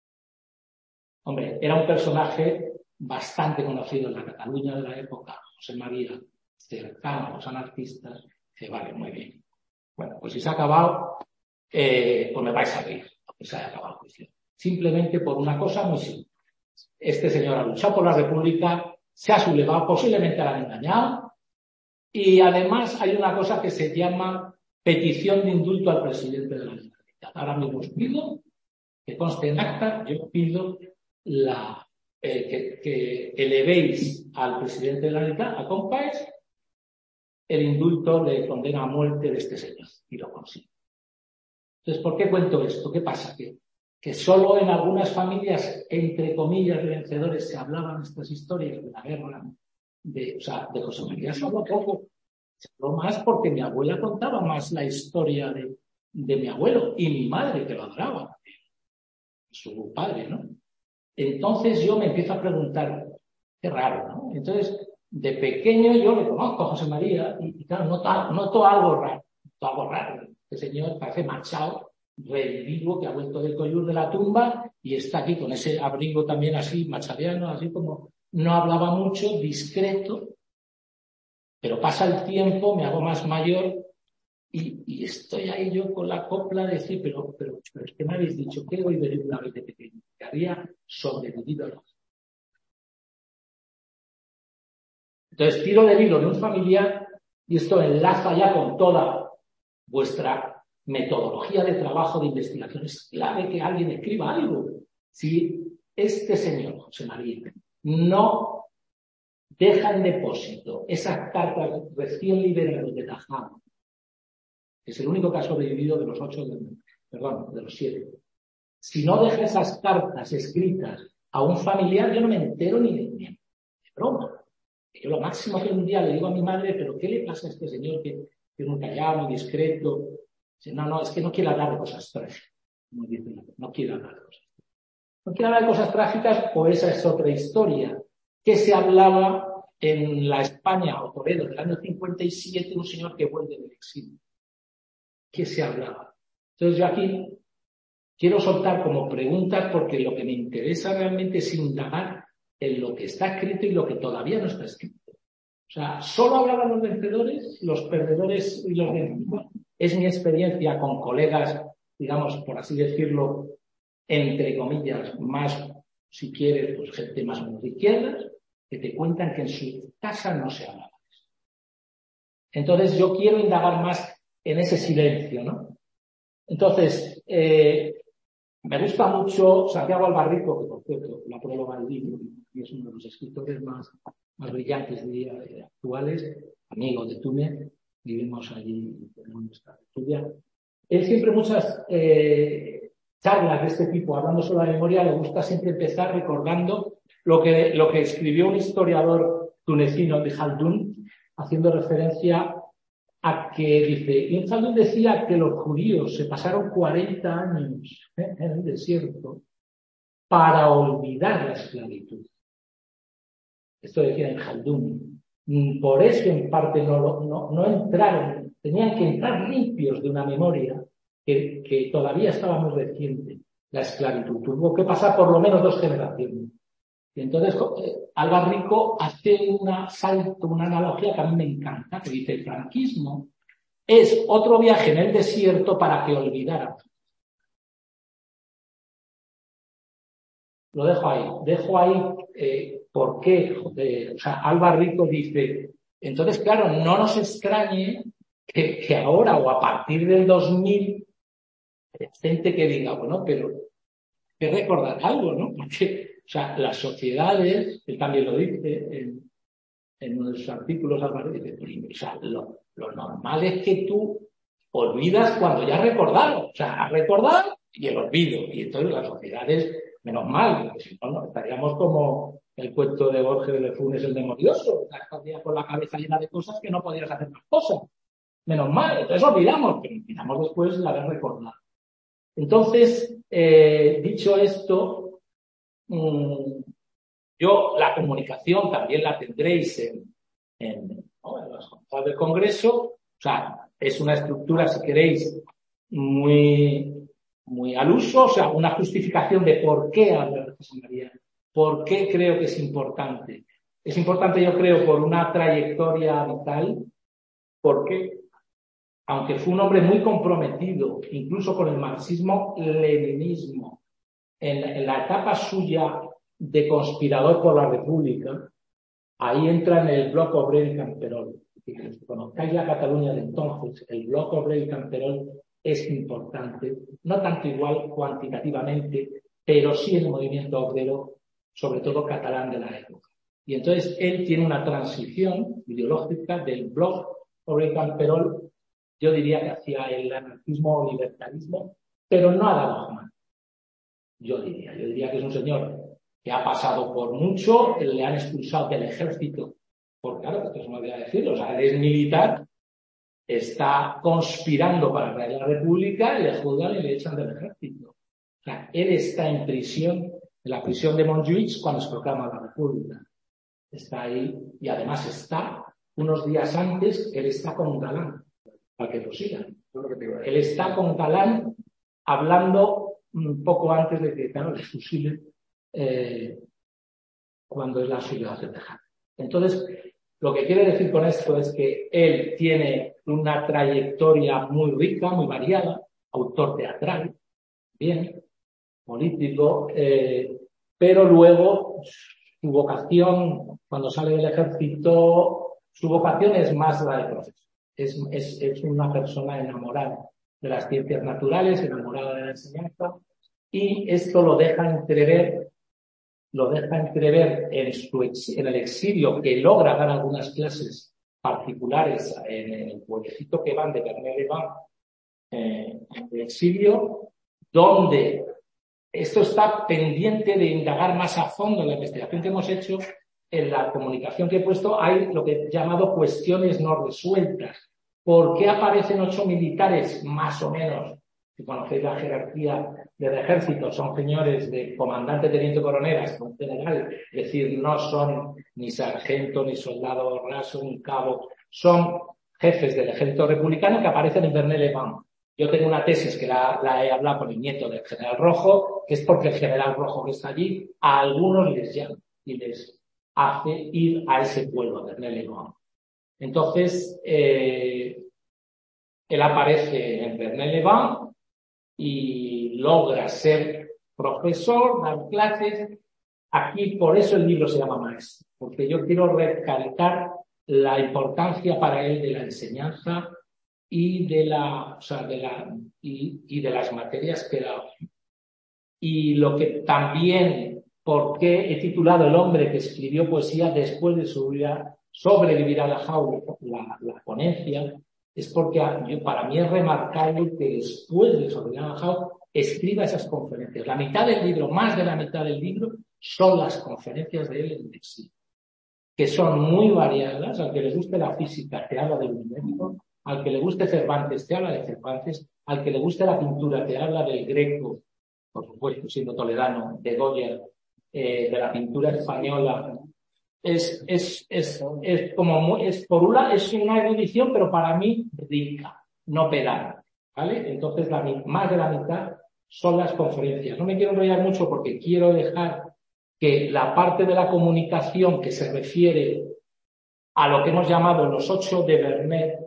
Hombre, era un personaje bastante conocido en la Cataluña de la época, José María, cercano a los anarquistas, que vale, muy bien. Bueno, pues si se ha acabado, eh, pues me vais a reír, porque se haya acabado el juicio. Simplemente por una cosa muy simple. Este señor ha luchado por la República, se ha sublevado, posiblemente la han engañado, y además hay una cosa que se llama petición de indulto al presidente de la Generalitat. Ahora mismo os pido que conste en acta, yo pido la Eh, que, que elevéis al presidente de la Generalitat, a Companys, el indulto de condena a muerte de este señor, y lo consigo. Entonces, ¿por qué cuento esto? ¿Qué pasa? Que, que solo en algunas familias, entre comillas, de vencedores, se hablaban estas historias de la guerra, de, o sea, de José María se habló poco, se habló más porque mi abuela contaba más la historia de, de mi abuelo, y mi madre, que lo adoraba, su padre, ¿no? Entonces yo me empiezo a preguntar, qué raro, ¿no? Entonces, de pequeño yo le conozco a José María y, y claro, noto, noto algo raro, noto algo raro. Este señor parece machado, revivo, que ha vuelto del collur de la tumba y está aquí con ese abrigo también así, machadiano, así como no hablaba mucho, discreto, pero pasa el tiempo, me hago más mayor y, y estoy ahí yo con la copla de decir, pero, pero, pero es que me habéis dicho que hoy venir una vez de pequeño, que había sobrevivido a la... Entonces tiro del hilo de un familiar y esto enlaza ya con toda vuestra metodología de trabajo de investigación. Es clave que alguien escriba algo. Si este señor, José María, no deja en depósito esas cartas recién liberadas de Tajano, que es el único que ha sobrevivido de los ocho, de, perdón, de los siete. Si no deja esas cartas escritas a un familiar, yo no me entero ni de, ni de broma. Yo lo máximo que un día le digo a mi madre, pero ¿qué le pasa a este señor que, que es muy callado, muy discreto? Dice, no, no, es que no quiere hablar de cosas trágicas. No, dice, no quiere hablar de cosas trágicas. No quiere hablar de cosas trágicas, o esa es otra historia. Que se hablaba en la España o Toledo del año cincuenta y siete, un señor que vuelve del exilio. ¿Qué se hablaba? Entonces yo aquí quiero soltar como preguntas porque lo que me interesa realmente es indagar en lo que está escrito y lo que todavía no está escrito. O sea, solo hablaban los vencedores, los perdedores y los vencidos. Es mi experiencia con colegas, digamos, por así decirlo, entre comillas, más, si quieres, pues gente más o menos de izquierdas, que te cuentan que en su casa no se hablaba de eso. Entonces yo quiero indagar más en ese silencio, ¿no? Entonces, eh, me gusta mucho Santiago Albarrico, que por cierto, la próloga del libro, y es uno de los escritores más, más brillantes, diría, actuales, amigo de Túnez, vivimos allí en nuestra estudia. Él siempre muchas eh, charlas de este tipo, hablando sobre la memoria, le gusta siempre empezar recordando lo que, lo que escribió un historiador tunecino de Khaldun, haciendo referencia a que, dice, Ibn Khaldun decía que los judíos se pasaron cuarenta años ¿eh? en el desierto para olvidar la esclavitud. Esto decía en Khaldun. Por eso, en parte, no, no, no entraron, tenían que entrar limpios de una memoria que, que todavía estaba muy reciente. La esclavitud tuvo que pasar por lo menos dos generaciones. Y entonces, eh, Albarrico hace una salto, una analogía que a mí me encanta, que dice, el franquismo es otro viaje en el desierto para que olvidara. Lo dejo ahí. Dejo ahí eh, por qué. Eh, o sea, Albarrico dice, entonces, claro, no nos extrañe que, que ahora o a partir del dos mil, gente que diga, bueno, pero que recordar algo, ¿no? Porque, o sea, las sociedades, él también lo dice en, en uno de sus artículos, Albarrico, dice, o sea, lo, lo normal es que tú olvidas cuando ya has recordado. O sea, has recordado y el olvido. Y entonces las sociedades, menos mal, porque si no, no estaríamos como el cuento de Borges de Funes el Memorioso. Estarías con la cabeza llena de cosas que no podías hacer más cosas. Menos mal. Entonces olvidamos, pero olvidamos después la haber recordado. Entonces, eh, dicho esto, mmm, yo la comunicación también la tendréis en, en, ¿no? en las jornadas del Congreso. O sea, es una estructura, si queréis, muy, muy al uso, o sea, una justificación de por qué hablar de José María, por qué creo que es importante. Es importante, yo creo, por una trayectoria vital, porque, aunque fue un hombre muy comprometido, incluso con el marxismo-leninismo, en, en la etapa suya de conspirador por la República, ahí entra en el bloc obrero y Camperol. Si conozcáis la Cataluña de entonces, el bloc obrero y Camperol es importante, no tanto igual cuantitativamente, pero sí en el movimiento obrero, sobre todo catalán de la época. Y entonces él tiene una transición ideológica del bloc obrero y Camperol, yo diría que hacia el anarquismo o libertarismo, pero no ha dado jamás. Yo diría, yo diría que es un señor que ha pasado por mucho, le han expulsado del ejército, porque claro, esto es una idea de decirlo, o sea, él es militar, está conspirando para traer la República y le juzgan y le echan del ejército. O sea, él está en prisión en la prisión de Montjuïc cuando se proclama la República. Está ahí y además está, unos días antes, él está con Galán, para que lo sigan. Él está con Galán hablando un poco antes de que, claro, le fusilen eh, cuando es la sublevación de Jara. Entonces, lo que quiere decir con esto es que él tiene una trayectoria muy rica, muy variada, autor teatral, bien, político, eh, pero luego su vocación, cuando sale del ejército, su vocación es más la de profesor. Es, es, es una persona enamorada de las ciencias naturales, enamorada de la enseñanza, y esto lo deja entrever, lo deja entrever en, su ex, en el exilio, que logra dar algunas clases particulares en el pueblecito que van de Bernay-les-Bains, eh, en el exilio, donde esto está pendiente de indagar más a fondo en la investigación que hemos hecho. En la comunicación que he puesto hay lo que he llamado cuestiones no resueltas. ¿Por qué aparecen ocho militares, más o menos? Si conocéis la jerarquía del ejército, son señores de comandante, teniente coronel, hasta un general, es decir, no son ni sargento, ni soldado raso, ni cabo, son jefes del ejército republicano que aparecen en Bernay-les-Bains. Yo tengo una tesis que la, la he hablado con el nieto del general Rojo, que es porque el general Rojo que está allí, a algunos les llama y les hace ir a ese pueblo, Bernay-les-Bains. Entonces, eh, él aparece en Bernay-les-Bains y logra ser profesor, dar clases. Aquí, por eso el libro se llama Maestro, porque yo quiero recalcar la importancia para él de la enseñanza y de la, o sea, de la, y, y de las materias que da. Y lo que también, ¿por qué he titulado El hombre que escribió poesía después de su vida, sobrevivir a Dachau, la, la ponencia? Es porque yo, para mí es remarcable que después de sobrevivir a Dachau escriba esas conferencias. La mitad del libro, más de la mitad del libro, son las conferencias de él en el exilio, que son muy variadas. Al que le guste la física te habla del universo, al que le guste Cervantes te habla de Cervantes, al que le guste la pintura te habla del Greco, por supuesto, siendo toledano, de Goya, eh, de la pintura española. Es, es, es, es como muy, es por una, es una erudición, pero para mí rica, no pedante, ¿vale? Entonces, la, más de la mitad son las conferencias. No me quiero enrollar mucho porque quiero dejar que la parte de la comunicación que se refiere a lo que hemos llamado los ocho de Vernet,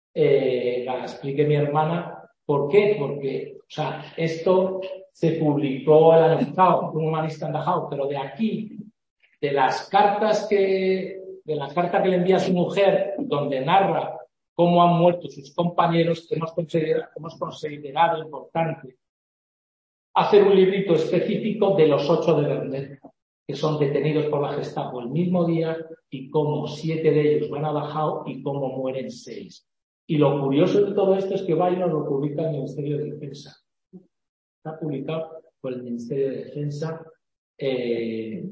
eh, la explique mi hermana. ¿Por qué? Porque, o sea, esto se publicó el año pasado, un humanista en Dachau, pero de aquí, de las cartas que, de la carta que le envía a su mujer, donde narra cómo han muerto sus compañeros, que hemos considerado, hemos considerado importante hacer un librito específico de los ocho de Vernet, que son detenidos por la Gestapo el mismo día, y cómo siete de ellos van a Dachau y cómo mueren seis. Y lo curioso de todo esto es que Weiner lo publica el Ministerio de Defensa. Está publicado por el Ministerio de Defensa. Eh,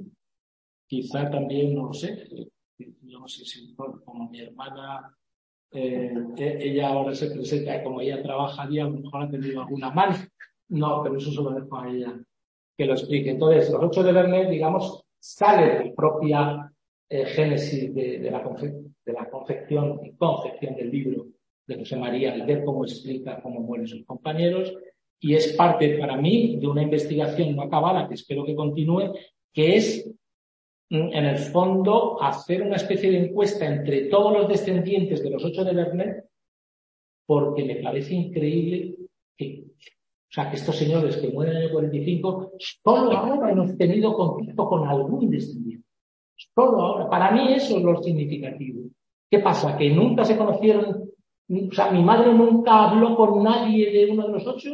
quizá también, no lo sé, yo no sé si como mi hermana, eh, ella ahora se presenta, como ella trabaja allí, a lo mejor ha tenido alguna mano. No, pero eso se lo dejo a ella que lo explique. Entonces, los ocho de Vernet, digamos, sale de la propia eh, génesis de, de, la de la confección y concepción del libro de José María, el ver cómo explica cómo mueren sus compañeros, y es parte para mí de una investigación no acabada, que espero que continúe, que es, en el fondo, hacer una especie de encuesta entre todos los descendientes de los ocho de Vernet, porque me parece increíble que, o sea, que estos señores que mueren en el cuarenta y cinco, solo ahora hemos tenido contacto con algún descendiente. Solo ahora. Para mí eso es lo significativo. ¿Qué pasa? Que nunca se conocieron, o sea, mi madre nunca habló con nadie de uno de los ocho,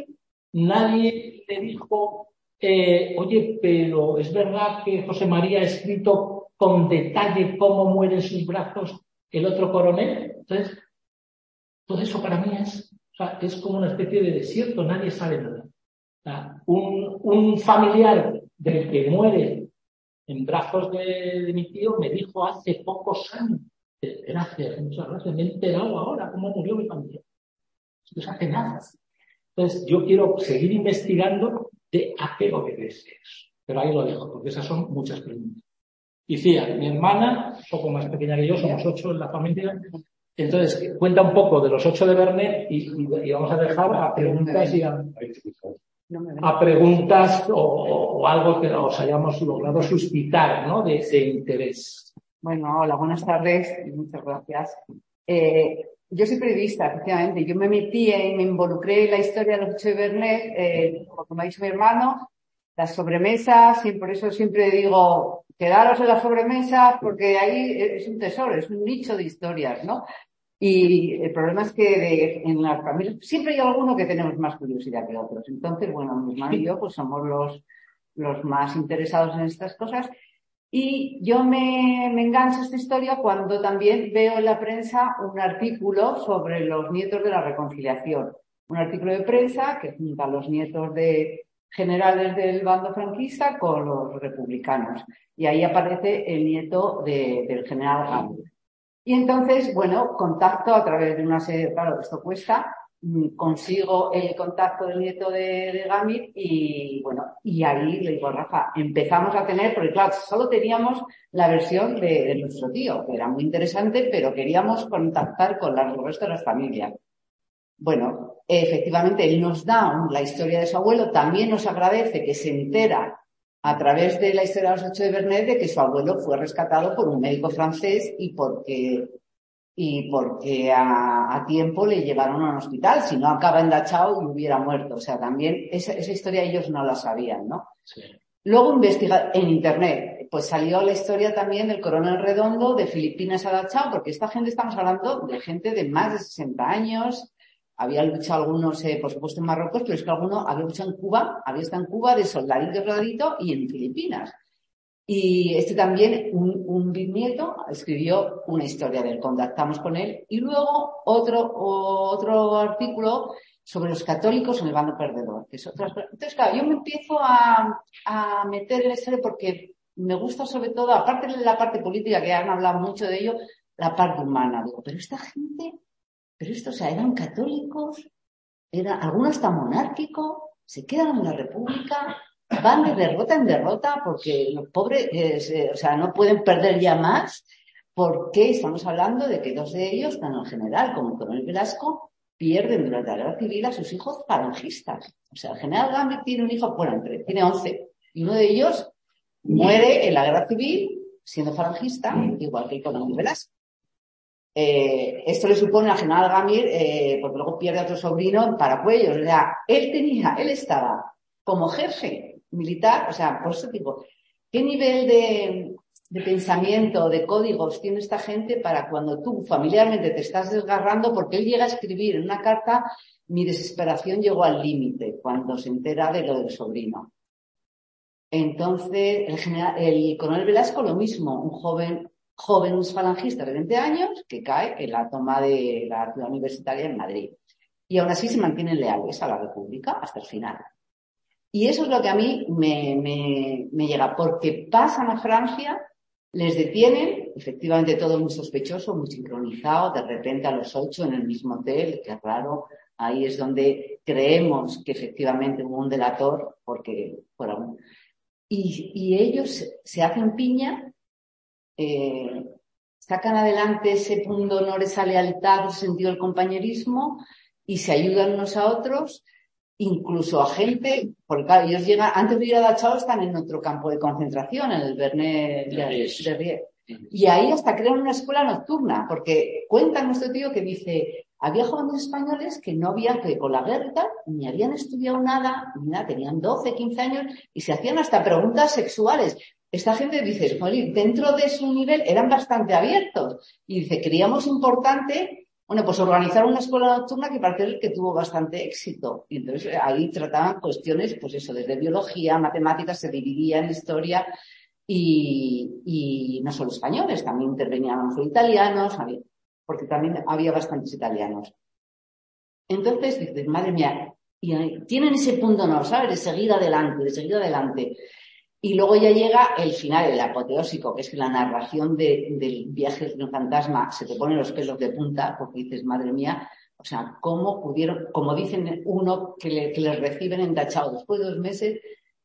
nadie le dijo, eh, oye, pero es verdad que José María ha escrito con detalle cómo muere en sus brazos el otro coronel. Entonces, todo eso para mí es, o sea, es como una especie de desierto, nadie sabe nada. O sea, un, un familiar del que muere en brazos de, de mi tío me dijo hace pocos años, gracias, muchas gracias, me he enterado ahora cómo murió mi familia. No se hace nada. Entonces, yo quiero seguir investigando de a qué obedece eso. Pero ahí lo dejo, porque esas son muchas preguntas. Y Cía, mi hermana, un poco más pequeña que yo, somos ocho en la familia. Entonces, cuenta un poco de los ocho de Vernet y, y, y vamos a dejar a preguntas y a, a preguntas o, o algo que os hayamos logrado suscitar, ¿no? de, de interés. Bueno, hola, buenas tardes y muchas gracias. Eh, yo soy periodista, efectivamente. Yo me metí y me involucré en la historia de los ocho de Vernet, eh, como ha dicho mi hermano, las sobremesas, y por eso siempre digo, quedaros en las sobremesas, porque ahí es un tesoro, es un nicho de historias, ¿no? Y el problema es que de, en las familias siempre hay alguno que tenemos más curiosidad que otros. Entonces, bueno, mi hermano y yo pues somos los, los más interesados en estas cosas. Y yo me, me engancho a esta historia cuando también veo en la prensa un artículo sobre los nietos de la reconciliación. Un artículo de prensa que junta a los nietos de generales del bando franquista con los republicanos. Y ahí aparece el nieto de, del general Gamir. Y entonces, bueno, contacto a través de una serie, claro, esto cuesta, consigo el contacto del nieto de, de Gamir y, bueno, y ahí le digo a Rafa, empezamos a tener, porque claro, solo teníamos la versión de, de nuestro tío, que era muy interesante, pero queríamos contactar con el resto de las familias. Bueno, efectivamente, él nos da la historia de su abuelo, también nos agradece que se entera a través de la historia de los ocho de Vernet de que su abuelo fue rescatado por un médico francés y porque, y porque a, a tiempo le llevaron a un hospital, si no acaba en Dachau y hubiera muerto. O sea, también esa, esa historia ellos no la sabían, ¿no? Sí. Luego investigar en internet, pues salió la historia también del coronel Redondo de Filipinas a Dachau, porque esta gente, estamos hablando de gente de más de sesenta años. Había luchado algunos, eh, por supuesto, en Marruecos, pero es que alguno había luchado en Cuba, había estado en Cuba de soldadito, soldadito y en Filipinas. Y este también, un, un bisnieto, escribió una historia de él, contactamos con él. Y luego otro, otro artículo sobre los católicos en el bando perdedor. Que es otra... Entonces, claro, yo me empiezo a, a meter en la historia porque me gusta sobre todo, aparte de la parte política, que han hablado mucho de ello, la parte humana. Digo, pero esta gente... Pero esto, o sea, eran católicos, era, algunos tan monárquicos, se quedan en la República, van de derrota en derrota porque los pobres, eh, o sea, no pueden perder ya más, porque estamos hablando de que dos de ellos, tanto el general como el coronel Velasco, pierden durante la guerra civil a sus hijos falangistas. O sea, el general Gamir tiene un hijo, bueno, entre, tiene once, y uno de ellos muere en la guerra civil siendo falangista, igual que el coronel Velasco. Eh, esto le supone al general Gamir, eh, porque luego pierde a otro sobrino en Paracuellos. O sea, él tenía, él estaba como jefe militar, o sea, por eso digo, ¿qué nivel de, de pensamiento, de códigos tiene esta gente para cuando tú familiarmente te estás desgarrando? Porque él llega a escribir en una carta, mi desesperación llegó al límite cuando se entera de lo del sobrino. Entonces, el general, el coronel Velasco, lo mismo, un joven joven falangista de veinte años que cae en la toma de la ciudad universitaria en Madrid. Y aún así se mantienen leales a la República hasta el final. Y eso es lo que a mí me, me, me llega, porque pasan a Francia, les detienen, efectivamente todo muy sospechoso, muy sincronizado, de repente a los ocho en el mismo hotel, que es raro, ahí es donde creemos que efectivamente hubo un delator, porque fueron... Y, y ellos se hacen piña, Eh, sacan adelante ese punto de honor, esa lealtad, ese sentido del compañerismo y se ayudan unos a otros, incluso a gente, porque claro, ellos llegan, antes de ir a Dachau están en otro campo de concentración, en el Vernet de Ries. Y ahí hasta crean una escuela nocturna, porque cuenta nuestro tío que dice, había jóvenes españoles que no habían, que con la guerra y tal, ni habían estudiado nada, ni nada, tenían doce, quince años y se hacían hasta preguntas sexuales. Esta gente dice, Jolín, dentro de su nivel eran bastante abiertos. Y dice, creíamos importante, bueno, pues organizar una escuela nocturna que parece que tuvo bastante éxito. Y entonces ahí trataban cuestiones, pues eso, desde biología, matemáticas, se dividía en historia y, y no solo españoles, también intervenían solo italianos, había, porque también había bastantes italianos. Entonces dices, madre mía, y tienen ese punto, no, ¿sabes? De seguir adelante, de seguir adelante. Y luego ya llega el final, el apoteósico, que es que la narración de, del viaje de un fantasma se te ponen los pelos de punta, porque dices, madre mía, o sea, ¿cómo pudieron, como dicen uno que, le, que les reciben en Dachau después de dos meses,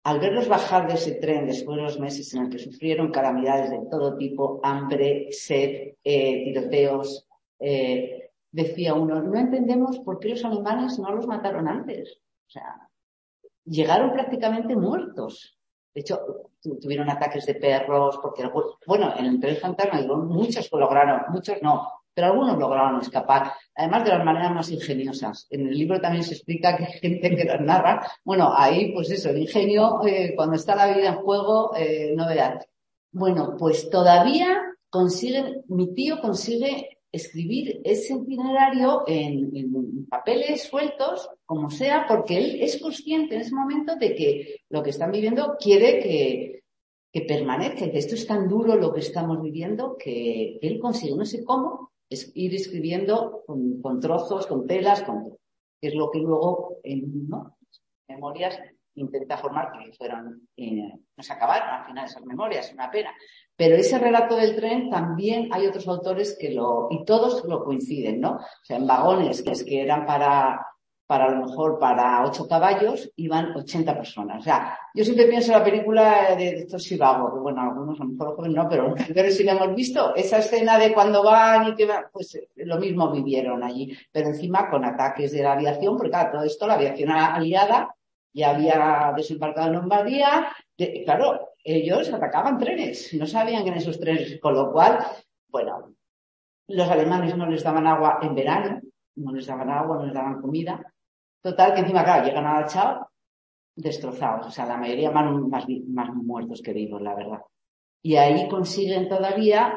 al verlos bajar de ese tren después de los meses en el que sufrieron calamidades de todo tipo, hambre, sed, eh, tiroteos, eh, decía uno, no entendemos por qué los alemanes no los mataron antes. O sea, llegaron prácticamente muertos. De hecho, tuvieron ataques de perros, porque, bueno, en el tren fantasma muchos lo lograron, muchos no, pero algunos lograron escapar, además de las maneras más ingeniosas. En el libro también se explica que hay gente que los narra. Bueno, ahí, pues eso, el ingenio, eh, cuando está la vida en juego, eh, no veas. Bueno, pues todavía consiguen, mi tío consigue escribir ese itinerario en, en papeles sueltos, como sea, porque él es consciente en ese momento de que lo que están viviendo quiere que, que permanezca, que esto es tan duro lo que estamos viviendo que él consigue, no sé cómo, es ir escribiendo con, con trozos, con telas, con, que es lo que luego en ¿no? memorias intenta formar, que fueron, eh, no se acabaron al final esas memorias, es una pena. Pero ese relato del tren también hay otros autores que lo, y todos lo coinciden, ¿no? O sea, en vagones, que es que eran para, para a lo mejor para ocho caballos, iban ochenta personas. O sea, yo siempre pienso en la película de estos Chivago, que bueno, algunos a lo mejor los jóvenes no, pero pero si la hemos visto, esa escena de cuando van y que van, pues lo mismo vivieron allí. Pero encima con ataques de la aviación, porque claro, todo esto, la aviación aliada, ya había desembarcado en Lombardía, de, claro, ellos atacaban trenes, no sabían que en esos trenes, con lo cual, bueno, los alemanes no les daban agua en verano, no les daban agua, no les daban comida, total que encima, claro, llegan a Dachau destrozados, o sea, la mayoría más, más, más muertos que vivos, la verdad. Y ahí consiguen todavía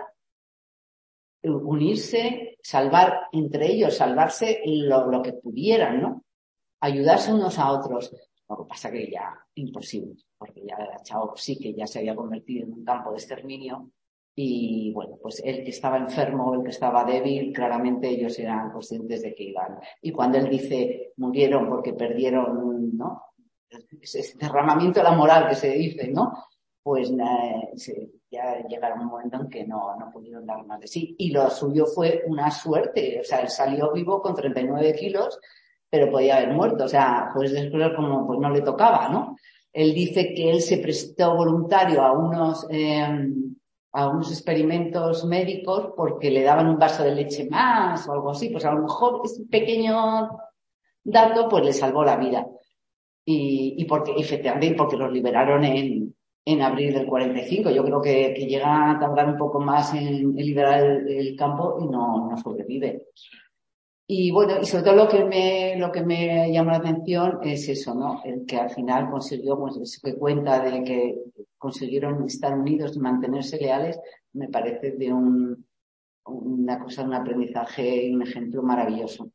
unirse, salvar entre ellos, salvarse lo, lo que pudieran, ¿no? Ayudarse unos a otros. Lo que pasa que ya imposible, porque ya Dachau sí que ya se había convertido en un campo de exterminio y bueno, pues el que estaba enfermo, el que estaba débil, claramente ellos eran conscientes de que iban. Y cuando él dice murieron porque perdieron, ¿no? Ese derramamiento de la moral que se dice, ¿no? Pues eh, se, ya llegaron un momento en que no, no pudieron dar más de sí. Y lo suyo fue una suerte, o sea, él salió vivo con treinta y nueve kilos, pero podía haber muerto, o sea, pues después como pues no le tocaba, ¿no? Él dice que él se prestó voluntario a unos eh, a unos experimentos médicos porque le daban un vaso de leche más o algo así, pues a lo mejor ese pequeño dato pues le salvó la vida. Y, y porque efectivamente porque los liberaron en en abril del cuarenta y cinco, yo creo que, que llega a tardar un poco más en, en liberar el, el campo y no, no sobrevive. Y bueno, y sobre todo lo que me, lo que me llamó la atención es eso, ¿no? El que al final consiguió, pues eso que cuenta de que consiguieron estar unidos y mantenerse leales, me parece de un, una cosa, un aprendizaje y un ejemplo maravilloso.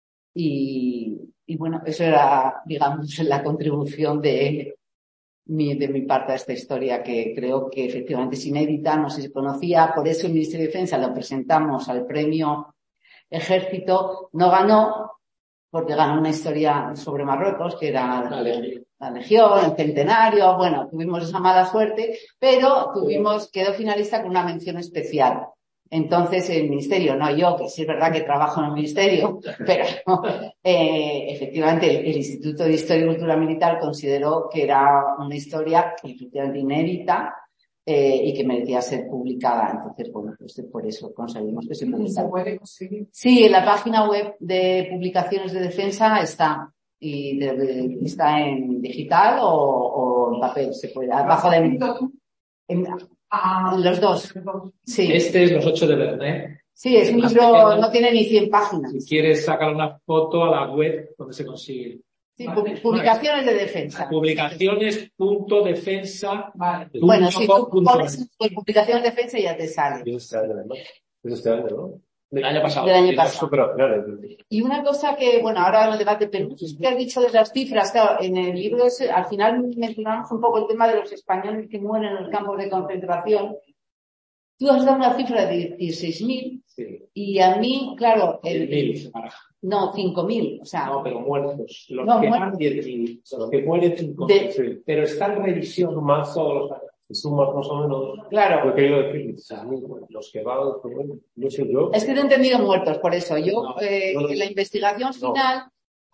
Y, y bueno, eso era, digamos, la contribución de mi, de mi parte a esta historia, que creo que efectivamente es inédita, no se conocía, por eso el Ministerio de Defensa lo presentamos al premio Ejército, no ganó porque ganó una historia sobre Marruecos que era la, la Legión, el Centenario, bueno, tuvimos esa mala suerte, pero tuvimos, quedó finalista con una mención especial. Entonces el Ministerio, no yo, que sí es verdad que trabajo en el Ministerio, pero eh, efectivamente el, el Instituto de Historia y Cultura Militar consideró que era una historia efectivamente inédita, Eh, y que merecía ser publicada. Entonces, bueno, pues por eso conseguimos que se publicara. ¿Se puede conseguir? Sí, en la página web de Publicaciones de Defensa está. Y de, de, está en digital o, o en papel. Se puede. Abajo de en, Ah, los dos. Sí. Este es Los Ocho de Vernet. Sí, es un libro, no tiene ni cien páginas. Si quieres sacar una foto a la web donde se consigue. Sí, Publicaciones de Defensa. Publicaciones punto defensa. vale. Bueno, si tú pones Publicaciones de Defensa ya te sale. Es este año, ¿no? Es este año, ¿no? Del año pasado. Del año pasado. Pero, claro, Y una cosa que, bueno, ahora en el debate, pero que has dicho de las cifras, claro, en el libro ese, al final mencionamos un poco el tema de los españoles que mueren en los campos de concentración. Tú has dado una cifra de dieciséis mil, sí. Y a mí, claro, el, diez mil, no, cinco mil, o sea. No, pero muertos. Los no, que muertos. van diez mil, los que mueren cinco De, mil. Sí. Pero está en revisión más todos los años. sumas más o menos. Claro. Lo que quiero decir, los que van, no sé yo. Es que te he entendido muertos, por eso. Yo, No, eh, no, no, en la investigación final, no.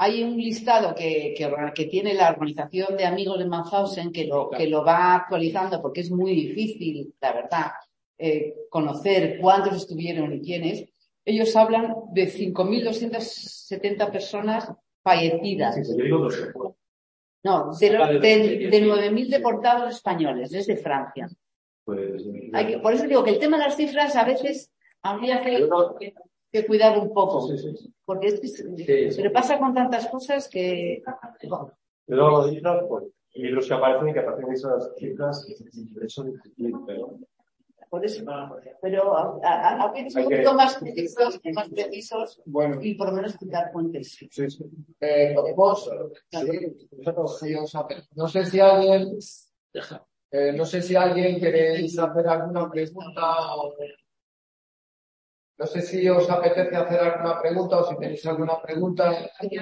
hay un listado que, que, que tiene la organización de amigos de Mauthausen que lo, que lo va actualizando porque es muy difícil, la verdad, eh, conocer cuántos estuvieron y quiénes. Ellos hablan de cinco mil doscientas setenta personas fallecidas. Sí, yo digo dos. No, de, lo, de, de nueve mil deportados españoles desde Francia. Pues, Hay que, por eso digo que el tema de las cifras a veces habría que, que cuidar un poco. Sí, sí, sí. Porque es que se, Sí, sí. se le pasa con tantas cosas que... Yo luego de cifras, pues, libros que aparecen y que aparecen esas cifras, eso es pero... Por eso, pero a, a, a veces un poquito más precisos, más precisos Bueno. y por lo menos citar fuentes. Sí, sí. Eh, podemos, sí, no sé si alguien, eh, no sé si alguien queréis hacer alguna pregunta o, no sé si os apetece hacer alguna pregunta o si tenéis alguna pregunta.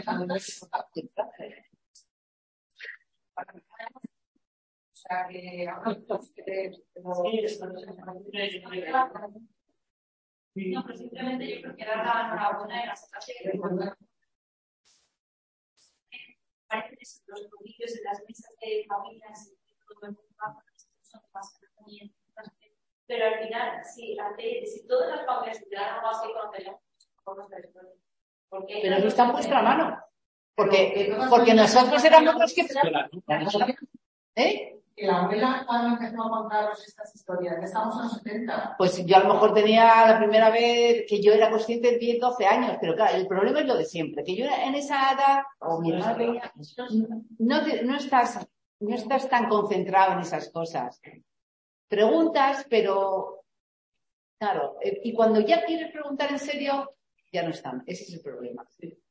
O sea, que no, pero simplemente yo creo que dar la enhorabuena de la situación. Parece que los convivios en las mesas de familias y todo el mundo son más herramientas, pero al final, si, si todas las familias tuvieran algo así, conoceríamos nuestra historia. Pero no está en vuestra mano. Porque, porque nosotros éramos los que... ¿Eh? Que la abuela cuando empezó a contaros estas historias, ya estamos en los setenta. Pues yo a lo mejor tenía la primera vez que yo era consciente de diez, doce años, pero claro, el problema es lo de siempre, que yo en esa edad, o mi hermana veía, no, te, no, estás, no estás tan concentrado en esas cosas. Preguntas, pero claro, y cuando ya quieres preguntar en serio, ya no están, ese es el problema.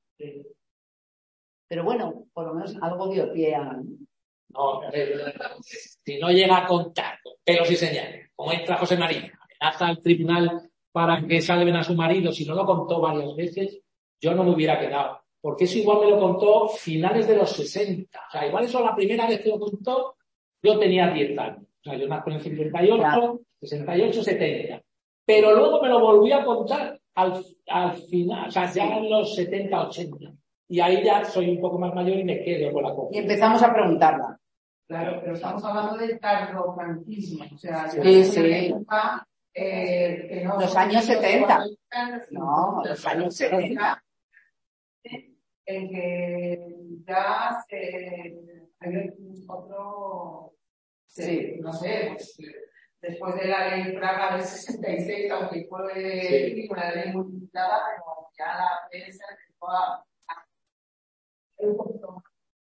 Pero bueno, por lo menos algo dio pie a... No, eh, si no llega a contar con pelos y señales, como entra José María, amenaza al tribunal para que salven a su marido, si no lo contó varias veces, yo no me hubiera quedado. Porque eso igual me lo contó finales de los sesenta. O sea, igual eso la primera vez que lo contó, yo tenía diez años. O sea, yo nací en el cincuenta y ocho, claro. sesenta y ocho, setenta. Pero luego me lo volví a contar al, al final, o sea, ya en los setenta, ochenta. Y ahí ya soy un poco más mayor y me quedo con la cosa. Y empezamos a preguntarla. Claro, pero estamos hablando del tardofranquismo, o sea, sí, sí. Época, eh, que no los años setenta. No, los años setenta. En que ya se, hay otro, sí. no sé, pues, después de la ley Praga del sesenta y seis, aunque fue sí. una ley muy limitada, pero ya la prensa empezó a un poquito más.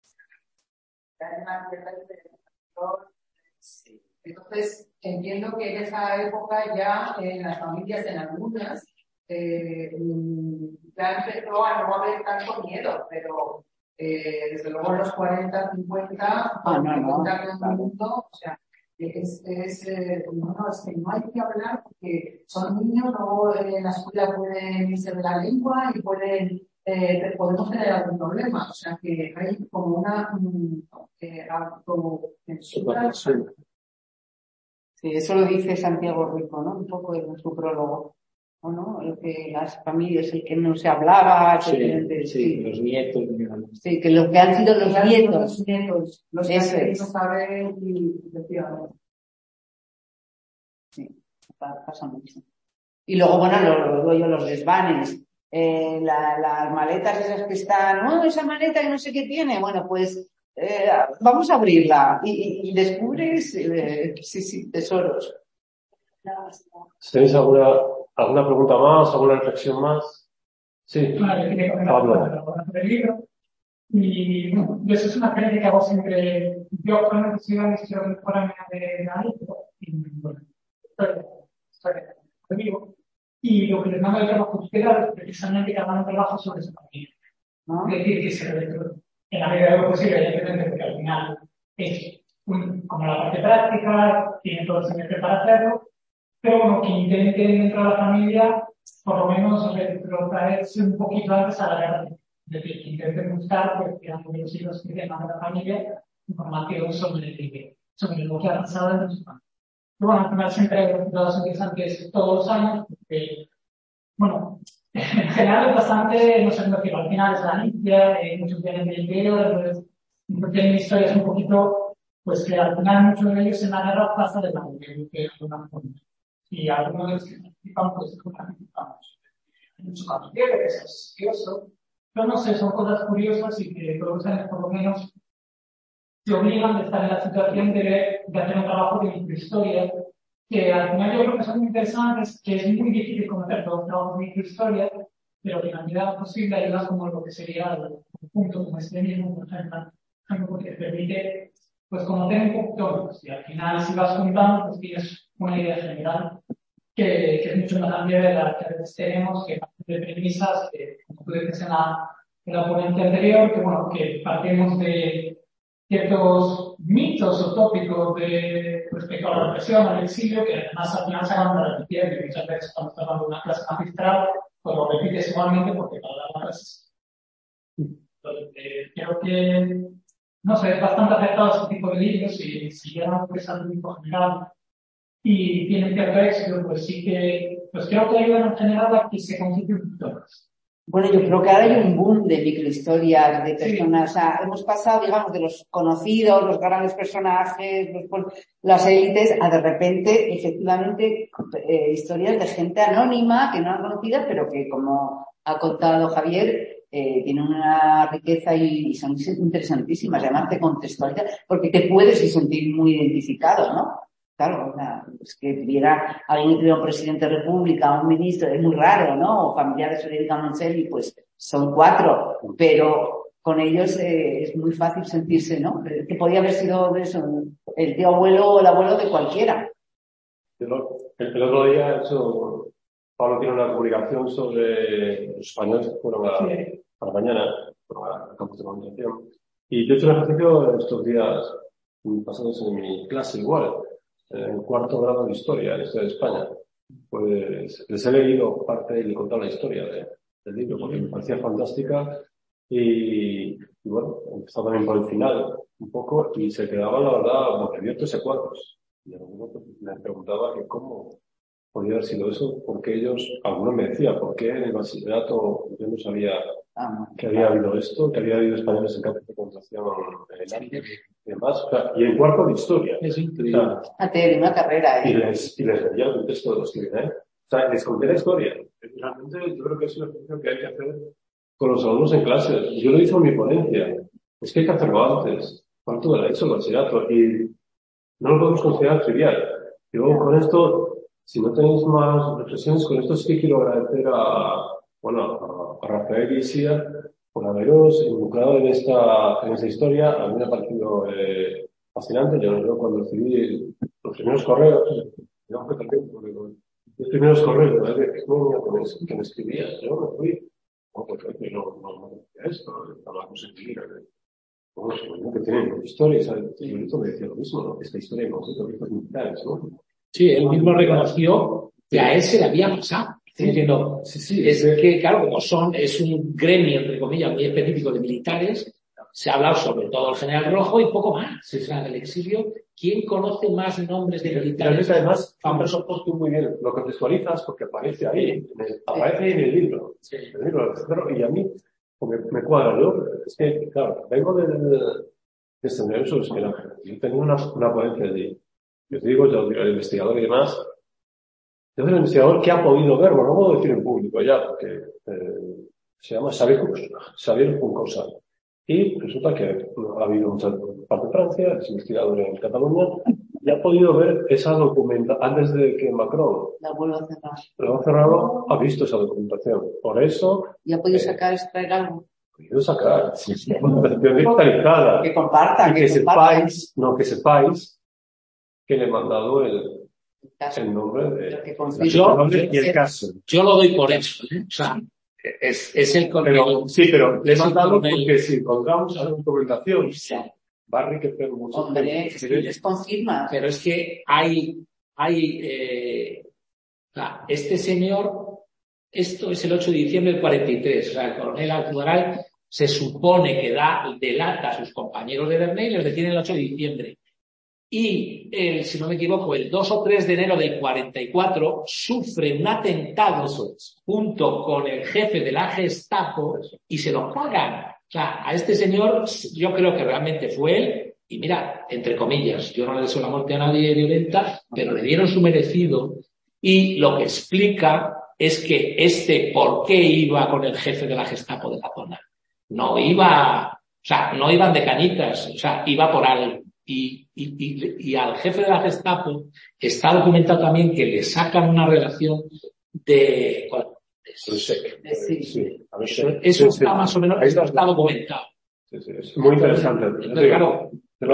Entonces, entiendo que en esa época ya en las familias, en algunas, eh, ya empezó a no haber tanto miedo, pero eh, desde luego en los cuarenta, cincuenta, ah, no, no, no, el mundo, o sea, es, es, eh, no, no, es que no hay que hablar porque son niños, luego en la escuela pueden irse de la lengua y pueden Eh, podemos tener algún problema, o sea que hay como una eh, autocensura. Sí, eso lo dice Santiago Rico, ¿no? Un poco en su prólogo, ¿o no? El que las familias, el que no se hablaba, sí, que, de, sí, sí, los nietos, sí, que los que han sido los los nietos, los nietos, los que eso han es. saber y decían. Sí, pasa mucho. Y luego, bueno, luego yo los desvanes. Eh, la, las maletas esas que están, no, oh, esa maleta que no sé qué tiene, bueno, pues eh, vamos a abrirla y, y descubres, eh, sí, sí, tesoros. ¿Tenéis alguna, alguna pregunta más, alguna reflexión más? Sí. Vale, quería comentar sobre el libro. Y bueno, yo eso es una creencia que hago siempre. Yo cuando estudié la historia contemporánea de la época, y bueno, historia, historia de vivo. Y lo que les manda el trabajo tutelado es precisamente que hagan un trabajo sobre esa familia. ¿No? Es decir, que se en la medida de lo posible, evidentemente, porque al final es un, como la parte práctica, tiene todo el semestre para hacerlo, pero bueno, que intenten dentro de la familia, por lo menos, retrotraerse un poquito antes a la guerra. Es decir, que intenten buscar, pues, que los hijos que tengan de la familia, información sobre, sobre lo que ha pasado en su familia. Bueno, al final siempre hay resultados interesantes todos los años, porque, bueno, en general es bastante, no sé cómo decirlo, al final es Galicia, eh, muchos vienen del interior, entonces tienen historias un poquito, pues que al final muchos de ellos en la guerra pasan de la mujer, que es una forma. Y algunos de los que participan, pues no participamos. Hay mucho familiar, que es curioso, pero no sé, son cosas curiosas y que todos los años por lo menos te obligan a estar en la situación de, de hacer un trabajo de microhistoria, que al final yo creo que son muy interesantes, que es muy difícil conocer todos los trabajos de microhistoria, pero que en la medida posible ayuda como lo que sería el punto como este mismo, por ejemplo, porque te permite pues conocer un poquito más. Y al final, si vas juntando, pues tienes una idea general que, que es mucho más amplia de la que a veces tenemos, que parte de premisas, que como tú dices en la, en la ponencia anterior, que bueno, que partimos de ciertos mitos o tópicos de, respecto a la represión, al exilio, que además al final se acaban de repetir, que muchas veces cuando estás dando una clase magistral, pues lo repites igualmente porque para dar la clase. Entonces, eh, creo que, no sé, es bastante acertado este tipo de libros y si llegan pues, al público general y tienen cierto éxito, pues sí que, pues creo que ayudan en general a que se constituyan pintores. Bueno, yo creo que ahora hay un boom de microhistorias, de personas, o sea, hemos pasado, digamos, de los conocidos, los grandes personajes, los, las élites, a de repente, efectivamente, eh, historias de gente anónima, que no han conocido, pero que, como ha contado Javier, eh, tienen una riqueza y, y son interesantísimas, además te contextualizan, porque te puedes sentir muy identificado, ¿no? Claro, o sea, es que tuviera alguien que un presidente de república, un ministro, es muy raro, ¿no? O familiares de Federica Monselli, pues son cuatro, pero con ellos eh, es muy fácil sentirse, ¿no? Que podía haber sido eso, el tío abuelo o el abuelo de cualquiera. El, el otro día, hecho, Pablo tiene una publicación sobre los españoles que fueron a, sí. a la mañana, a campus de comunicación, y yo he hecho un ejercicio estos días pasados en mi clase igual, en cuarto grado de historia, en historia de España. Pues les he leído parte y le he contado la historia de, del libro, porque me parecía fantástica y, y bueno, he empezado también por el final un poco y se quedaban, la verdad, boquiabiertos y cuadros. Y algunos me preguntaba que cómo podía haber sido eso, porque ellos, algunos me decían, ¿por qué en el bachillerato yo no sabía que había habido esto, que había habido españoles en campos de concentración en el año y demás? O sea, y en cuarto de historia. Es increíble. O sea, de una carrera, ¿eh? Y les, y les leía el texto de los que vienen. O sea, les conté la historia. Realmente yo creo que es una ejercicio que hay que hacer con los alumnos en clase. Yo lo hice en mi ponencia. Es que hay que hacerlo antes. Cuarto de la hecho el bachillerato. Y no lo podemos considerar trivial. Y luego con esto, si no tenéis más reflexiones, con esto sí que quiero agradecer a, bueno, a, a Rafael y Isia por haberos involucrado en esta, en esta historia. A mí me ha parecido eh, fascinante. Yo, yo cuando recibí los primeros correos, digamos que también, porque los primeros correos, ¿verdad? Que, que, me, que me escribías, yo me fui, no, porque no, no, no decía esto, hablamos en inglés, bueno, que tienen historias, ¿sabes? Y yo me decía lo mismo, ¿no? Esta historia en concreto, que estos militares, ¿no? Sí, él mismo reconoció que a él se le había pasado. Sí, diciendo, sí, sí, es sí. que, claro, como son, es un gremio, entre comillas, muy específico de militares, se ha hablado sobre todo el general Rojo y poco más. Sí, sí. O sea, del exilio, ¿quién conoce más nombres de militares? Y además, famosos tú muy bien, lo contextualizas porque aparece ahí, en el, aparece ahí en el libro. Sí. El libro, y a mí, me, me cuadra, yo, es que, claro, vengo del, de Seminario sobre Espionaje. Yo tengo una, una ponencia allí. Yo te digo, yo, el investigador y demás, yo soy el investigador que ha podido verlo, no puedo decir en público ya, porque eh, se llama Xavier Juncosa. Y resulta que ha habido mucha parte de Francia, es investigador en Cataluña, y ha podido ver esa documentación, antes de que Macron la vuelva a cerrar. Lo ha cerrado, ha visto esa documentación. Por eso... ¿Y ha podido eh, sacar, extraer algo? Ha podido sacar, sí, sí, documentación digitalizada. Que comparta, y que, que comparta. sepáis, no, que sepáis que le he mandado el, el nombre de... Yo, y el caso. Yo lo doy por eso, ¿eh? O sea, es, es el pero, sí, pero le he mandado porque si encontramos la documentación, sí. va a enriquecer mucho. Hombre, es que les confirma. Pero es que hay, hay, eh, o sea, este señor, esto es el ocho de diciembre del cuarenta y tres, o sea, el coronel Aljugaray se supone que da, delata a sus compañeros de Verney y los detiene el ocho de diciembre. y el, si no me equivoco, el dos o tres de enero del cuarenta y cuatro sufre un atentado junto con el jefe de la Gestapo y se lo pagan. O sea, a este señor yo creo que realmente fue él y mira, entre comillas, yo no le deseo la muerte a nadie violenta, pero le dieron su merecido y lo que explica es que este, ¿por qué iba con el jefe de la Gestapo de la zona? No iba, o sea, no iban de cañitas, o sea, iba por algo. Y, y, y, y al jefe de la Gestapo está documentado también que le sacan una relación de... Bueno, de, de, sí, sí. Eso, eso está sí, más o menos, esto está documentado. Sí, sí, es muy interesante. Entonces, claro,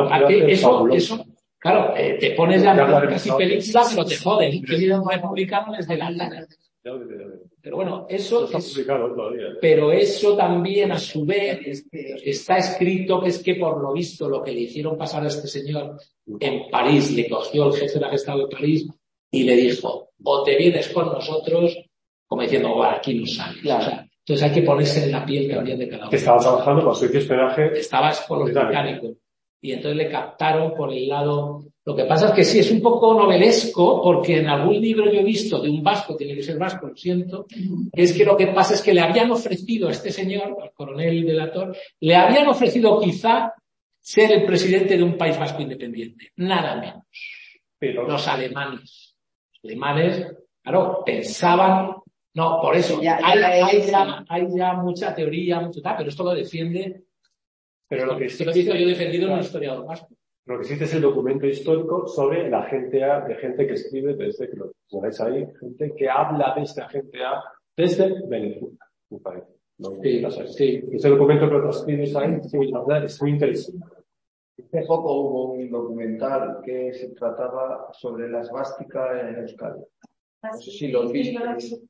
eso, eso, claro, eh, te pones ya en casi película, pero te joden. Que vida un republicano les de la lana. Pero bueno, eso es, pero eso también a su vez está escrito que es que por lo visto lo que le hicieron pasar a este señor en París, le cogió el jefe de la Gestapo de París y le dijo, o te vienes con nosotros, como diciendo, bueno, aquí no sales. Claro. O sea, entonces hay que ponerse en la piel también de cada uno. Que estaba trabajando con su espionaje. Estabas con los británicos. Y entonces le captaron por el lado... Lo que pasa es que sí, es un poco novelesco, porque en algún libro yo he visto de un vasco, tiene que ser vasco, lo siento, es que lo que pasa es que le habían ofrecido a este señor, al coronel delator, le habían ofrecido quizá ser el presidente de un país vasco independiente. Nada menos. Pero los alemanes. Los alemanes, claro, pensaban... No, por eso, ya, hay, ya, hay, ya, hay ya mucha teoría, mucho tal, pero esto lo defiende... Pero lo que sí lo he visto yo defendido en un historiador vasco. Lo que existe es el documento histórico sobre la agente A, de gente que escribe desde, que lo ponéis ahí, gente que habla de esta agente A desde Venezuela, me parece. ¿No? Sí, sí. Ese documento que lo escribes ahí, sí, la verdad, es muy interesante. Hace poco hubo un documental que se trataba sobre la esvástica en Euskadi. No sé si lo viste.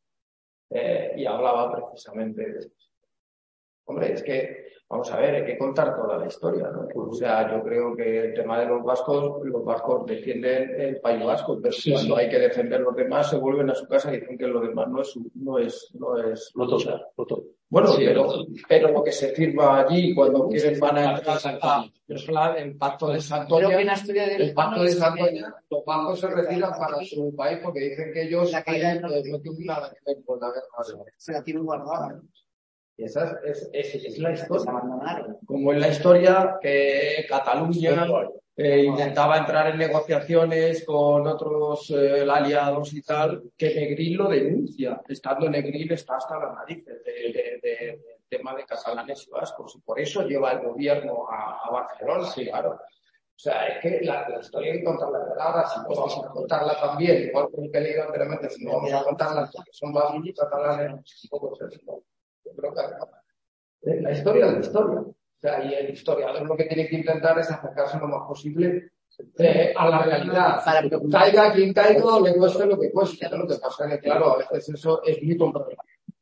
Eh, y hablaba precisamente de eso. Hombre, es que, vamos a ver, hay que contar toda la historia, ¿no? O sea, yo creo que el tema de los vascos, los vascos defienden el País Vasco, pero sí, cuando sí. hay que defender los demás, se vuelven a su casa y dicen que lo demás no es, no es, no es, no toca, no toca. Bueno, sí, pero, pero lo que se firma allí cuando quieren van a entrar a el pacto de Santoña, el pacto de Santoña, los vascos se retiran para su país porque dicen que ellos la caída no tienen nada que ver con la guerra. Se la tienen guardada. Y esa es, es, es, es la historia. Como en la historia que Cataluña eh, intentaba entrar en negociaciones con otros eh, aliados y tal, que Negril lo denuncia. Estando Negril está hasta las narices del de, de, de, de tema de catalanes y vascos. Y por eso lleva el gobierno a, a Barcelona, sí, claro. O sea, es que la, la historia hay que contarla de ahora, si no vamos a contarla también, igual que he leído anteriormente, si no vamos a contarla porque son vascos y catalanes, poco es eso. Yo creo que la historia es la historia. O sea, y el historiador lo que tiene que intentar es acercarse lo más posible eh, a la realidad. Para que caiga quien caiga, le cueste lo que cueste. Lo que pasa es que, claro, a veces eso es muy complicado.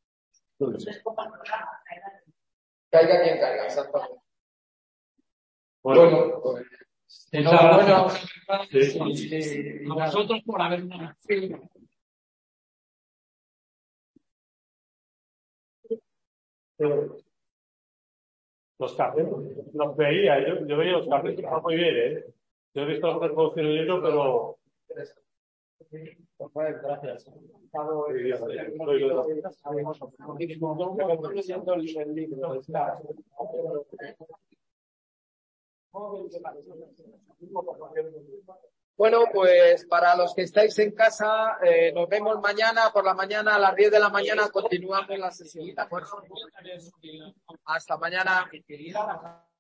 Caiga quien caiga, exactamente. Bueno, bueno pues, enhorabuena a vosotros por habernos. Los cafés, los veía, yo, yo veía los cafés, está muy bien, ¿eh? Yo he visto los negocios en el libro, pero... Gracias. Bueno, pues para los que estáis en casa, eh, nos vemos mañana por la mañana a las diez de la mañana. Continuamos la sesión. ¿De acuerdo? Hasta mañana.